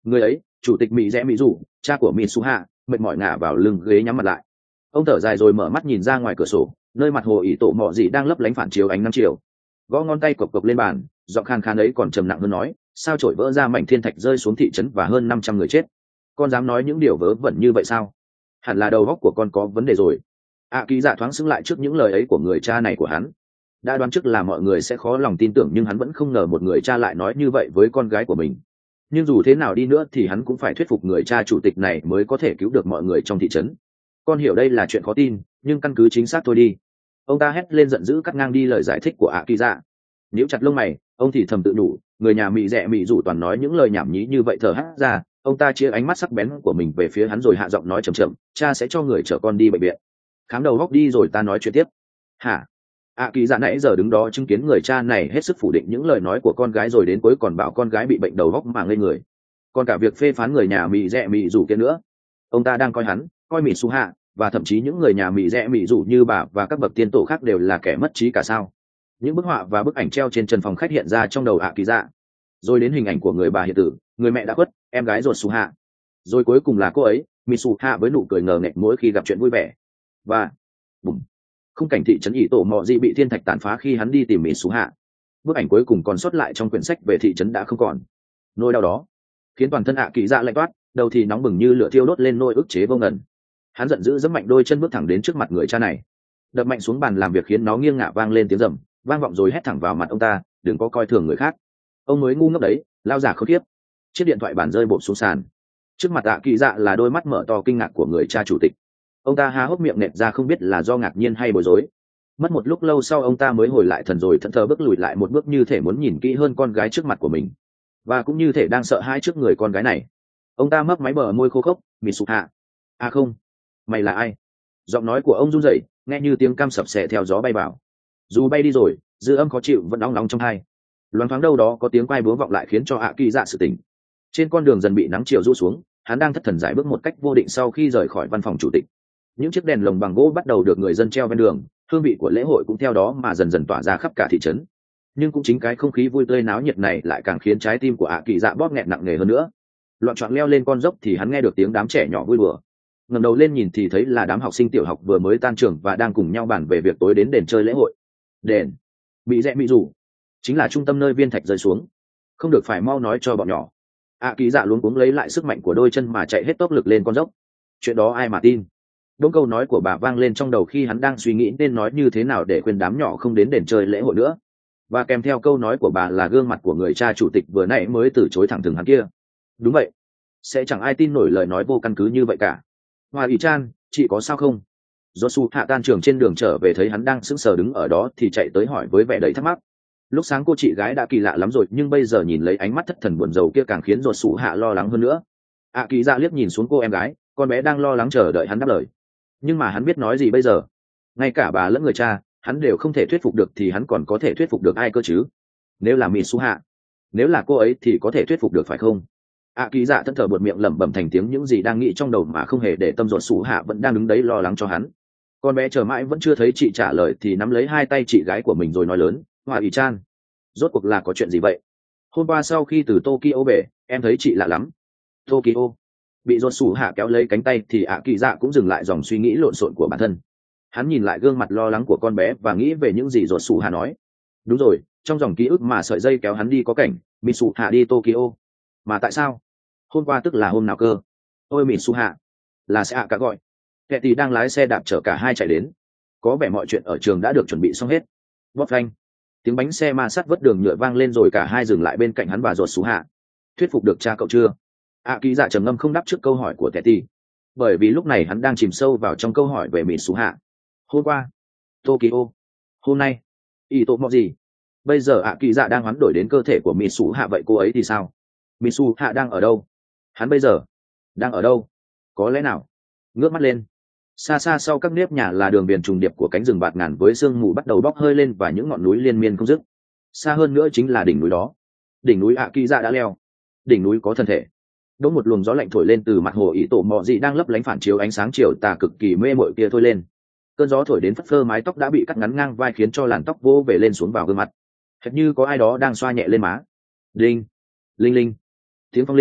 Người ấy, chủ tịch mỹ rẽ mỹ rủ, cha của mỹ su hạ, mệt mỏi ngả vào lưng ghế nhắm mặt lại. Ông thở dài rồi mở mắt nhìn ra ngoài cửa sổ, nơi mặt hồ ỷ tổ mọ gì đang lấp lánh phản chiếu ánh nắng chiều. Gõ ngón tay cộc cộc lên bàn, giọng khan khan ấy còn trầm nặng hơn nói, sao trổi vỡ ra mảnh thiên thạch rơi xuống thị trấn và hơn năm trăm người chết. Con dám nói những điều vớ vẩn như vậy sao? Hẳn là đầu óc của con có vấn đề rồi. ạ kỳ dạ thoáng xứng lại trước những lời ấy của người cha này của hắn. Đã đoán trước là mọi người sẽ khó lòng tin tưởng, nhưng hắn vẫn không ngờ một người cha lại nói như vậy với con gái của mình. Nhưng dù thế nào đi nữa thì hắn cũng phải thuyết phục người cha chủ tịch này mới có thể cứu được mọi người trong thị trấn. Con hiểu đây là chuyện khó tin, nhưng căn cứ chính xác thôi đi. Ông ta hét lên giận dữ, cắt ngang đi lời giải thích của ạ kỳ dạ. Níu chặt lông mày, ông thì thầm tự nhủ, người nhà mị rẻ mị rủ toàn nói những lời nhảm nhí như vậy. Thở hắt ra, ông ta chia ánh mắt sắc bén của mình về phía hắn rồi hạ giọng nói chậm chậm, cha sẽ cho người chở con đi bệnh viện. Khám đầu góc đi rồi ta nói chuyện tiếp. Hả? ạ kỳ dạ nãy giờ đứng đó chứng kiến người cha này hết sức phủ định những lời nói của con gái, rồi đến cuối còn bảo con gái bị bệnh đầu góc mà ngây người. Còn cả việc phê phán người nhà mị rẻ mị rủ kia nữa. Ông ta đang coi hắn, coi mị su hạ và thậm chí những người nhà mị rẽ mị rủ như bà và các bậc tiên tổ khác đều là kẻ mất trí cả sao? Những bức họa và bức ảnh treo trên trần phòng khách hiện ra trong đầu ạ kỳ dạ, rồi đến hình ảnh của người bà hiện tử, người mẹ đã khuất, em gái ruột su hạ, rồi cuối cùng là cô ấy mị su hạ với nụ cười ngờ nghệch mỗi khi gặp chuyện vui vẻ. Và bùm, khung cảnh thị trấn ỷ tổ mọ gì bị thiên thạch tàn phá khi hắn đi tìm mị su hạ. Bức ảnh cuối cùng còn sót lại trong quyển sách về thị trấn đã không còn. Nỗi đau đó khiến toàn thân ạ kỳ dạ lạnh toát, đầu thì nóng bừng như lửa thiêu đốt lên nỗi ức chế vô ngần. Hắn giận dữ giẫm mạnh đôi chân bước thẳng đến trước mặt người cha này, đập mạnh xuống bàn làm việc khiến nó nghiêng ngả, vang lên tiếng rầm vang vọng rồi hét thẳng vào mặt ông ta, đừng có coi thường người khác. Ông mới ngu ngốc đấy, lao giả khốn kiếp. Chiếc điện thoại bàn rơi bộp xuống sàn. Trước mặt ạ kỳ dạ là đôi mắt mở to kinh ngạc của người cha chủ tịch. Ông ta há hốc miệng nẹt ra, không biết là do ngạc nhiên hay bối rối. Mất một lúc lâu sau ông ta mới hồi lại thần, rồi thẫn thờ bước lùi lại một bước, như thể muốn nhìn kỹ hơn con gái trước mặt của mình, và cũng như thể đang sợ hãi trước người con gái này. Ông ta mấp máy bờ môi khô khốc, mị sụp hạ. À không, mày là ai? Giọng nói của ông run rẩy, nghe như tiếng cam sập xẻ theo gió bay vào. Dù bay đi rồi, dư âm khó chịu vẫn nóng nóng trong tai. Loáng thoáng đâu đó có tiếng quai búa vọng lại, khiến cho ạ kỳ dạ sự tỉnh. Trên con đường dần bị nắng chiều rũ xuống, hắn đang thất thần giải bước một cách vô định sau khi rời khỏi văn phòng chủ tịch. Những chiếc đèn lồng bằng gỗ bắt đầu được người dân treo ven đường, hương vị của lễ hội cũng theo đó mà dần dần tỏa ra khắp cả thị trấn. Nhưng cũng chính cái không khí vui tươi náo nhiệt này lại càng khiến trái tim của ạ kỳ dạ bóp nghẹt nặng nề hơn nữa. Loạn trọn leo lên con dốc thì hắn nghe được tiếng đám trẻ nhỏ vui đùa. Ngẩng đầu lên nhìn thì thấy là đám học sinh tiểu học vừa mới tan trường và đang cùng nhau bàn về việc tối đến đền chơi lễ hội. Đền bị rẽ bị rủ chính là trung tâm nơi viên thạch rơi xuống. Không được phải mau nói cho bọn nhỏ. ạ kỳ dạ luống cuống lấy lại sức mạnh của đôi chân mà chạy hết tốc lực lên con dốc. Chuyện đó ai mà tin. Đống câu nói của bà vang lên trong đầu khi hắn đang suy nghĩ nên nói như thế nào để khuyên đám nhỏ không đến đền chơi lễ hội nữa. Và kèm theo câu nói của bà là gương mặt của người cha chủ tịch vừa nãy mới từ chối thẳng thừng hắn kia. Đúng vậy, sẽ chẳng ai tin nổi lời nói vô căn cứ như vậy cả. Hoa ý chan, chị có sao không? Josu hạ tan trường trên đường trở về thấy hắn đang sững sờ đứng ở đó thì chạy tới hỏi với vẻ đầy thắc mắc. Lúc sáng cô chị gái đã kỳ lạ lắm rồi, nhưng bây giờ nhìn lấy ánh mắt thất thần buồn rầu kia càng khiến Josu hạ lo lắng hơn nữa. ạ kỳ dạ liếc nhìn xuống cô em gái, con bé đang lo lắng chờ đợi hắn đáp lời. Nhưng mà hắn biết nói gì bây giờ? Ngay cả bà lẫn người cha, hắn đều không thể thuyết phục được thì hắn còn có thể thuyết phục được ai cơ chứ? Nếu là Mitsu hạ, nếu là cô ấy thì có thể thuyết phục được phải không? ạ kỳ dạ thẫn thờ buột miệng lẩm bẩm thành tiếng những gì đang nghĩ trong đầu mà không hề để tâm. Ruột sủ hạ vẫn đang đứng đấy lo lắng cho hắn. Con bé chờ mãi vẫn chưa thấy chị trả lời thì nắm lấy hai tay chị gái của mình rồi nói lớn, Hoa ý chan, rốt cuộc là có chuyện gì vậy? Hôm qua sau khi từ Tokyo về, em thấy chị lạ lắm. Tokyo? Bị ruột sủ hạ kéo lấy cánh tay thì ạ kỳ dạ cũng dừng lại dòng suy nghĩ lộn xộn của bản thân. Hắn nhìn lại gương mặt lo lắng của con bé và nghĩ về những gì ruột sủ hạ nói. Đúng rồi, trong dòng ký ức mà sợi dây kéo hắn đi có cảnh Mitsu hạ đi Tokyo. Mà tại sao? Hôm qua tức là hôm nào cơ? Ôi Mitsu hạ, là sẽ hạ cả gọi. Kẻ thì đang lái xe đạp chở cả hai chạy đến. Có vẻ mọi chuyện ở trường đã được chuẩn bị xong hết. Bóp phanh, tiếng bánh xe ma sát vất đường nhựa vang lên rồi cả hai dừng lại bên cạnh hắn và ruột sủ hạ. Thuyết phục được cha cậu chưa? ạ kỳ dạ trầm ngâm không đáp trước câu hỏi của Teddy, bởi vì lúc này hắn đang chìm sâu vào trong câu hỏi về Mitsu hạ. Hôm qua Tokyo, hôm nay ý tổ mọ gì? Bây giờ ạ kỳ dạ đang hoán đổi đến cơ thể của Mitsu hạ, vậy cô ấy thì sao? Mitsu hạ đang ở đâu? Hắn bây giờ đang ở đâu? Có lẽ nào? Ngước mắt lên, xa xa sau các nếp nhà là đường viền trùng điệp của cánh rừng bạt ngàn với sương mù bắt đầu bốc hơi lên và những ngọn núi liên miên không dứt. Xa hơn nữa chính là đỉnh núi đó, đỉnh núi ạ kỳ dạ đã leo. Đỉnh núi có thân thể. Đỗ một luồng gió lạnh thổi lên từ mặt hồ ý tổ mọ gì đang lấp lánh phản chiếu ánh sáng chiều tà cực kỳ mê mội kia thôi lên. Cơn gió thổi đến phất phơ mái tóc đã bị cắt ngắn ngang vai, khiến cho làn tóc vô về lên xuống vào gương mặt, hệt như có ai đó đang xoa nhẹ lên má. Linh linh linh, tiếng phong linh,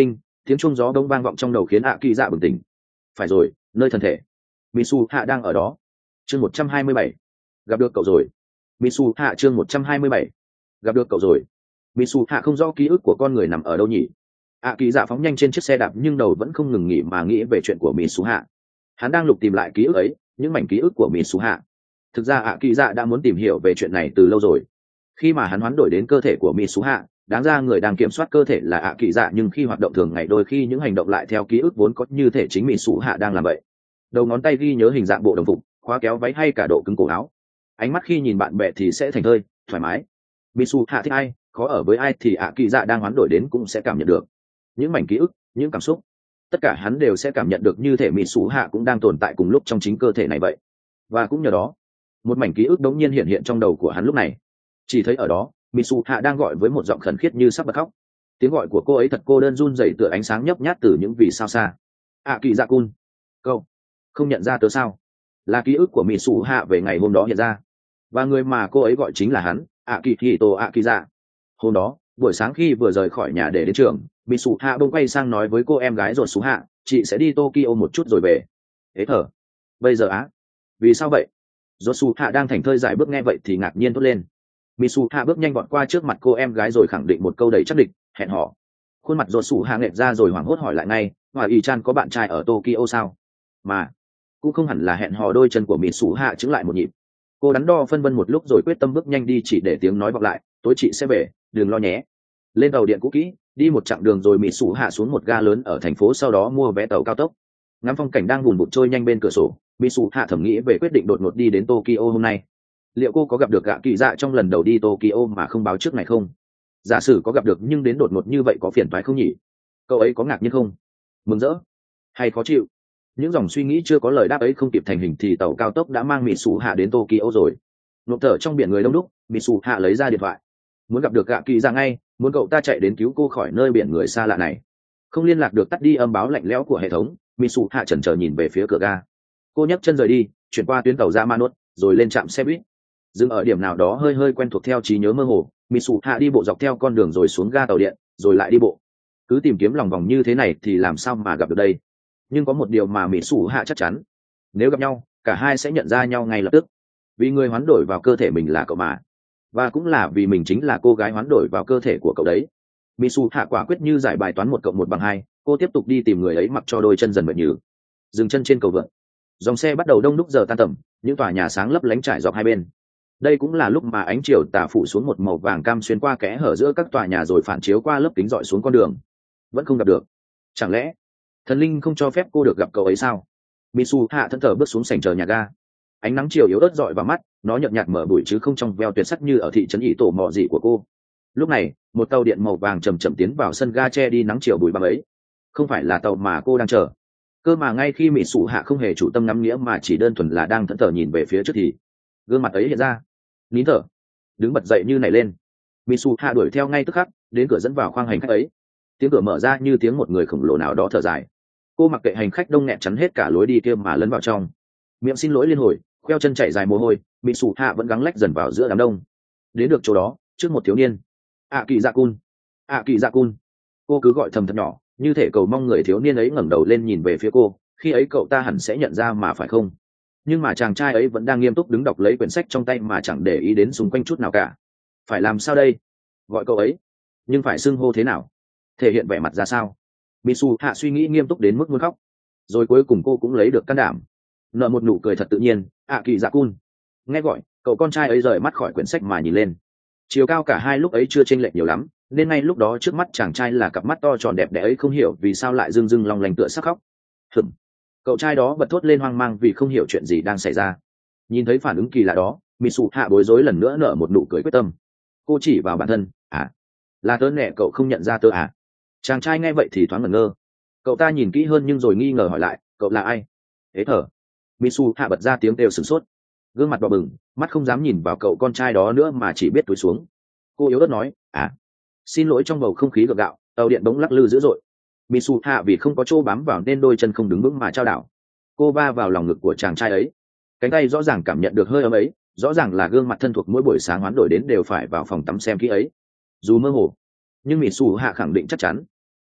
Tiếng chuông gió đông vang vọng trong đầu khiến ạ kỳ dạ bừng tỉnh. Phải rồi, nơi thân thể Misu hạ đang ở đó. Chương một trăm hai mươi bảy, gặp được cậu rồi. Misu hạ chương một trăm hai mươi bảy, gặp được cậu rồi. Misu hạ không rõ ký ức của con người nằm ở đâu nhỉ. ạ kỳ dạ phóng nhanh trên chiếc xe đạp nhưng đầu vẫn không ngừng nghỉ mà nghĩ về chuyện của Misu hạ. Hắn đang lục tìm lại ký ức ấy, những mảnh ký ức của Misu hạ. Thực ra ạ kỳ dạ đã muốn tìm hiểu về chuyện này từ lâu rồi. Khi mà hắn hoán đổi đến cơ thể của Misu hạ, đáng ra người đang kiểm soát cơ thể là ạ kỳ dạ, nhưng khi hoạt động thường ngày đôi khi những hành động lại theo ký ức vốn có, như thể chính Misu hạ đang làm vậy. Đầu ngón tay ghi nhớ hình dạng bộ đồng phục, khóa kéo váy hay cả độ cứng cổ áo. Ánh mắt khi nhìn bạn bè thì sẽ thành thơi thoải mái. Misu hạ thích ai, khó ở với ai thì ạ kỳ dạ đang hoán đổi đến cũng sẽ cảm nhận được. Những mảnh ký ức, những cảm xúc, tất cả hắn đều sẽ cảm nhận được, như thể Misu hạ cũng đang tồn tại cùng lúc trong chính cơ thể này vậy. Và cũng nhờ đó, một mảnh ký ức đống nhiên hiện hiện trong đầu của hắn lúc này. Chỉ thấy ở đó, Misu hạ đang gọi với một giọng khẩn khiết như sắp bật khóc. Tiếng gọi của cô ấy thật cô đơn, run rẩy tựa ánh sáng nhấp nhát từ những vì sao xa. ạ kỳ dạ cun, câu không nhận ra tớ sao? Là ký ức của Misu hạ về ngày hôm đó hiện ra, và người mà cô ấy gọi chính là hắn, ạ kỳ hito ạ kỳ dạ. Hôm đó buổi sáng khi vừa rời khỏi nhà để đến trường, Misu hạ bỗng quay sang nói với cô em gái rồi: "Su hạ, chị sẽ đi Tokyo một chút rồi về." Thế thở, bây giờ á? Vì sao vậy? Josu hạ đang thành thơi giải bước nghe vậy thì ngạc nhiên thốt lên. Misu hạ bước nhanh vọt qua trước mặt cô em gái rồi khẳng định một câu đầy chắc định: "Hẹn hò." Khuôn mặt Josu hạ nghẹt ra rồi hoảng hốt hỏi lại ngay: "Hòa y chan có bạn trai ở Tokyo sao?" Mà cũng không hẳn là hẹn hò. Đôi chân của Misu hạ chững lại một nhịp. Cô đắn đo phân vân một lúc rồi quyết tâm bước nhanh đi, chỉ để tiếng nói vọng lại: "Tối chị sẽ về, đừng lo nhé." Lên tàu điện cũ kỹ, đi một chặng đường rồi Misu hạ xuống một ga lớn ở thành phố, sau đó mua vé tàu cao tốc. Ngắm phong cảnh đang vùn vụt trôi nhanh bên cửa sổ, Misu hạ thầm nghĩ về quyết định đột ngột đi đến Tokyo hôm nay. Liệu cô có gặp được gạ kỳ dạ trong lần đầu đi Tokyo mà không báo trước này không? Giả sử có gặp được nhưng đến đột ngột như vậy có phiền toái không nhỉ? Cậu ấy có ngạc nhiên không? Mừng rỡ? Hay khó chịu? Những dòng suy nghĩ chưa có lời đáp ấy không kịp thành hình thì tàu cao tốc đã mang Misu hạ đến Tokyo rồi. Nộp thở trong biển người đông đúc, Misu hạ lấy ra điện thoại. Muốn gặp được gạ kỳ dạ ngay, muốn cậu ta chạy đến cứu cô khỏi nơi biển người xa lạ này. Không liên lạc được, tắt đi âm báo lạnh lẽo của hệ thống, Misu hạ chần chờ nhìn về phía cửa ga. Cô nhấc chân rời đi, chuyển qua tuyến tàu ra Manot, rồi lên trạm xe buýt. Dừng ở điểm nào đó hơi hơi quen thuộc theo trí nhớ mơ hồ, Misu hạ đi bộ dọc theo con đường rồi xuống ga tàu điện, rồi lại đi bộ. Cứ tìm kiếm lòng vòng như thế này thì làm sao mà gặp được đây? Nhưng có một điều mà Misu hạ chắc chắn: nếu gặp nhau, cả hai sẽ nhận ra nhau ngay lập tức. Vì người hoán đổi vào cơ thể mình là cậu mà, và cũng là vì mình chính là cô gái hoán đổi vào cơ thể của cậu đấy. Misu hạ quả quyết như giải bài toán một cộng một bằng hai. Cô tiếp tục đi tìm người ấy mặc cho đôi chân dần mệt nhừ. Dừng chân trên cầu vượt, dòng xe bắt đầu đông đúc giờ tan tầm, những tòa nhà sáng lấp lánh trải dọc hai bên. Đây cũng là lúc mà ánh chiều tà phủ xuống một màu vàng cam xuyên qua kẽ hở giữa các tòa nhà rồi phản chiếu qua lớp kính rọi xuống con đường. Vẫn không gặp được. Chẳng lẽ thần linh không cho phép cô được gặp cậu ấy sao? Misu hạ thẫn thờ bước xuống sảnh chờ nhà ga. Ánh nắng chiều yếu ớt rọi vào mắt, nó nhợt nhạt mở bụi chứ không trong veo tuyệt sắc như ở thị trấn ỷ tổ mọ dị của cô. Lúc này một tàu điện màu vàng chầm chậm tiến vào sân ga che đi nắng chiều bụi bặm ấy. Không phải là tàu mà cô đang chờ. Cơ mà ngay khi Misu hạ không hề chủ tâm ngắm nghĩa mà chỉ đơn thuần là đang thẫn thờ nhìn về phía trước thì gương mặt ấy hiện ra. Nín thở, đứng bật dậy như nảy lên. Misu hạ đuổi theo ngay tức khắc, đến cửa dẫn vào khoang hành khách ấy. Tiếng cửa mở ra như tiếng một người khổng lồ nào đó thở dài. Cô mặc kệ hành khách đông nghẹt chắn hết cả lối đi kia mà lấn vào trong. Miệng xin lỗi liên hồi, khoeo chân chảy dài mồ hôi, Misu hạ vẫn gắng lách dần vào giữa đám đông. Đến được chỗ đó, trước một thiếu niên. "ạ kỳ dạ cun, ạ kỳ dạ cun." Cô cứ gọi thầm thật nhỏ, như thể cầu mong người thiếu niên ấy ngẩng đầu lên nhìn về phía cô. Khi ấy cậu ta hẳn sẽ nhận ra mà, phải không? Nhưng mà chàng trai ấy vẫn đang nghiêm túc đứng đọc lấy quyển sách trong tay mà chẳng để ý đến xung quanh chút nào cả. Phải làm sao đây? Gọi cậu ấy, nhưng phải xưng hô thế nào? Thể hiện vẻ mặt ra sao? Misu hạ suy nghĩ nghiêm túc đến mức muốn khóc. Rồi cuối cùng cô cũng lấy được can đảm, nở một nụ cười thật tự nhiên. "ạ kỳ dạ cun." Nghe gọi, cậu con trai ấy rời mắt khỏi quyển sách mà nhìn lên. Chiều cao cả hai lúc ấy chưa chênh lệch nhiều lắm, nên ngay lúc đó trước mắt chàng trai là cặp mắt to tròn đẹp đẽ ấy, không hiểu vì sao lại rưng rưng long lanh tựa sắp khóc. Hửm. Cậu trai đó bật thốt lên hoang mang vì không hiểu chuyện gì đang xảy ra. Nhìn thấy phản ứng kỳ lạ đó, Misu hạ bối rối lần nữa nở một nụ cười quyết tâm. Cô chỉ vào bản thân: "À, là tớ nè, cậu không nhận ra tớ à?" Chàng trai nghe vậy thì thoáng ngẩn ngơ. Cậu ta nhìn kỹ hơn nhưng rồi nghi ngờ hỏi lại: "Cậu là ai?" Thế thở, Misu hạ bật ra tiếng kêu sửng sốt. Gương mặt đỏ bừng, mắt không dám nhìn vào cậu con trai đó nữa mà chỉ biết cúi xuống. Cô yếu ớt nói: "À, xin lỗi." Trong bầu không khí gượng gạo, tàu điện bỗng lắc lư dữ dội. Misu hạ vì không có chỗ bám vào nên đôi chân không đứng vững mà chao đảo. Cô va vào lòng ngực của chàng trai ấy. Cánh tay rõ ràng cảm nhận được hơi ấm ấy, rõ ràng là gương mặt thân thuộc mỗi buổi sáng hoán đổi đến đều phải vào phòng tắm xem kỹ ấy. Dù mơ hồ, nhưng Misu hạ khẳng định chắc chắn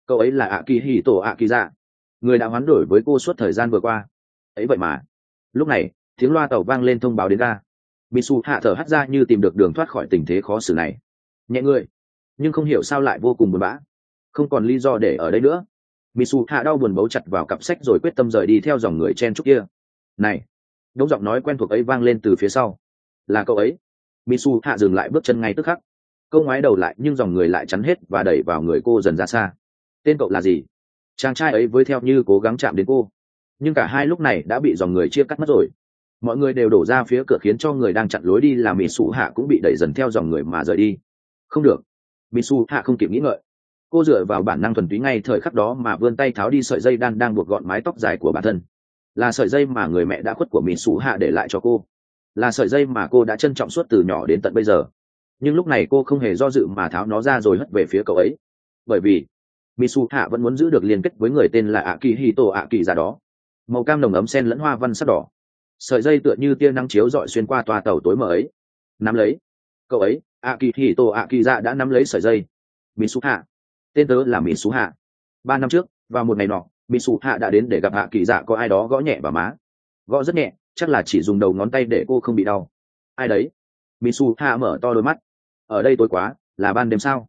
Cậu ấy là ạ kỳ hì tổ ạ kỳ dạ, người đã hoán đổi với cô suốt thời gian vừa qua. Ấy vậy mà lúc này tiếng loa tàu vang lên thông báo đến ga. Mitsu hạ thở hắt ra như tìm được đường thoát khỏi tình thế khó xử này. Nhẹ người, nhưng không hiểu sao lại vô cùng buồn bã. Không còn lý do để ở đây nữa. Mitsu hạ đau buồn bấu chặt vào cặp sách rồi quyết tâm rời đi theo dòng người chen chúc kia. Này, đống giọng nói quen thuộc ấy vang lên từ phía sau. Là cậu ấy. Mitsu hạ dừng lại bước chân ngay tức khắc. Câu ngoái đầu lại nhưng dòng người lại chắn hết và đẩy vào người cô dần ra xa. Tên cậu là gì? Chàng trai ấy với theo như cố gắng chạm đến cô, nhưng cả hai lúc này đã bị dòng người chia cắt mất rồi. Mọi người đều đổ ra phía cửa khiến cho người đang chặn lối đi là Mitsu hạ cũng bị đẩy dần theo dòng người mà rời đi. Không được. Mitsu hạ không kịp nghĩ ngợi, cô dựa vào bản năng thuần túy ngay thời khắc đó mà vươn tay tháo đi sợi dây đan đang buộc gọn mái tóc dài của bản thân. Là sợi dây mà người mẹ đã khuất của Mitsu hạ để lại cho cô, là sợi dây mà cô đã trân trọng suốt từ nhỏ đến tận bây giờ. Nhưng lúc này cô không hề do dự mà tháo nó ra rồi hất về phía cậu ấy, bởi vì Mitsu hạ vẫn muốn giữ được liên kết với người tên là Akihito Akiza đó. Màu cam nồng ấm xen lẫn hoa văn sắc đỏ, sợi dây tựa như tia nắng chiếu rọi xuyên qua toa tàu tối mờ ấy. Nắm lấy. Cậu ấy, Akihito Akiza đã nắm lấy sợi dây. Mitsu hạ. Tên tớ là Mitsu hạ. Ba năm trước, vào một ngày nọ, Mitsu hạ đã đến để gặp Akiza, có ai đó gõ nhẹ vào má. Gõ rất nhẹ, chắc là chỉ dùng đầu ngón tay để cô không bị đau. Ai đấy? Mitsu hạ mở to đôi mắt. Ở đây tối quá, là ban đêm sao?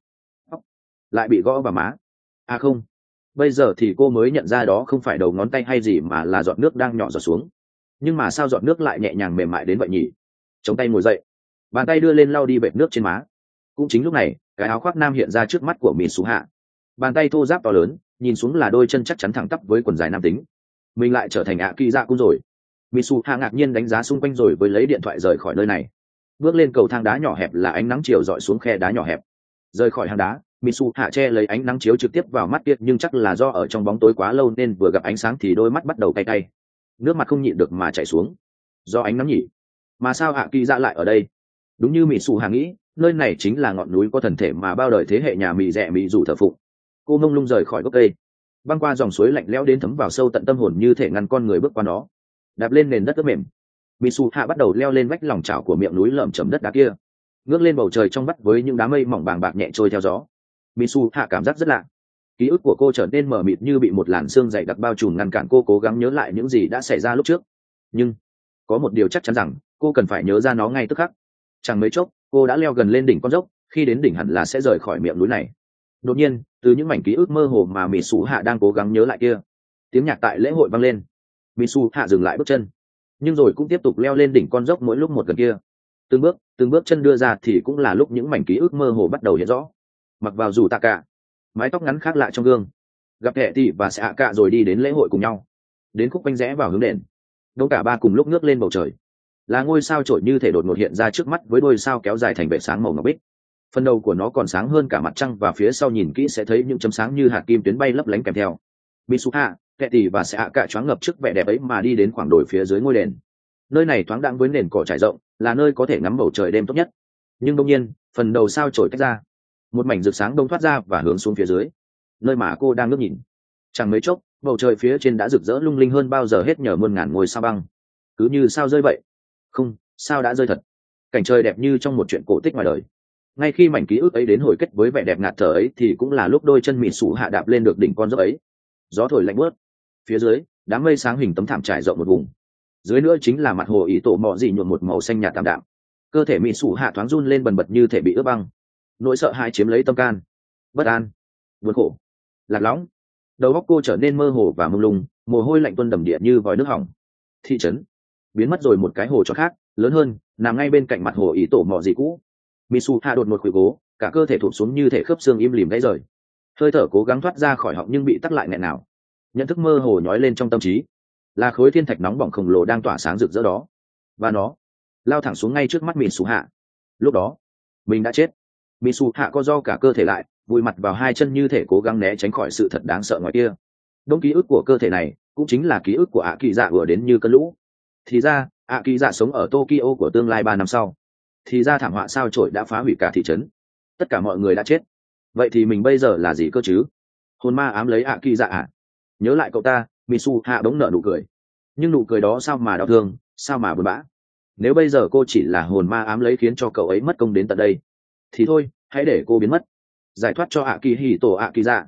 Lại bị gõ vào má. À không, bây giờ thì cô mới nhận ra đó không phải đầu ngón tay hay gì mà là giọt nước đang nhỏ giọt xuống. Nhưng mà sao giọt nước lại nhẹ nhàng mềm mại đến vậy nhỉ? Chống tay ngồi dậy, bàn tay đưa lên lau đi vệt nước trên má. Cũng chính lúc này, cái áo khoác nam hiện ra trước mắt của Mitsu hạ. Bàn tay thô ráp to lớn, nhìn xuống là đôi chân chắc chắn thẳng tắp với quần dài nam tính. Mình lại trở thành Akiza cũng rồi. Mitsu hạ ngạc nhiên đánh giá xung quanh rồi với lấy điện thoại rời khỏi nơi này. Bước lên cầu thang đá nhỏ hẹp là ánh nắng chiều rọi xuống khe đá nhỏ hẹp. Rời khỏi hang đá, Mitsu hạ che lấy ánh nắng chiếu trực tiếp vào mắt tiết, nhưng chắc là do ở trong bóng tối quá lâu nên vừa gặp ánh sáng thì đôi mắt bắt đầu cay cay, nước mặt không nhịn được mà chảy xuống. Do ánh nắng nhỉ? Mà sao hạ kỳ dạ lại ở đây? Đúng như Mitsu hạ nghĩ, nơi này chính là ngọn núi có thần thể mà bao đời thế hệ nhà mì rẻ mì rủ thờ phụng. Cô mông lung rời khỏi gốc cây, băng qua dòng suối lạnh lẽo đến thấm vào sâu tận tâm hồn như thể ngăn con người bước qua nó. Đạp lên nền đất ướt mềm, Mitsu hạ bắt đầu leo lên vách lòng chảo của miệng núi lởm chởm đất đá kia, ngước lên bầu trời trong vắt với những đám mây mỏng bàng bạc nhẹ trôi theo gió. Mitsu hạ cảm giác rất lạ. Ký ức của cô trở nên mờ mịt như bị một làn sương dày đặc bao trùm ngăn cản cô cố gắng nhớ lại những gì đã xảy ra lúc trước. Nhưng có một điều chắc chắn rằng cô cần phải nhớ ra nó ngay tức khắc. Chẳng mấy chốc, cô đã leo gần lên đỉnh con dốc, khi đến đỉnh hẳn là sẽ rời khỏi miệng núi này. Đột nhiên, từ những mảnh ký ức mơ hồ mà Mitsu hạ đang cố gắng nhớ lại kia, tiếng nhạc tại lễ hội vang lên. Mitsu hạ dừng lại bước chân, nhưng rồi cũng tiếp tục leo lên đỉnh con dốc mỗi lúc một gần kia. Từng bước, từng bước chân đưa ra thì cũng là lúc những mảnh ký ức mơ hồ bắt đầu hiện rõ. Mặc vào dù tạ cả, mái tóc ngắn khác lạ trong gương, gặp hệ tỷ và xạ cạ rồi đi đến lễ hội cùng nhau. Đến khúc quanh rẽ vào hướng đền, đâu cả ba cùng lúc ngước lên bầu trời, là ngôi sao trội như thể đột ngột hiện ra trước mắt với đôi sao kéo dài thành vệ sáng màu ngọc bích. Phần đầu của nó còn sáng hơn cả mặt trăng và phía sau nhìn kỹ sẽ thấy những chấm sáng như hạt kim tuyến bay lấp lánh kèm theo. Mitsuha, hệ tỷ và xạ cạ choáng ngập trước vẻ đẹp ấy mà đi đến khoảng đồi phía dưới ngôi đền. Nơi này thoáng đãng với nền cỏ trải rộng, là nơi có thể ngắm bầu trời đêm tốt nhất. Nhưng đột nhiên, phần đầu sao trổi tách ra, một mảnh rực sáng đông thoát ra và hướng xuống phía dưới, nơi mà cô đang ngước nhìn. Chẳng mấy chốc, bầu trời phía trên đã rực rỡ lung linh hơn bao giờ hết nhờ muôn ngàn ngôi sao băng, cứ như sao rơi vậy. Không, sao đã rơi thật. Cảnh trời đẹp như trong một chuyện cổ tích ngoài đời. Ngay khi mảnh ký ức ấy đến hồi kết với vẻ đẹp ngạt thở ấy thì cũng là lúc đôi chân Mitsu hạ đạp lên được đỉnh con dốc ấy. Gió thổi lạnh bớt, phía dưới đám mây sáng hình tấm thảm trải rộng một vùng, dưới nữa chính là mặt hồ ý tổ mọ dị nhuộm một màu xanh nhạt tạm đạm. Cơ thể Mitsu hạ thoáng run lên bần bật như thể bị ướt băng. Nỗi sợ hãi chiếm lấy tâm can, bất an, buồn khổ, lạc lõng. Đầu óc cô trở nên mơ hồ và mông lung, mồ hôi lạnh tuôn đầm đìa như vòi nước hỏng. Thị trấn biến mất rồi, một cái hồ cho khác lớn hơn nằm ngay bên cạnh mặt hồ ý tổ mọ dị cũ. Mitsu hạ đột một khuỵu gố, cả cơ thể thụp xuống như thể khớp xương im lìm gãy rời. Hơi thở cố gắng thoát ra khỏi họng nhưng bị tắc lại nghẹn nào. Nhận thức mơ hồ nhói lên trong tâm trí, là khối thiên thạch nóng bỏng khổng lồ đang tỏa sáng rực rỡ đó, và nó lao thẳng xuống ngay trước mắt Mitsu hạ. Lúc đó mình đã chết. Mitsu hạ co do cả cơ thể lại, vùi mặt vào hai chân như thể cố gắng né tránh khỏi sự thật đáng sợ ngoài kia. Đông ký ức của cơ thể này cũng chính là ký ức của ạ kỳ dạ vừa đến như cơn lũ. Thì ra ạ kỳ dạ sống ở Tokyo của tương lai ba năm sau. Thì ra thảm họa sao chổi đã phá hủy cả thị trấn, tất cả mọi người đã chết. Vậy thì mình bây giờ là gì cơ chứ? Hồn ma ám lấy ạ kỳ dạ à? Nhớ lại cậu ta, Mitsu hạ bỗng nở nụ cười. Nhưng nụ cười đó sao mà đau thương, sao mà buồn bã. Nếu bây giờ cô chỉ là hồn ma ám lấy khiến cho cậu ấy mất công đến tận đây, thì thôi, hãy để cô biến mất, giải thoát cho ạ kỳ hì tổ ạ kỳ dạ.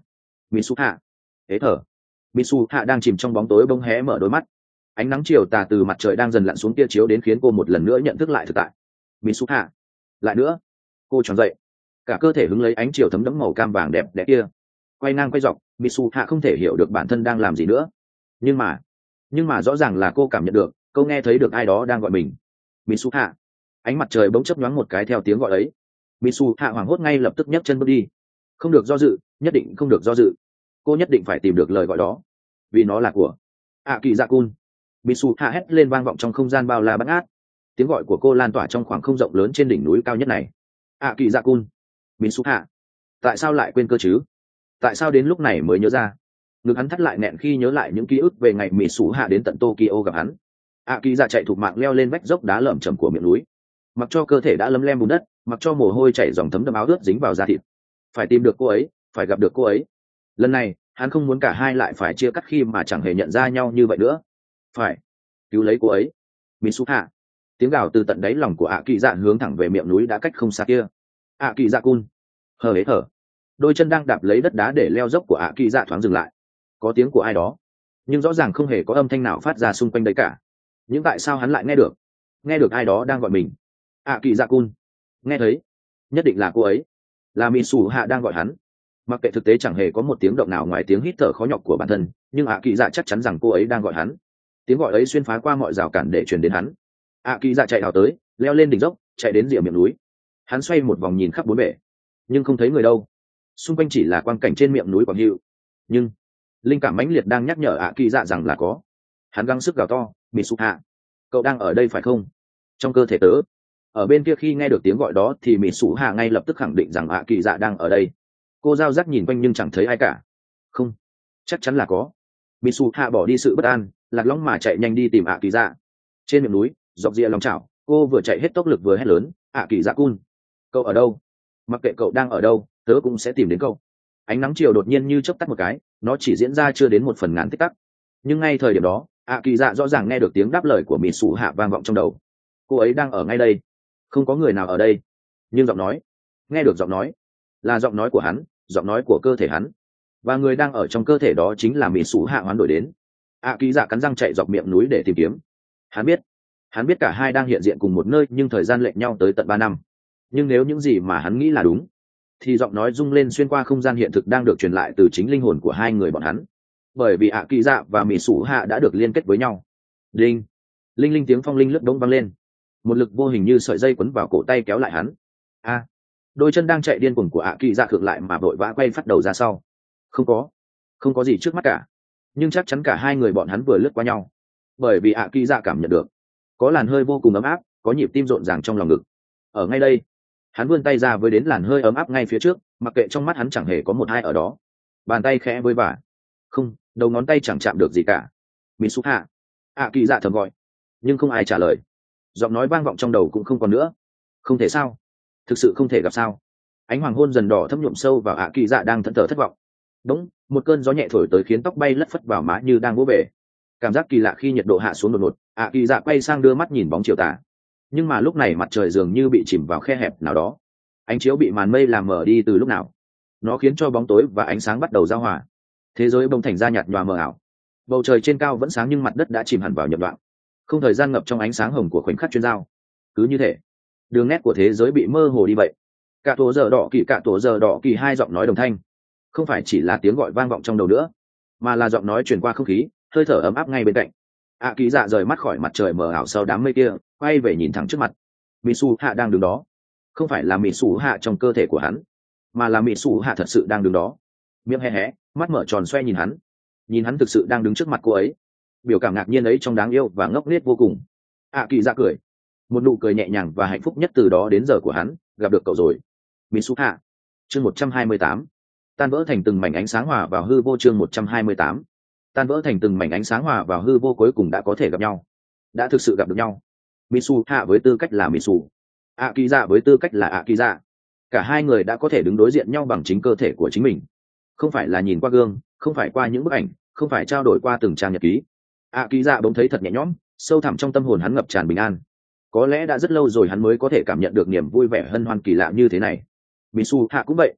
Mitsu hạ. Hế thở. Mitsu hạ đang chìm trong bóng tối bỗng hé mở đôi mắt. Ánh nắng chiều tà từ mặt trời đang dần lặn xuống kia chiếu đến khiến cô một lần nữa nhận thức lại thực tại. Mitsu hạ. Lại nữa. Cô tròn dậy. Cả cơ thể hứng lấy ánh chiều thấm đẫm màu cam vàng đẹp đẽ kia. Quay ngang quay dọc, Mitsu hạ không thể hiểu được bản thân đang làm gì nữa. Nhưng mà, nhưng mà rõ ràng là cô cảm nhận được, cô nghe thấy được ai đó đang gọi mình. Mitsu hạ. Ánh mặt trời bỗng chớp nhoáng một cái theo tiếng gọi ấy. Mitsu hạ hoảng hốt ngay lập tức nhấc chân bước đi. Không được do dự, nhất định không được do dự. Cô nhất định phải tìm được lời gọi đó, vì nó là của ạ kỳ dạ cun. Mitsu hạ hét lên vang vọng trong không gian bao la bát ngát. Tiếng gọi của cô lan tỏa trong khoảng không rộng lớn trên đỉnh núi cao nhất này. ạ kỳ dạ cun. Mitsu hạ. Tại sao lại quên cơ chứ? Tại sao đến lúc này mới nhớ ra? Ngực hắn thắt lại nẹn khi nhớ lại những ký ức về ngày Mitsu hạ đến tận Tokyo gặp hắn. ạ kỳ dạ chạy thục mạng leo lên vách dốc đá lởm chởm của miệng núi, mặc cho cơ thể đã lấm lem bùn đất, mặc cho mồ hôi chảy dòng thấm đẫm áo ướt dính vào da thịt. Phải tìm được cô ấy, phải gặp được cô ấy. Lần này hắn không muốn cả hai lại phải chia cắt khi mà chẳng hề nhận ra nhau như vậy nữa. Phải cứu lấy cô ấy. Mitsu hạ. Tiếng gào từ tận đáy lòng của ạ kỳ dạ hướng thẳng về miệng núi đã cách không xa kia. ạ kỳ dạ cun. Hờ hế thở. Đôi chân đang đạp lấy đất đá để leo dốc của ạ kỳ dạ thoáng dừng lại. Có tiếng của ai đó, nhưng rõ ràng không hề có âm thanh nào phát ra xung quanh đấy cả. Nhưng tại sao hắn lại nghe được? Nghe được ai đó đang gọi mình. ạ kỳ dạ cun. Nghe thấy. Nhất định là cô ấy. Là Mitsu hạ đang gọi hắn. Mặc kệ thực tế chẳng hề có một tiếng động nào ngoài tiếng hít thở khó nhọc của bản thân, nhưng ạ kỳ dạ chắc chắn rằng cô ấy đang gọi hắn. Tiếng gọi ấy xuyên phá qua mọi rào cản để truyền đến hắn. ạ kỳ dạ chạy ảo tới, leo lên đỉnh dốc, chạy đến rìa miệng núi. Hắn xoay một vòng nhìn khắp bốn bể, nhưng không thấy người đâu. Xung quanh chỉ là quang cảnh trên miệng núi quảng hữu. Nhưng linh cảm mãnh liệt đang nhắc nhở ạ kỳ dạ rằng là có. Hắn gắng sức gào to, Mitsu hạ, cậu đang ở đây phải không? Trong cơ thể tớ. Ở bên kia khi nghe được tiếng gọi đó thì Mitsu hạ ngay lập tức khẳng định rằng ạ kỳ dạ đang ở đây. Cô giao giác nhìn quanh nhưng chẳng thấy ai cả. Không, chắc chắn là có. Mitsu hạ bỏ đi sự bất an, lạc lõng mà chạy nhanh đi tìm ạ kỳ dạ. Trên miệng núi, dọc rìa lòng chảo, cô vừa chạy hết tốc lực vừa hét lớn, ạ kỳ dạ cun, cậu ở đâu? Mặc kệ cậu đang ở đâu, tớ cũng sẽ tìm đến cậu. Ánh nắng chiều đột nhiên như chớp tắt một cái, nó chỉ diễn ra chưa đến một phần ngàn tích tắc. Nhưng ngay thời điểm đó, ạ kỳ dạ rõ ràng nghe được tiếng đáp lời của Mitsu hạ vang vọng trong đầu. Cô ấy đang ở ngay đây. Không có người nào ở đây. Nhưng giọng nói, nghe được giọng nói, là giọng nói của hắn, giọng nói của cơ thể hắn. Và người đang ở trong cơ thể đó chính là Mitsu hạ hoán đổi đến. ạ kỳ dạ cắn răng chạy dọc miệng núi để tìm kiếm. Hắn biết, hắn biết cả hai đang hiện diện cùng một nơi nhưng thời gian lệch nhau tới tận ba năm. Nhưng nếu những gì mà hắn nghĩ là đúng, thì giọng nói rung lên xuyên qua không gian hiện thực đang được truyền lại từ chính linh hồn của hai người bọn hắn. Bởi vì ạ kỳ dạ và Mitsu hạ đã được liên kết với nhau. Linh, linh linh tiếng phong linh lướt đống vang lên. Một lực vô hình như sợi dây quấn vào cổ tay kéo lại hắn. A, đôi chân đang chạy điên cuồng của ạ kỳ dạ khựng lại mà vội vã quay phát đầu ra sau. Không có, không có gì trước mắt cả. Nhưng chắc chắn cả hai người bọn hắn vừa lướt qua nhau. Bởi vì ạ kỳ dạ cảm nhận được có làn hơi vô cùng ấm áp, có nhịp tim rộn ràng trong lòng ngực. Ở ngay đây, hắn vươn tay ra với đến làn hơi ấm áp ngay phía trước, mặc kệ trong mắt hắn chẳng hề có một ai ở đó. Bàn tay khẽ với vả, không, đầu ngón tay chẳng chạm được gì cả. Mitsu hạ, ạ kỳ dạ thầm gọi, nhưng không ai trả lời. Giọng nói vang vọng trong đầu cũng không còn nữa. Không thể sao, thực sự không thể gặp sao. Ánh hoàng hôn dần đỏ thâm nhuộm sâu vào ạ kỳ dạ đang thẫn thờ thất vọng. Đúng, một cơn gió nhẹ thổi tới khiến tóc bay lất phất vào má như đang vỗ về. Cảm giác kỳ lạ khi nhiệt độ hạ xuống đột ngột, ạ kỳ dạ quay sang đưa mắt nhìn bóng chiều tà. Nhưng mà lúc này mặt trời dường như bị chìm vào khe hẹp nào đó. Ánh chiếu bị màn mây làm mờ đi từ lúc nào. Nó khiến cho bóng tối và ánh sáng bắt đầu giao hòa. Thế giới bỗng thành ra nhạt nhòa mờ ảo. Bầu trời trên cao vẫn sáng nhưng mặt đất đã chìm hẳn vào nhập đoạn. Không thời gian ngập trong ánh sáng hồng của khoảnh khắc chuyên giao. Cứ như thể đường nét của thế giới bị mơ hồ đi vậy. Cả tổ giờ đỏ kỳ cả tổ giờ đỏ kỳ hai giọng nói đồng thanh. Không phải chỉ là tiếng gọi vang vọng trong đầu nữa, mà là giọng nói truyền qua không khí, hơi thở ấm áp ngay bên cạnh. ạ kỳ dạ rời mắt khỏi mặt trời mờ ảo sau đám mây kia, quay về nhìn thẳng trước mặt. Mitsu hạ đang đứng đó. Không phải là Mitsu hạ trong cơ thể của hắn, mà là Mitsu hạ thật sự đang đứng đó. Miệng hé hé, mắt mở tròn xoe nhìn hắn. Nhìn hắn thực sự đang đứng trước mặt cô ấy. Biểu cảm ngạc nhiên ấy trong đáng yêu và ngốc nghếch vô cùng. ạ kỳ dạ cười, một nụ cười nhẹ nhàng và hạnh phúc nhất từ đó đến giờ của hắn. Gặp được cậu rồi, Mitsu hạ. Chương một trăm hai mươi tám. Tan vỡ thành từng mảnh ánh sáng hòa vào hư vô. Chương một trăm hai mươi tám. Tan vỡ thành từng mảnh ánh sáng hòa vào hư vô, cuối cùng đã có thể gặp nhau. Đã thực sự gặp được nhau. Mitsu hạ với tư cách là Mitsu, ạ kỳ dạ với tư cách là ạ kỳ dạ. Cả hai người đã có thể đứng đối diện nhau bằng chính cơ thể của chính mình. Không phải là nhìn qua gương, không phải qua những bức ảnh, không phải trao đổi qua từng trang nhật ký. ạ kỳ dạ bỗng thấy thật nhẹ nhõm, sâu thẳm trong tâm hồn hắn ngập tràn bình an. Có lẽ đã rất lâu rồi hắn mới có thể cảm nhận được niềm vui vẻ hân hoan kỳ lạ như thế này. Mitsu hạ cũng vậy.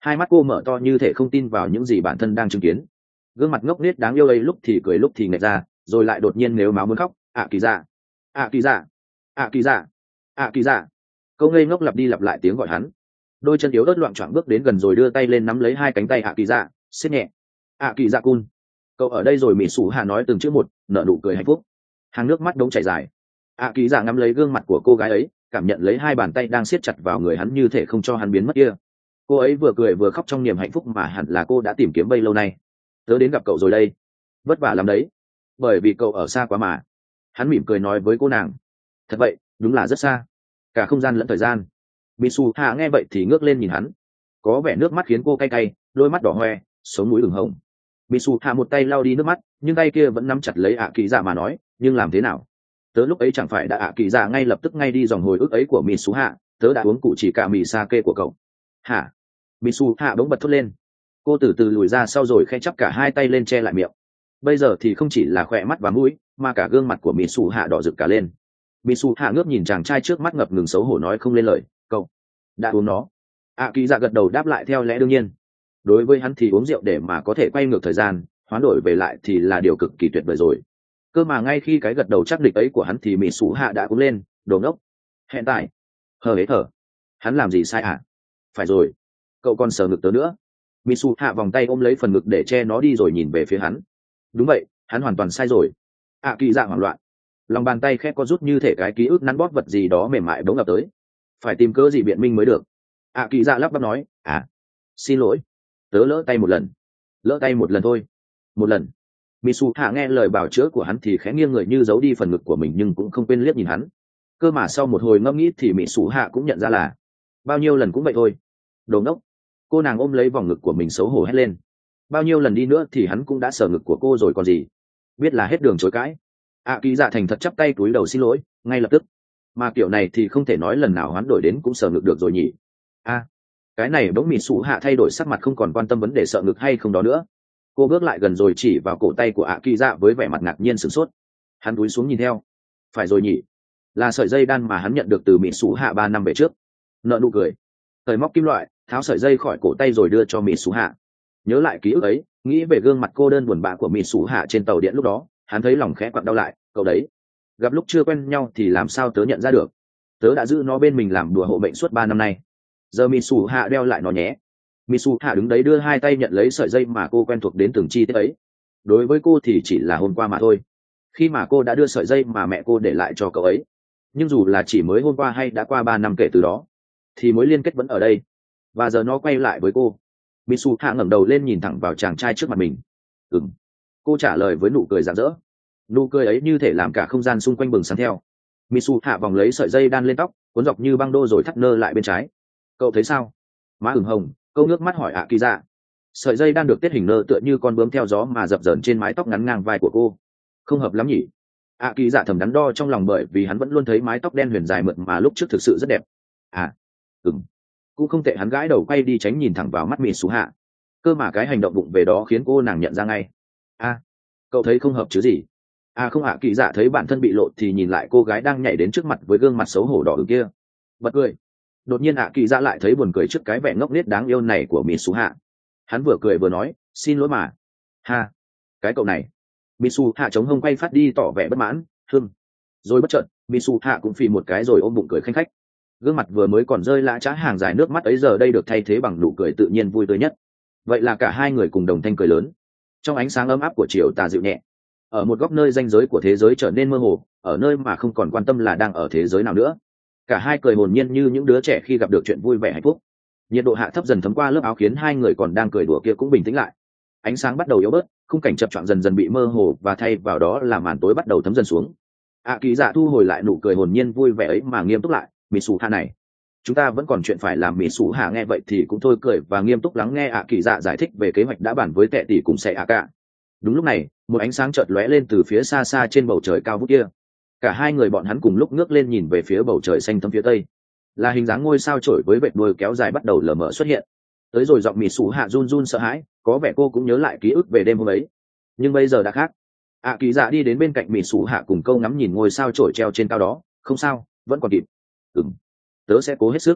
Hai mắt cô mở to như thể không tin vào những gì bản thân đang chứng kiến. Gương mặt ngốc nghếch đáng yêu ấy lúc thì cười lúc thì nghẹt ra, rồi lại đột nhiên nếu máu muốn khóc. ạ kỳ dạ, ạ kỳ dạ, ạ kỳ dạ, ạ kỳ dạ. Câu ngây ngốc lặp đi lặp lại tiếng gọi hắn. Đôi chân yếu ớt loạng choạng bước đến gần rồi đưa tay lên nắm lấy hai cánh tay ạ kỳ dạ, siết nhẹ. ạ kỳ dạ cun, cậu ở đây rồi. Mỹ sủ hạ nói từng chữ một, nở nụ cười hạnh phúc, hàng nước mắt đống chảy dài. ạ kỳ dạ ngắm lấy gương mặt của cô gái ấy, cảm nhận lấy hai bàn tay đang siết chặt vào người hắn như thể không cho hắn biến mất kia. Cô ấy vừa cười vừa khóc trong niềm hạnh phúc mà hẳn là cô đã tìm kiếm bấy lâu nay. Tớ đến gặp cậu rồi đây, vất vả lắm đấy, bởi vì cậu ở xa quá mà. Hắn mỉm cười nói với cô nàng. Thật vậy, đúng là rất xa, cả không gian lẫn thời gian. Mitsu hạ nghe vậy thì ngước lên nhìn hắn, có vẻ nước mắt khiến cô cay cay, đôi mắt đỏ hoe, sống mũi ửng hồng. Mitsu hạ một tay lau đi nước mắt, nhưng tay kia vẫn nắm chặt lấy ạ kỳ dạ mà nói, nhưng làm thế nào? Tớ lúc ấy chẳng phải đã ạ kỳ dạ ngay lập tức ngay đi dòng hồi ức ấy của Mitsu hạ, tớ đã uống cụ chỉ cả mì sake của cậu. Hả? Mitsu hạ bỗng bật thốt lên. Cô từ từ lùi ra sau rồi khẽ chắp cả hai tay lên che lại miệng. Bây giờ thì không chỉ là khỏe mắt và mũi, mà cả gương mặt của Mitsu hạ đỏ rực cả lên. Mitsu hạ ngước nhìn chàng trai trước mắt ngập ngừng xấu hổ nói không lên lời. Cậu đã uống nó? ạ kỳ dạ gật đầu đáp lại theo lẽ đương nhiên. Đối với hắn thì uống rượu để mà có thể quay ngược thời gian, hoán đổi về lại thì là điều cực kỳ tuyệt vời rồi. Cơ mà ngay khi cái gật đầu chắc địch ấy của hắn thì Mitsu hạ đã cuống lên. Đồ ngốc, hiện tại hờ hế thở, hắn làm gì sai à? Phải rồi, cậu còn sờ ngực tớ nữa. Mitsu hạ vòng tay ôm lấy phần ngực để che nó đi rồi nhìn về phía hắn. Đúng vậy, hắn hoàn toàn sai rồi. ạ kỳ dạ hoảng loạn, lòng bàn tay khẽ có rút như thể cái ký ức nắn bóp vật gì đó mềm mại bỗng ập tới. Phải tìm cớ gì biện minh mới được. ạ kỳ dạ lắp bắp nói. À, xin lỗi, tớ lỡ tay một lần. Lỡ tay một lần thôi. Một lần. Mitsu hạ nghe lời bảo chữa của hắn thì khẽ nghiêng người như giấu đi phần ngực của mình nhưng cũng không quên liếc nhìn hắn. Cơ mà sau một hồi ngẫm nghĩ thì Mitsu hạ cũng nhận ra là bao nhiêu lần cũng vậy thôi. Đồ ngốc. Cô nàng ôm lấy vòng ngực của mình xấu hổ hét lên. Bao nhiêu lần đi nữa thì hắn cũng đã sờ ngực của cô rồi còn gì. Biết là hết đường chối cãi. ạ kỳ dạ thành thật chắp tay cúi đầu xin lỗi ngay lập tức. Mà kiểu này thì không thể nói lần nào hoán đổi đến cũng sờ ngực được rồi nhỉ. A, à, cái này bỗng Mitsu hạ thay đổi sắc mặt, không còn quan tâm vấn đề sợ ngực hay không đó nữa. Cô bước lại gần rồi chỉ vào cổ tay của ạ kỳ dạ với vẻ mặt ngạc nhiên sửng sốt. Hắn cúi xuống nhìn theo. Phải rồi nhỉ, là sợi dây đan mà hắn nhận được từ Mitsu hạ ba năm về trước. Nợ nụ cười, thời móc kim loại tháo sợi dây khỏi cổ tay rồi đưa cho Mitsu hạ. Nhớ lại ký ức ấy, nghĩ về gương mặt cô đơn buồn bã của Mitsu hạ trên tàu điện lúc đó, hắn thấy lòng khẽ quặn đau lại. Cậu đấy, gặp lúc chưa quen nhau thì làm sao tớ nhận ra được? Tớ đã giữ nó bên mình làm đùa hộ mệnh suốt ba năm nay, giờ Mitsu hạ đeo lại nó nhé. Mitsu hạ đứng đấy đưa hai tay nhận lấy sợi dây mà cô quen thuộc đến từng chi tiết ấy. Đối với cô thì chỉ là hôm qua mà thôi, khi mà cô đã đưa sợi dây mà mẹ cô để lại cho cậu ấy. Nhưng dù là chỉ mới hôm qua hay đã qua ba năm kể từ đó, thì mối liên kết vẫn ở đây, và giờ nó quay lại với cô. Mitsu hạ ngẩng đầu lên nhìn thẳng vào chàng trai trước mặt mình. Ừm, cô trả lời với nụ cười rạng rỡ. Nụ cười ấy như thể làm cả không gian xung quanh bừng sáng theo. Mitsu hạ vòng lấy sợi dây đan lên tóc, cuốn dọc như băng đô rồi thắt nơ lại bên trái. Cậu thấy sao? Má ửng hồng, câu nước mắt hỏi ạ kỳ dạ. Sợi dây đan được tiết hình nơ tựa như con bướm theo gió mà dập dờn trên mái tóc ngắn ngang vai của cô. Không hợp lắm nhỉ? ạ kỳ dạ thầm đắn đo trong lòng, bởi vì hắn vẫn luôn thấy mái tóc đen huyền dài mượt mà lúc trước thực sự rất đẹp. À, ừm, cũng không tệ. Hắn gãi đầu quay đi tránh nhìn thẳng vào mắt Mitsu hạ. Cơ mà cái hành động bụng về đó khiến cô nàng nhận ra ngay. A, à, cậu thấy không hợp chứ gì? À không. ạ kỳ dạ thấy bản thân bị lộ thì nhìn lại cô gái đang nhảy đến trước mặt với gương mặt xấu hổ đỏ ửng kia, bật cười. Đột nhiên ạ kỳ dạ lại thấy buồn cười trước cái vẻ ngốc nghếch đáng yêu này của Mitsu hạ. Hắn vừa cười vừa nói, xin lỗi mà. Ha, cái cậu này. Mitsu hạ chống hông quay phát đi tỏ vẻ bất mãn. Hưng. Rồi bất chợt Mitsu hạ cũng phì một cái rồi ôm bụng cười khanh khách. Gương mặt vừa mới còn rơi lã chã hàng dài nước mắt ấy giờ đây được thay thế bằng nụ cười tự nhiên vui tươi nhất. Vậy là cả hai người cùng đồng thanh cười lớn trong ánh sáng ấm áp của chiều tà dịu nhẹ. Ở một góc nơi ranh giới của thế giới trở nên mơ hồ, ở nơi mà không còn quan tâm là đang ở thế giới nào nữa, cả hai cười hồn nhiên như những đứa trẻ khi gặp được chuyện vui vẻ hạnh phúc. Nhiệt độ hạ thấp dần thấm qua lớp áo khiến hai người còn đang cười đùa kia cũng bình tĩnh lại. Ánh sáng bắt đầu yếu bớt, khung cảnh chập choạng dần dần bị mơ hồ và thay vào đó là màn tối bắt đầu thấm dần xuống. ạ kỳ dạ thu hồi lại nụ cười hồn nhiên vui vẻ ấy mà nghiêm túc lại. Mitsu hạ này, chúng ta vẫn còn chuyện phải làm. Mitsu hạ nghe vậy thì cũng thôi cười và nghiêm túc lắng nghe ạ kỳ dạ giải thích về kế hoạch đã bàn với tệ tỷ cùng sẽ ạ cả. Đúng lúc này một ánh sáng chợt lóe lên từ phía xa xa trên bầu trời cao vút kia. Cả hai người bọn hắn cùng lúc ngước lên nhìn về phía bầu trời xanh thẫm phía tây, là hình dáng ngôi sao trổi với vệt đuôi kéo dài bắt đầu lờ mờ xuất hiện. Tới rồi giọng Mitsu hạ run run sợ hãi, có vẻ cô cũng nhớ lại ký ức về đêm hôm ấy, nhưng bây giờ đã khác. ạ kỳ dạ đi đến bên cạnh Mitsu hạ cùng câu ngắm nhìn ngôi sao trổi treo trên cao đó. Không sao, vẫn còn kịp. Ừm, tớ sẽ cố hết sức.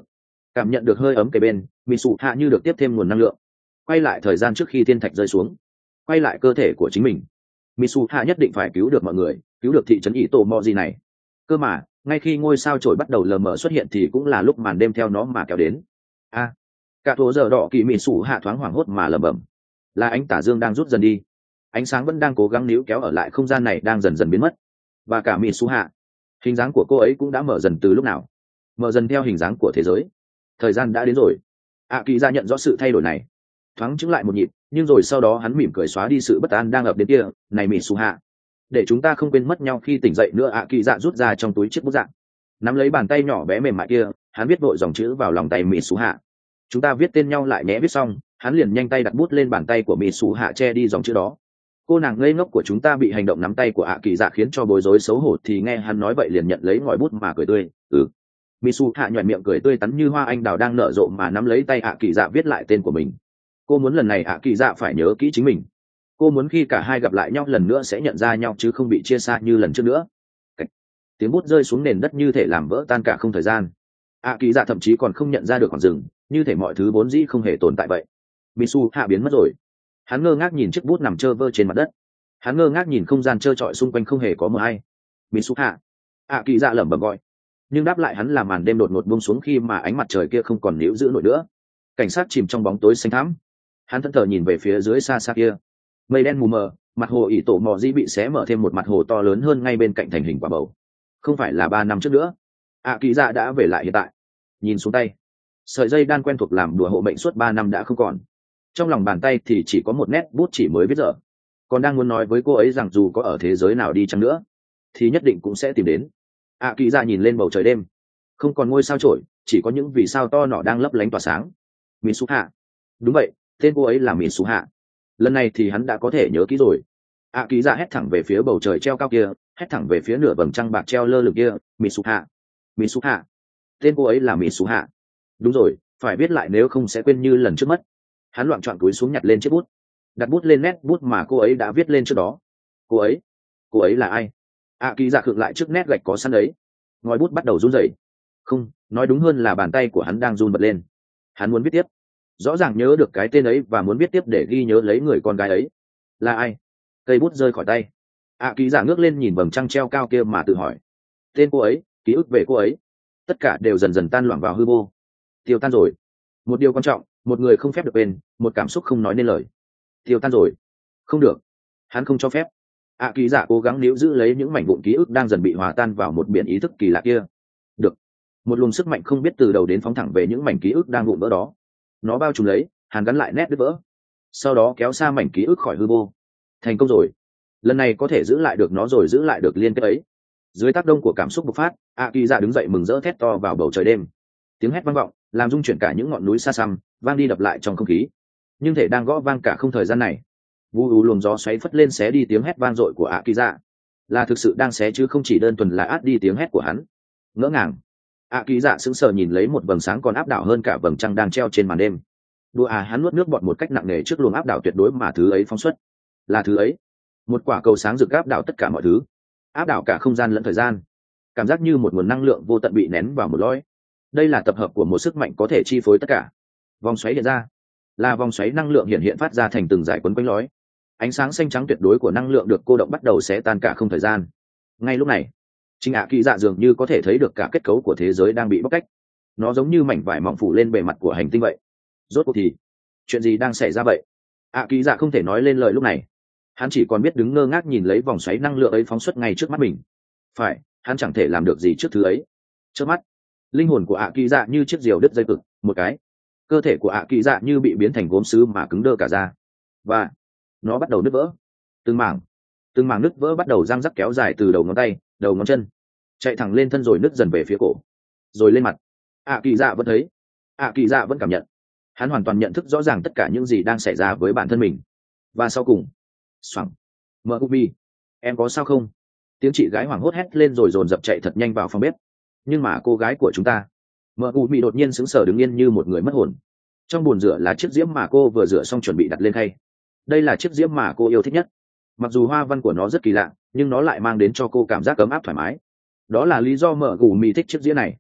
Cảm nhận được hơi ấm kề bên, mỹ sụ hạ như được tiếp thêm nguồn năng lượng, quay lại thời gian trước khi thiên thạch rơi xuống, quay lại cơ thể của chính mình. Mỹ sụ hạ nhất định phải cứu được mọi người, cứu được thị trấn ỷ tổ mò gì này. Cơ mà ngay khi ngôi sao trổi bắt đầu lờ mờ xuất hiện thì cũng là lúc màn đêm theo nó mà kéo đến. A, cả thố giờ đỏ kỳ mỹ sụ hạ thoáng hoảng hốt mà lẩm bẩm, là ánh tà dương đang rút dần đi, ánh sáng vẫn đang cố gắng níu kéo ở lại không gian này đang dần dần biến mất. Và cả mỹ sụ hạ, hình dáng của cô ấy cũng đã mở dần từ lúc nào, mở dần theo hình dáng của thế giới. Thời gian đã đến rồi. ạ kỳ ra nhận rõ sự thay đổi này, thoáng chứng lại một nhịp, nhưng rồi sau đó hắn mỉm cười xóa đi sự bất an đang ập đến kia. Này mỹ sụ hạ, để chúng ta không quên mất nhau khi tỉnh dậy nữa. ạ kỳ dạ rút ra trong túi chiếc bút dạng, nắm lấy bàn tay nhỏ bé mềm mại kia, hắn viết vội dòng chữ vào lòng tay mỹ sụ hạ. Chúng ta viết tên nhau lại nhé. Viết xong, hắn liền nhanh tay đặt bút lên bàn tay của mỹ sụ hạ che đi dòng chữ đó. Cô nàng ngây ngốc của chúng ta bị hành động nắm tay của ạ kỳ dạ khiến cho bối rối xấu hổ, thì nghe hắn nói vậy liền nhận lấy ngòi bút mà cười tươi. Ừ. Mỹ sụ hạ nhoẻn miệng cười tươi tắn như hoa anh đào đang nở rộ mà nắm lấy tay ạ kỳ dạ viết lại tên của mình. Cô muốn lần này ạ kỳ dạ phải nhớ kỹ chính mình. Cô muốn khi cả hai gặp lại nhau lần nữa sẽ nhận ra nhau chứ không bị chia xa như lần trước nữa. Cách. Tiếng bút rơi xuống nền đất như thể làm vỡ tan cả không thời gian. ạ kỳ dạ thậm chí còn không nhận ra được khoảng rừng, như thể mọi thứ vốn dĩ không hề tồn tại vậy. Mỹ sụ hạ biến mất rồi. Hắn ngơ ngác nhìn chiếc bút nằm trơ vơ trên mặt đất. Hắn ngơ ngác nhìn không gian trơ trọi xung quanh không hề có mờ hay. Mỹ sụ hạ, ạ kỳ dạ lẩm bẩm gọi, nhưng đáp lại hắn là màn đêm đột ngột buông xuống khi mà ánh mặt trời kia không còn níu giữ nổi nữa. Cảnh sát chìm trong bóng tối xanh thẳm. Hắn thẫn thờ nhìn về phía dưới xa xa kia, mây đen mù mờ, mặt hồ ỷ tổ mò di bị xé mở thêm một mặt hồ to lớn hơn ngay bên cạnh thành hình quả bầu. Không phải là ba năm trước nữa, ạ kỳ dạ đã về lại hiện tại. Nhìn xuống tay, sợi dây đan quen thuộc làm đùa hộ mệnh suốt ba năm đã không còn. Trong lòng bàn tay thì chỉ có một nét bút chỉ mới viết dở, còn đang muốn nói với cô ấy rằng dù có ở thế giới nào đi chăng nữa thì nhất định cũng sẽ tìm đến. ạ kỳ dạ nhìn lên bầu trời đêm, không còn ngôi sao trổi, chỉ có những vì sao to nọ đang lấp lánh tỏa sáng. Mỹ Sú Hạ, đúng vậy, tên cô ấy là Mỹ Sú Hạ. Lần này thì hắn đã có thể nhớ kỹ rồi. ạ kỳ dạ hét thẳng về phía bầu trời treo cao kia, hét thẳng về phía nửa vầng trăng bạc treo lơ lửng kia. Mỹ Sú Hạ, Mỹ Sú Hạ, tên cô ấy là Mỹ Sú Hạ. Đúng rồi, phải viết lại nếu không sẽ quên như lần trước mất. Hắn loạng choạng túi xuống nhặt lên chiếc bút, đặt bút lên nét bút mà cô ấy đã viết lên trước đó. Cô ấy, cô ấy là ai? ạ kỳ dạ khựng lại trước nét gạch có sẵn ấy. Ngòi bút bắt đầu run rẩy. Không, nói đúng hơn là bàn tay của hắn đang run bật lên. Hắn muốn viết tiếp, rõ ràng nhớ được cái tên ấy và muốn viết tiếp để ghi nhớ lấy người con gái ấy. Là ai? Cây bút rơi khỏi tay. ạ kỳ dạ ngước lên nhìn vầng trăng treo cao kia mà tự hỏi. Tên cô ấy, ký ức về cô ấy, tất cả đều dần dần tan loãng vào hư vô, tiêu tan rồi. Một điều quan trọng, một người không phép được quên, một cảm xúc không nói nên lời. Tiêu tan rồi. Không được, hắn không cho phép. ạ kỳ dạ cố gắng níu giữ lấy những mảnh vụn ký ức đang dần bị hòa tan vào một biển ý thức kỳ lạ kia. Được. Một luồng sức mạnh không biết từ đầu đến phóng thẳng về những mảnh ký ức đang vụn vỡ đó. Nó bao trùm lấy, hàn gắn lại nét đứt vỡ, sau đó kéo xa mảnh ký ức khỏi hư vô. Thành công rồi. Lần này có thể giữ lại được nó rồi, giữ lại được liên kết ấy. Dưới tác động của cảm xúc bộc phát, ạ kỳ dạ đứng dậy mừng rỡ thét to vào bầu trời đêm. Tiếng hét vang vọng, làm rung chuyển cả những ngọn núi xa xăm, vang đi đập lại trong không khí. Nhưng thể đang gõ vang cả không thời gian này. Vu u luồng gió xoáy phất lên xé đi tiếng hét vang dội của ạ kỳ dạ. Là thực sự đang xé chứ không chỉ đơn thuần là át đi tiếng hét của hắn. Ngỡ ngàng, ạ kỳ dạ sững sờ nhìn lấy một vầng sáng còn áp đảo hơn cả vầng trăng đang treo trên màn đêm. Đùa à, hắn nuốt nước bọt một cách nặng nề trước luồng áp đảo tuyệt đối mà thứ ấy phóng xuất. Là thứ ấy, một quả cầu sáng rực áp đảo tất cả mọi thứ, áp đảo cả không gian lẫn thời gian. Cảm giác như một nguồn năng lượng vô tận bị nén vào một lõi. Đây là tập hợp của một sức mạnh có thể chi phối tất cả. Vòng xoáy hiện ra, là vòng xoáy năng lượng hiện hiện phát ra thành từng dải quấn quanh lõi. Ánh sáng xanh trắng tuyệt đối của năng lượng được cô động bắt đầu xé tan cả không thời gian. Ngay lúc này, Trình ạ kỳ dạ dường như có thể thấy được cả kết cấu của thế giới đang bị bóc tách. Nó giống như mảnh vải mỏng phủ lên bề mặt của hành tinh vậy. Rốt cuộc thì chuyện gì đang xảy ra vậy? ạ kỳ dạ không thể nói lên lời lúc này. Hắn chỉ còn biết đứng ngơ ngác nhìn lấy vòng xoáy năng lượng ấy phóng xuất ngay trước mắt mình. Phải, hắn chẳng thể làm được gì trước thứ ấy. Trước mắt, linh hồn của ạ kỳ dạ như chiếc diều đứt dây cực một cái. Cơ thể của ạ kỳ dạ như bị biến thành gốm sứ mà cứng đơ cả ra, và nó bắt đầu nứt vỡ. Từng mảng từng mảng nứt vỡ bắt đầu răng rắc kéo dài từ đầu ngón tay, đầu ngón chân, chạy thẳng lên thân rồi nứt dần về phía cổ, rồi lên mặt. ạ kỳ dạ vẫn thấy, ạ kỳ dạ vẫn cảm nhận. Hắn hoàn toàn nhận thức rõ ràng tất cả những gì đang xảy ra với bản thân mình. Và sau cùng, xoẳng, mợ ubi, em có sao không? Tiếng chị gái hoảng hốt hét lên rồi dồn dập chạy thật nhanh vào phòng bếp. Nhưng mà cô gái của chúng ta, mợ ubi đột nhiên sững sờ đứng yên như một người mất hồn. Trong bồn rửa là chiếc diễm mà cô vừa rửa xong chuẩn bị đặt lên khay. Đây là chiếc diễm mà cô yêu thích nhất. Mặc dù hoa văn của nó rất kỳ lạ, nhưng nó lại mang đến cho cô cảm giác ấm áp thoải mái. Đó là lý do mợ ubi thích chiếc diễm này.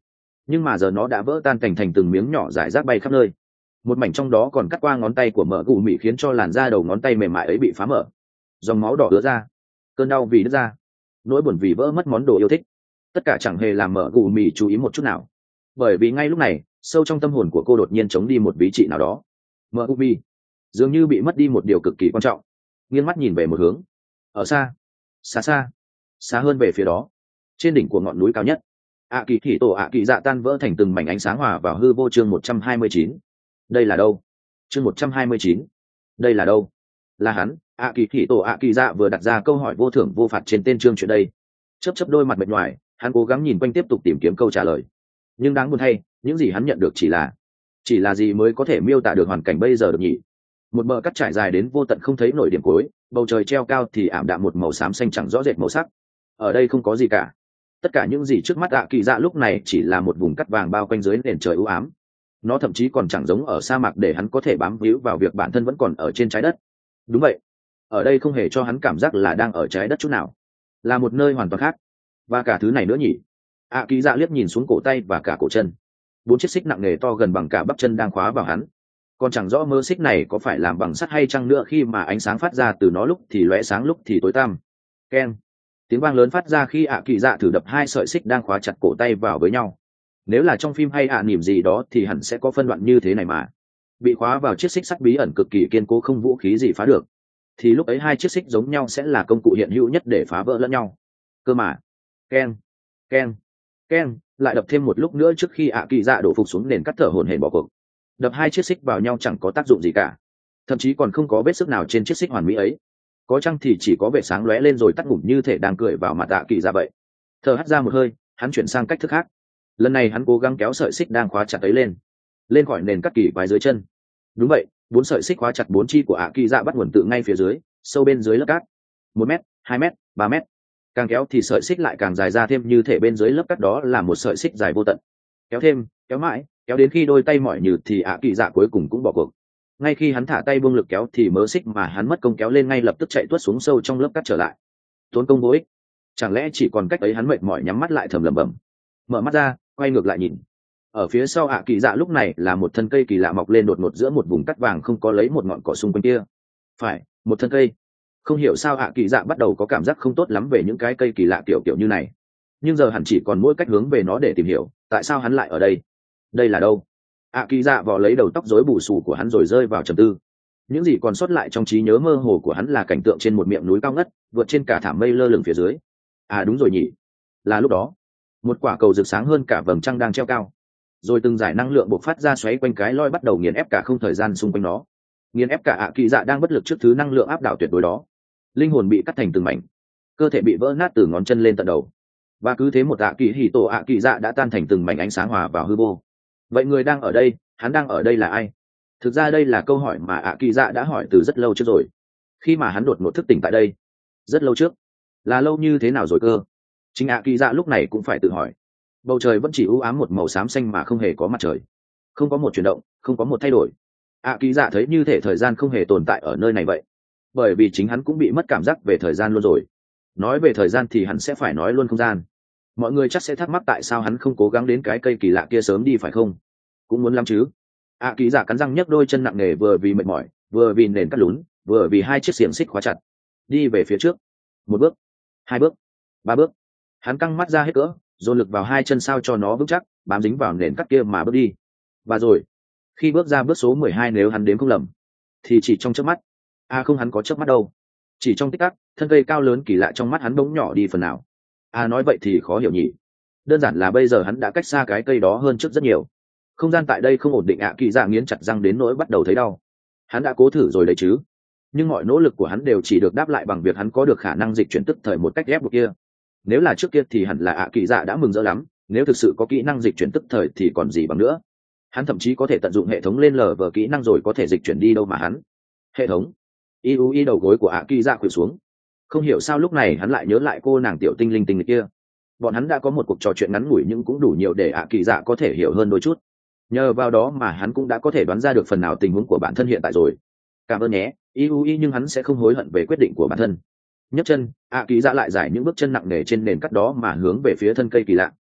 nhưng mà giờ nó đã vỡ tan thành thành từng miếng nhỏ rải rác bay khắp nơi. Một mảnh trong đó còn cắt qua ngón tay của Mở Gù Mị, khiến cho làn da đầu ngón tay mềm mại ấy bị phá mở, dòng máu đỏ ứa ra, cơn đau vì đứt ra, nỗi buồn vì vỡ mất món đồ yêu thích, tất cả chẳng hề làm Mở Gù Mị chú ý một chút nào. Bởi vì ngay lúc này, sâu trong tâm hồn của cô đột nhiên chống đi một bí trị nào đó. Mở Gù Mị dường như bị mất đi một điều cực kỳ quan trọng, nghiêng mắt nhìn về một hướng. Ở xa, xa xa, xa hơn về phía đó, trên đỉnh của ngọn núi cao nhất, ạ kỳ hỉ tổ ạ kỳ dạ tan vỡ thành từng mảnh ánh sáng hòa vào hư vô. Chương một trăm hai mươi chín. Đây là đâu? Chương một trăm hai mươi chín. Đây là đâu? Là hắn. ạ kỳ hỉ tổ ạ kỳ dạ vừa đặt ra câu hỏi vô thưởng vô phạt trên tên chương chuyện đây. Chớp chớp đôi mặt mệt nhoài, hắn cố gắng nhìn quanh tiếp tục tìm kiếm câu trả lời. Nhưng đáng buồn thay, những gì hắn nhận được chỉ là chỉ là gì mới có thể miêu tả được hoàn cảnh bây giờ được nhỉ? Một bờ cắt trải dài đến vô tận không thấy nổi điểm cuối, bầu trời treo cao thì ảm đạm một màu xám xanh chẳng rõ rệt màu sắc. Ở đây không có gì cả. Tất cả những gì trước mắt ạ kỳ dạ lúc này chỉ là một vùng cắt vàng bao quanh dưới nền trời u ám. Nó thậm chí còn chẳng giống ở sa mạc để hắn có thể bám víu vào việc bản thân vẫn còn ở trên trái đất. Đúng vậy, ở đây không hề cho hắn cảm giác là đang ở trái đất chút nào, là một nơi hoàn toàn khác. Và cả thứ này nữa nhỉ? ạ kỳ dạ liếc nhìn xuống cổ tay và cả cổ chân. Bốn chiếc xích nặng nề to gần bằng cả bắp chân đang khóa vào hắn. Còn chẳng rõ mơ xích này có phải làm bằng sắt hay chăng nữa, khi mà ánh sáng phát ra từ nó lúc thì lóe sáng lúc thì tối tăm. Keng, tiếng vang lớn phát ra khi ạ kỳ dạ thử đập hai sợi xích đang khóa chặt cổ tay vào với nhau. Nếu là trong phim hay ạ niềm gì đó thì hẳn sẽ có phân đoạn như thế này mà. Bị khóa vào chiếc xích sắt bí ẩn cực kỳ kiên cố, không vũ khí gì phá được, thì lúc ấy hai chiếc xích giống nhau sẽ là công cụ hiện hữu nhất để phá vỡ lẫn nhau. Cơ mà. Keng, keng, keng, lại đập thêm một lúc nữa trước khi ạ kỳ dạ đổ phục xuống nền cắt thở hổn hển bỏ cuộc. Đập hai chiếc xích vào nhau chẳng có tác dụng gì cả, thậm chí còn không có vết sức nào trên chiếc xích hoàn mỹ ấy. Có chăng thì chỉ có vệ sáng lóe lên rồi tắt ngủm, như thể đang cười vào mặt ạ kỳ dạ vậy. Thở hắt ra một hơi, hắn chuyển sang cách thức khác. Lần này hắn cố gắng kéo sợi xích đang khóa chặt ấy lên lên khỏi nền cắt kỳ quái dưới chân. Đúng vậy, bốn sợi xích khóa chặt bốn chi của ạ kỳ dạ bắt nguồn từ ngay phía dưới, sâu bên dưới lớp cát. Một mét, hai mét, ba mét. Càng kéo thì sợi xích lại càng dài ra thêm, như thể bên dưới lớp cát đó là một sợi xích dài vô tận. Kéo thêm, kéo mãi, kéo đến khi đôi tay mỏi nhừ thì ạ kỳ dạ cuối cùng cũng bỏ cuộc. Ngay khi hắn thả tay buông lực kéo thì mớ xích mà hắn mất công kéo lên ngay lập tức chạy tuốt xuống sâu trong lớp cát trở lại. Tốn công vô ích. Chẳng lẽ chỉ còn cách ấy? Hắn mệt mỏi nhắm mắt lại thầm lẩm bẩm. Mở mắt ra, quay ngược lại nhìn. Ở phía sau ạ kỳ dạ lúc này là một thân cây kỳ lạ mọc lên đột ngột giữa một vùng cát vàng không có lấy một ngọn cỏ xung quanh kia. Phải, một thân cây. Không hiểu sao ạ kỳ dạ bắt đầu có cảm giác không tốt lắm về những cái cây kỳ lạ kiểu kiểu như này. Nhưng giờ hẳn chỉ còn mỗi cách hướng về nó để tìm hiểu tại sao hắn lại ở đây. Đây là đâu? ạ kỳ dạ vò lấy đầu tóc rối bù xù của hắn rồi rơi vào trầm tư. Những gì còn sót lại trong trí nhớ mơ hồ của hắn là cảnh tượng trên một miệng núi cao ngất, vượt trên cả thảm mây lơ lửng phía dưới. À đúng rồi nhỉ, là lúc đó một quả cầu rực sáng hơn cả vầng trăng đang treo cao, rồi từng giải năng lượng bộc phát ra xoáy quanh cái loi bắt đầu nghiền ép cả không thời gian xung quanh nó, nghiền ép cả ạ kỳ dạ đang bất lực trước thứ năng lượng áp đảo tuyệt đối đó. Linh hồn bị cắt thành từng mảnh, cơ thể bị vỡ nát từ ngón chân lên tận đầu, và cứ thế một ạ kỳ hỉ tổ ạ kỳ dạ đã tan thành từng mảnh ánh sáng hòa vào hư vô. Vậy người đang ở đây, hắn đang ở đây là ai? Thực ra đây là câu hỏi mà ạ kỳ dạ đã hỏi từ rất lâu trước rồi, khi mà hắn đột ngột thức tỉnh tại đây. Rất lâu trước? Là lâu như thế nào rồi cơ? Chính ạ kỳ dạ lúc này cũng phải tự hỏi. Bầu trời vẫn chỉ u ám một màu xám xanh mà không hề có mặt trời, không có một chuyển động, không có một thay đổi. ạ kỳ dạ thấy như thể thời gian không hề tồn tại ở nơi này vậy, bởi vì chính hắn cũng bị mất cảm giác về thời gian luôn rồi. Nói về thời gian thì hắn sẽ phải nói luôn không gian. Mọi người chắc sẽ thắc mắc tại sao hắn không cố gắng đến cái cây kỳ lạ kia sớm đi phải không? Cũng muốn lắm chứ. ạ kỳ dạ cắn răng nhấc đôi chân nặng nề, vừa vì mệt mỏi, vừa vì nền cắt lún, vừa vì hai chiếc xiềng xích khóa chặt. Đi về phía trước. Một bước, hai bước, ba bước. Hắn căng mắt ra hết cỡ, dồn lực vào hai chân sao cho nó vững chắc, bám dính vào nền cắt kia mà bước đi. Và rồi, khi bước ra bước số mười hai, nếu hắn đếm không lầm, thì chỉ trong chớp mắt. À không, hắn có chớp mắt đâu. Chỉ trong tích tắc, thân cây cao lớn kỳ lạ trong mắt hắn bỗng nhỏ đi phần nào. À nói vậy thì khó hiểu nhỉ. Đơn giản là bây giờ hắn đã cách xa cái cây đó hơn trước rất nhiều. Không gian tại đây không ổn định. ạ kỳ dạ nghiến chặt răng đến nỗi bắt đầu thấy đau. Hắn đã cố thử rồi đấy chứ, nhưng mọi nỗ lực của hắn đều chỉ được đáp lại bằng việc hắn có được khả năng dịch chuyển tức thời một cách ép buộc kia. Nếu là trước kia thì hẳn là ạ kỳ dạ đã mừng rỡ lắm, nếu thực sự có kỹ năng dịch chuyển tức thời thì còn gì bằng nữa. Hắn thậm chí có thể tận dụng hệ thống lên lờ vờ kỹ năng rồi có thể dịch chuyển đi đâu mà hắn. Hệ thống. Y u y đầu gối của ạ kỳ dạ khuỵu xuống. Không hiểu sao lúc này hắn lại nhớ lại cô nàng tiểu tinh linh tinh kia. Bọn hắn đã có một cuộc trò chuyện ngắn ngủi nhưng cũng đủ nhiều để ạ kỳ dạ có thể hiểu hơn đôi chút. Nhờ vào đó mà hắn cũng đã có thể đoán ra được phần nào tình huống của bản thân hiện tại rồi. Cảm ơn nhé, i u i, nhưng hắn sẽ không hối hận về quyết định của bản thân. Nhấc chân, ạ kỳ dạ lại giải những bước chân nặng nề trên nền cắt đó mà hướng về phía thân cây kỳ lạ.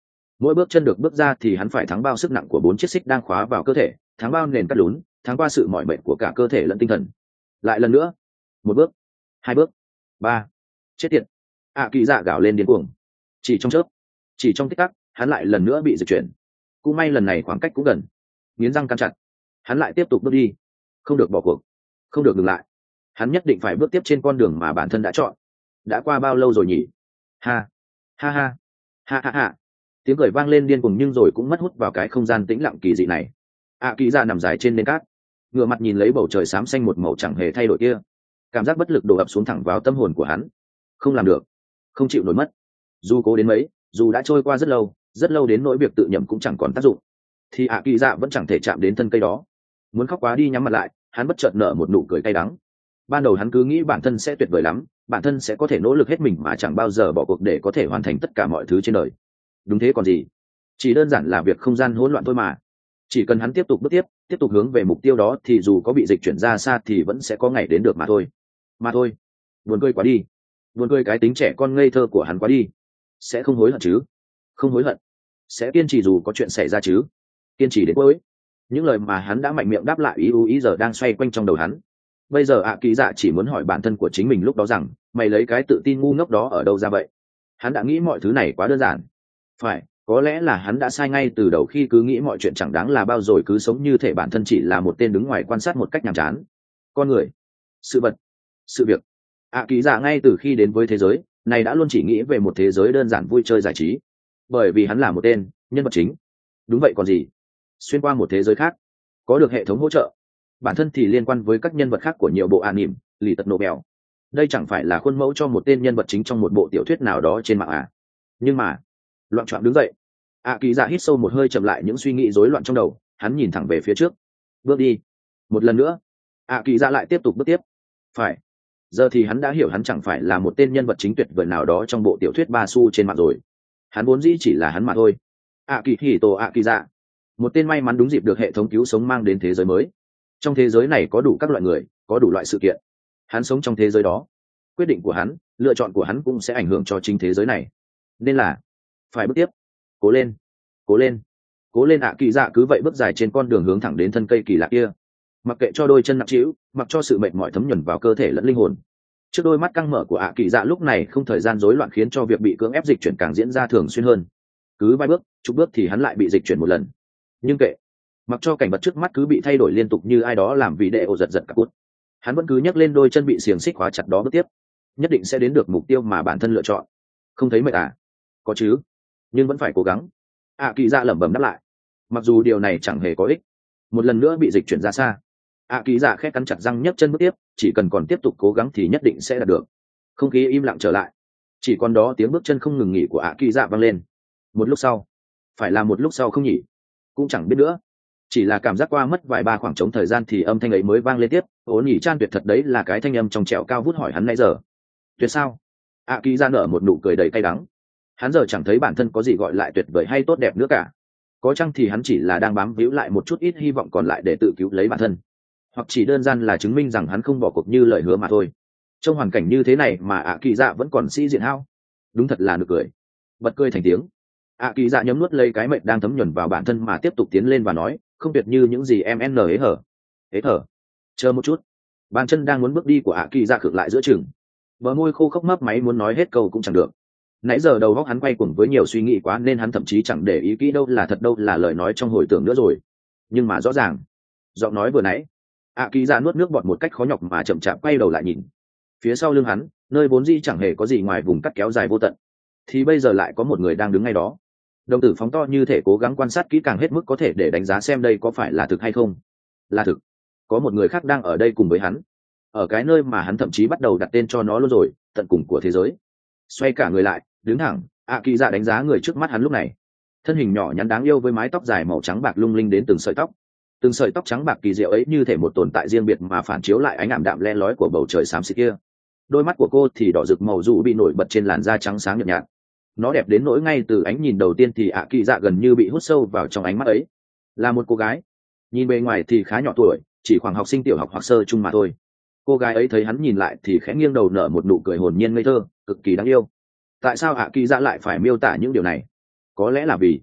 mỗi bước chân được bước ra thì hắn phải thắng bao sức nặng của bốn chiếc xích đang khóa vào cơ thể, thắng bao nền cắt lún, thắng qua sự mỏi mệt của cả cơ thể lẫn tinh thần. Lại lần nữa, một bước, hai bước, ba. Chết tiệt. ạ kỳ dạ gào lên điên cuồng. Chỉ trong chớp, chỉ trong tích tắc, hắn lại lần nữa bị dịch chuyển. Cũng may lần này khoảng cách cũng gần. Nghiến răng căn chặt, hắn lại tiếp tục bước đi. Không được bỏ cuộc, không được dừng lại. Hắn nhất định phải bước tiếp trên con đường mà bản thân đã chọn. Đã qua bao lâu rồi nhỉ? Ha ha ha ha ha ha. Tiếng cười vang lên điên cuồng nhưng rồi cũng mất hút vào cái không gian tĩnh lặng kỳ dị này. ạ kỳ dạ nằm dài trên nền cát, ngửa mặt nhìn lấy bầu trời xám xanh một màu chẳng hề thay đổi kia. Cảm giác bất lực đổ ập xuống thẳng vào tâm hồn của hắn. Không làm được, không chịu nổi mất. Dù cố đến mấy, dù đã trôi qua rất lâu, rất lâu đến nỗi việc tự nhẩm cũng chẳng còn tác dụng, thì ạ kỳ dạ vẫn chẳng thể chạm đến thân cây đó. Muốn khóc quá đi nhắm mặt lại, hắn bất chợt nở một nụ cười cay đắng. Ban đầu hắn cứ nghĩ bản thân sẽ tuyệt vời lắm, bản thân sẽ có thể nỗ lực hết mình mà chẳng bao giờ bỏ cuộc để có thể hoàn thành tất cả mọi thứ trên đời. Đúng thế còn gì, chỉ đơn giản là việc không gian hỗn loạn thôi mà. Chỉ cần hắn tiếp tục bước tiếp, tiếp tục hướng về mục tiêu đó thì dù có bị dịch chuyển ra xa thì vẫn sẽ có ngày đến được mà thôi. Mà thôi, buồn cười quá đi, buồn cười cái tính trẻ con ngây thơ của hắn quá đi. Sẽ không hối hận chứ? Không hối hận. Sẽ kiên trì dù có chuyện xảy ra chứ? Kiên trì đến cuối. Những lời mà hắn đã mạnh miệng đáp lại ý ú ý giờ đang xoay quanh trong đầu hắn. Bây giờ ạ kỳ dạ chỉ muốn hỏi bản thân của chính mình lúc đó rằng, mày lấy cái tự tin ngu ngốc đó ở đâu ra vậy? Hắn đã nghĩ mọi thứ này quá đơn giản. Phải, có lẽ là hắn đã sai ngay từ đầu khi cứ nghĩ mọi chuyện chẳng đáng là bao rồi cứ sống như thể bản thân chỉ là một tên đứng ngoài quan sát một cách nhàm chán. Con người, sự vật, sự việc. ạ kỳ dạ ngay từ khi đến với thế giới này đã luôn chỉ nghĩ về một thế giới đơn giản vui chơi giải trí, bởi vì hắn là một tên nhân vật chính. Đúng vậy còn gì. Xuyên qua một thế giới khác, có được hệ thống hỗ trợ, bản thân thì liên quan với các nhân vật khác của nhiều bộ anime, lì tật nổ bèo. Đây chẳng phải là khuôn mẫu cho một tên nhân vật chính trong một bộ tiểu thuyết nào đó trên mạng à? Nhưng mà loạn trọn đứng dậy, ạ kỳ dạ hít sâu một hơi chậm lại những suy nghĩ rối loạn trong đầu. Hắn nhìn thẳng về phía trước, bước đi. Một lần nữa, ạ kỳ dạ lại tiếp tục bước tiếp. Phải, giờ thì hắn đã hiểu hắn chẳng phải là một tên nhân vật chính tuyệt vời nào đó trong bộ tiểu thuyết ba su trên mạng rồi. Hắn vốn dĩ chỉ là hắn mà thôi. ạ kỳ hì tổ ạ kỳ dạ, một tên may mắn đúng dịp được hệ thống cứu sống mang đến thế giới mới. Trong thế giới này có đủ các loại người, có đủ loại sự kiện. Hắn sống trong thế giới đó, quyết định của hắn, lựa chọn của hắn cũng sẽ ảnh hưởng cho chính thế giới này. Nên là phải bước tiếp. Cố lên, cố lên, cố lên ạ kỳ dạ cứ vậy bước dài trên con đường hướng thẳng đến thân cây kỳ lạ kia. Mặc kệ cho đôi chân nặng trĩu, mặc cho sự mệt mỏi thấm nhuần vào cơ thể lẫn linh hồn. Trước đôi mắt căng mở của ạ kỳ dạ lúc này không thời gian rối loạn khiến cho việc bị cưỡng ép dịch chuyển càng diễn ra thường xuyên hơn. Cứ vài bước, chục bước thì hắn lại bị dịch chuyển một lần. Nhưng kệ, mặc cho cảnh vật trước mắt cứ bị thay đổi liên tục như ai đó làm vì đệ ổ giật giật cả cút, hắn vẫn cứ nhấc lên đôi chân bị xiềng xích khóa chặt đó bước tiếp. Nhất định sẽ đến được mục tiêu mà bản thân lựa chọn. Không thấy mệt à? Có chứ, nhưng vẫn phải cố gắng. ạ kỳ dạ lẩm bẩm đáp lại, mặc dù điều này chẳng hề có ích. Một lần nữa bị dịch chuyển ra xa, ạ kỳ dạ khẽ cắn chặt răng nhấc chân bước tiếp. Chỉ cần còn tiếp tục cố gắng thì nhất định sẽ đạt được. Không khí im lặng trở lại, chỉ còn đó tiếng bước chân không ngừng nghỉ của ạ kỳ dạ vang lên. Một lúc sau, phải là một lúc sau không nhỉ? Cũng chẳng biết nữa. Chỉ là cảm giác qua mất vài ba khoảng trống thời gian thì âm thanh ấy mới vang lên tiếp. Ốn nhỉ chan tuyệt thật đấy là cái thanh âm trong trẻo cao vút hỏi hắn nãy giờ. Tuyệt sao? ạ kỳ dạ nở một nụ cười đầy cay đắng. Hắn giờ chẳng thấy bản thân có gì gọi lại tuyệt vời hay tốt đẹp nữa cả. Có chăng thì hắn chỉ là đang bám víu lại một chút ít hy vọng còn lại để tự cứu lấy bản thân, hoặc chỉ đơn giản là chứng minh rằng hắn không bỏ cuộc như lời hứa mà thôi. Trong hoàn cảnh như thế này mà ạ kỳ dạ vẫn còn sĩ diện hao, đúng thật là nực cười. Bật cười thành tiếng, ạ kỳ dạ nhấm nuốt lấy cái mệnh đang thấm nhuần vào bản thân mà tiếp tục tiến lên và nói, không tuyệt như những gì em n hế hở hế thở. Chờ một chút. Bàn chân đang muốn bước đi của ạ kỳ dạ khựng lại giữa chừng, bờ môi khô khốc mấp máy muốn nói hết câu cũng chẳng được. Nãy giờ đầu óc hắn quay cuồng với nhiều suy nghĩ quá nên hắn thậm chí chẳng để ý kỹ đâu là thật đâu là lời nói trong hồi tưởng nữa rồi. Nhưng mà rõ ràng, giọng nói vừa nãy, ạ kỳ dạ nuốt nước bọt một cách khó nhọc mà chậm chạp quay đầu lại nhìn. Phía sau lưng hắn, nơi vốn dĩ chẳng hề có gì ngoài vùng cắt kéo dài vô tận, thì bây giờ lại có một người đang đứng ngay đó. Đồng tử phóng to như thể cố gắng quan sát kỹ càng hết mức có thể để đánh giá xem đây có phải là thực hay không. Là thực. Có một người khác đang ở đây cùng với hắn, ở cái nơi mà hắn thậm chí bắt đầu đặt tên cho nó luôn rồi, tận cùng của thế giới. Xoay cả người lại, đứng thẳng, ạ kỳ dạ đánh giá người trước mắt hắn lúc này. Thân hình nhỏ nhắn đáng yêu với mái tóc dài màu trắng bạc lung linh đến từng sợi tóc. Từng sợi tóc trắng bạc kỳ diệu ấy như thể một tồn tại riêng biệt mà phản chiếu lại ánh ảm đạm le lói của bầu trời xám xịt kia. Đôi mắt của cô thì đỏ rực màu dù bị nổi bật trên làn da trắng sáng nhợt nhạt. Nó đẹp đến nỗi ngay từ ánh nhìn đầu tiên thì ạ kỳ dạ gần như bị hút sâu vào trong ánh mắt ấy. Là một cô gái, nhìn bề ngoài thì khá nhỏ tuổi, chỉ khoảng học sinh tiểu học hoặc sơ trung mà thôi. Cô gái ấy thấy hắn nhìn lại thì khẽ nghiêng đầu nở một nụ cười hồn nhiên ngây thơ, cực kỳ đáng yêu. Tại sao ạ kỳ dạ lại phải miêu tả những điều này? Có lẽ là vì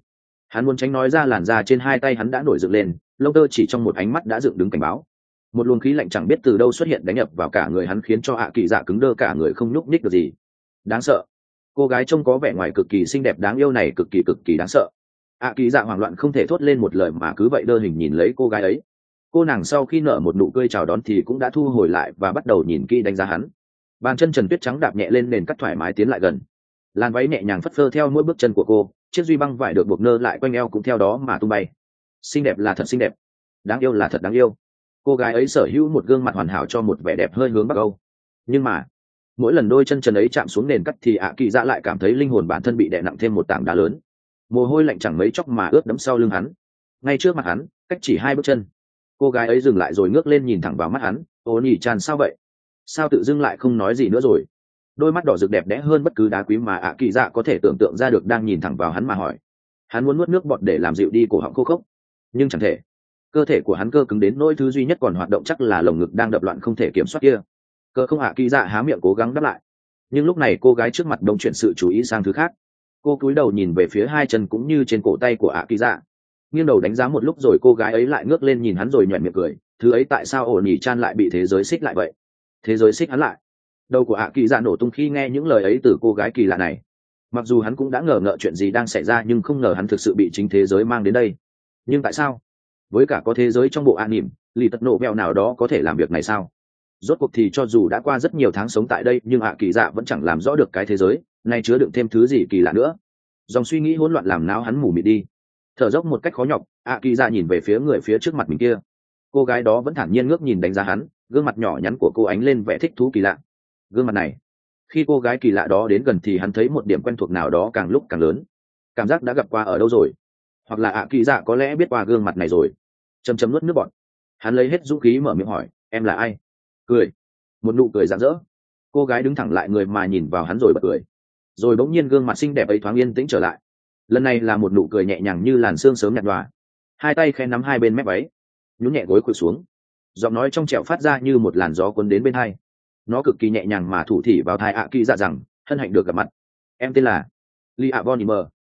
Hắn muốn tránh nói ra, làn da trên hai tay hắn đã nổi dựng lên, lông tơ chỉ trong một ánh mắt đã dựng đứng cảnh báo. Một luồng khí lạnh chẳng biết từ đâu xuất hiện đánh nhập vào cả người hắn, khiến cho ạ kỳ dạ cứng đơ cả người không nhúc nhích được gì. Đáng sợ. Cô gái trông có vẻ ngoài cực kỳ xinh đẹp đáng yêu này cực kỳ cực kỳ đáng sợ. ạ kỳ dạ hoảng loạn không thể thốt lên một lời mà cứ vậy đơ hình nhìn lấy cô gái ấy. Cô nàng sau khi nở một nụ cười chào đón thì cũng đã thu hồi lại và bắt đầu nhìn kỹ đánh giá hắn. Bàn chân trần tuyết trắng đạp nhẹ lên nền cắt thoải mái tiến lại gần. Làn váy nhẹ nhàng phất phơ theo mỗi bước chân của cô, chiếc duy băng vải được buộc nơ lại quanh eo cũng theo đó mà tung bay. Xinh đẹp là thật xinh đẹp, đáng yêu là thật đáng yêu. Cô gái ấy sở hữu một gương mặt hoàn hảo cho một vẻ đẹp hơi hướng bắc âu. Nhưng mà mỗi lần đôi chân trần ấy chạm xuống nền cắt thì ạ kỳ dạ lại cảm thấy linh hồn bản thân bị đè nặng thêm một tảng đá lớn. Mồ hôi lạnh chẳng mấy chốc mà ướt đẫm sau lưng hắn. Ngay trước mặt hắn, cách chỉ hai bước chân, cô gái ấy dừng lại rồi ngước lên nhìn thẳng vào mắt hắn. Ô nhỉ tràn, sao vậy? Sao tự dưng lại không nói gì nữa rồi? Đôi mắt đỏ rực đẹp đẽ hơn bất cứ đá quý mà ạ kỳ dạ có thể tưởng tượng ra được đang nhìn thẳng vào hắn mà hỏi. Hắn muốn nuốt nước bọt để làm dịu đi cổ họng khô khốc, nhưng chẳng thể. Cơ thể của hắn cơ cứng đến nỗi thứ duy nhất còn hoạt động chắc là lồng ngực đang đập loạn không thể kiểm soát kia. Cơ không, ạ kỳ dạ há miệng cố gắng đáp lại, nhưng lúc này cô gái trước mặt đông chuyển sự chú ý sang thứ khác. Cô cúi đầu nhìn về phía hai chân cũng như trên cổ tay của ạ kỳ dạ, nghiêng đầu đánh giá một lúc rồi cô gái ấy lại ngước lên nhìn hắn rồi nhoẻn miệng cười. Thứ ấy tại sao ổn nhỉ chan lại bị thế giới xích lại vậy? Thế giới xích hắn lại? Đầu của ạ kỳ dạ nổ tung khi nghe những lời ấy từ cô gái kỳ lạ này. Mặc dù hắn cũng đã ngờ ngợ chuyện gì đang xảy ra, nhưng không ngờ hắn thực sự bị chính thế giới mang đến đây. Nhưng tại sao? Với cả có thế giới trong bộ an nỉm, lì tật nổ mèo nào đó có thể làm việc này sao? Rốt cuộc thì cho dù đã qua rất nhiều tháng sống tại đây, nhưng ạ kỳ dạ vẫn chẳng làm rõ được cái thế giới này chứa đựng thêm thứ gì kỳ lạ nữa. Dòng suy nghĩ hỗn loạn làm não hắn mù mịt đi. Thở dốc một cách khó nhọc, ạ kỳ dạ nhìn về phía người phía trước mặt mình kia. Cô gái đó vẫn thản nhiên ngước nhìn đánh giá hắn, gương mặt nhỏ nhắn của cô ánh lên vẻ thích thú kỳ lạ. Gương mặt này, khi cô gái kỳ lạ đó đến gần thì hắn thấy một điểm quen thuộc nào đó càng lúc càng lớn. Cảm giác đã gặp qua ở đâu rồi, hoặc là ạ kỳ dạ có lẽ biết qua gương mặt này rồi. Chấm chấm nuốt nước bọt, hắn lấy hết dũng khí mở miệng hỏi, em là ai? Cười, một nụ cười rạng rỡ. Cô gái đứng thẳng lại người mà nhìn vào hắn rồi bật cười, rồi bỗng nhiên gương mặt xinh đẹp ấy thoáng yên tĩnh trở lại. Lần này là một nụ cười nhẹ nhàng như làn sương sớm nhạt nhòa. Hai tay khẽ nắm hai bên mép váy, nhún nhẹ gối khuỵu xuống, giọng nói trong trẻo phát ra như một làn gió cuốn đến bên tai. Nó cực kỳ nhẹ nhàng mà thủ thỉ vào tai ạ kỳ dạ rằng, hân hạnh được gặp mặt. Em tên là Lia Von Imer.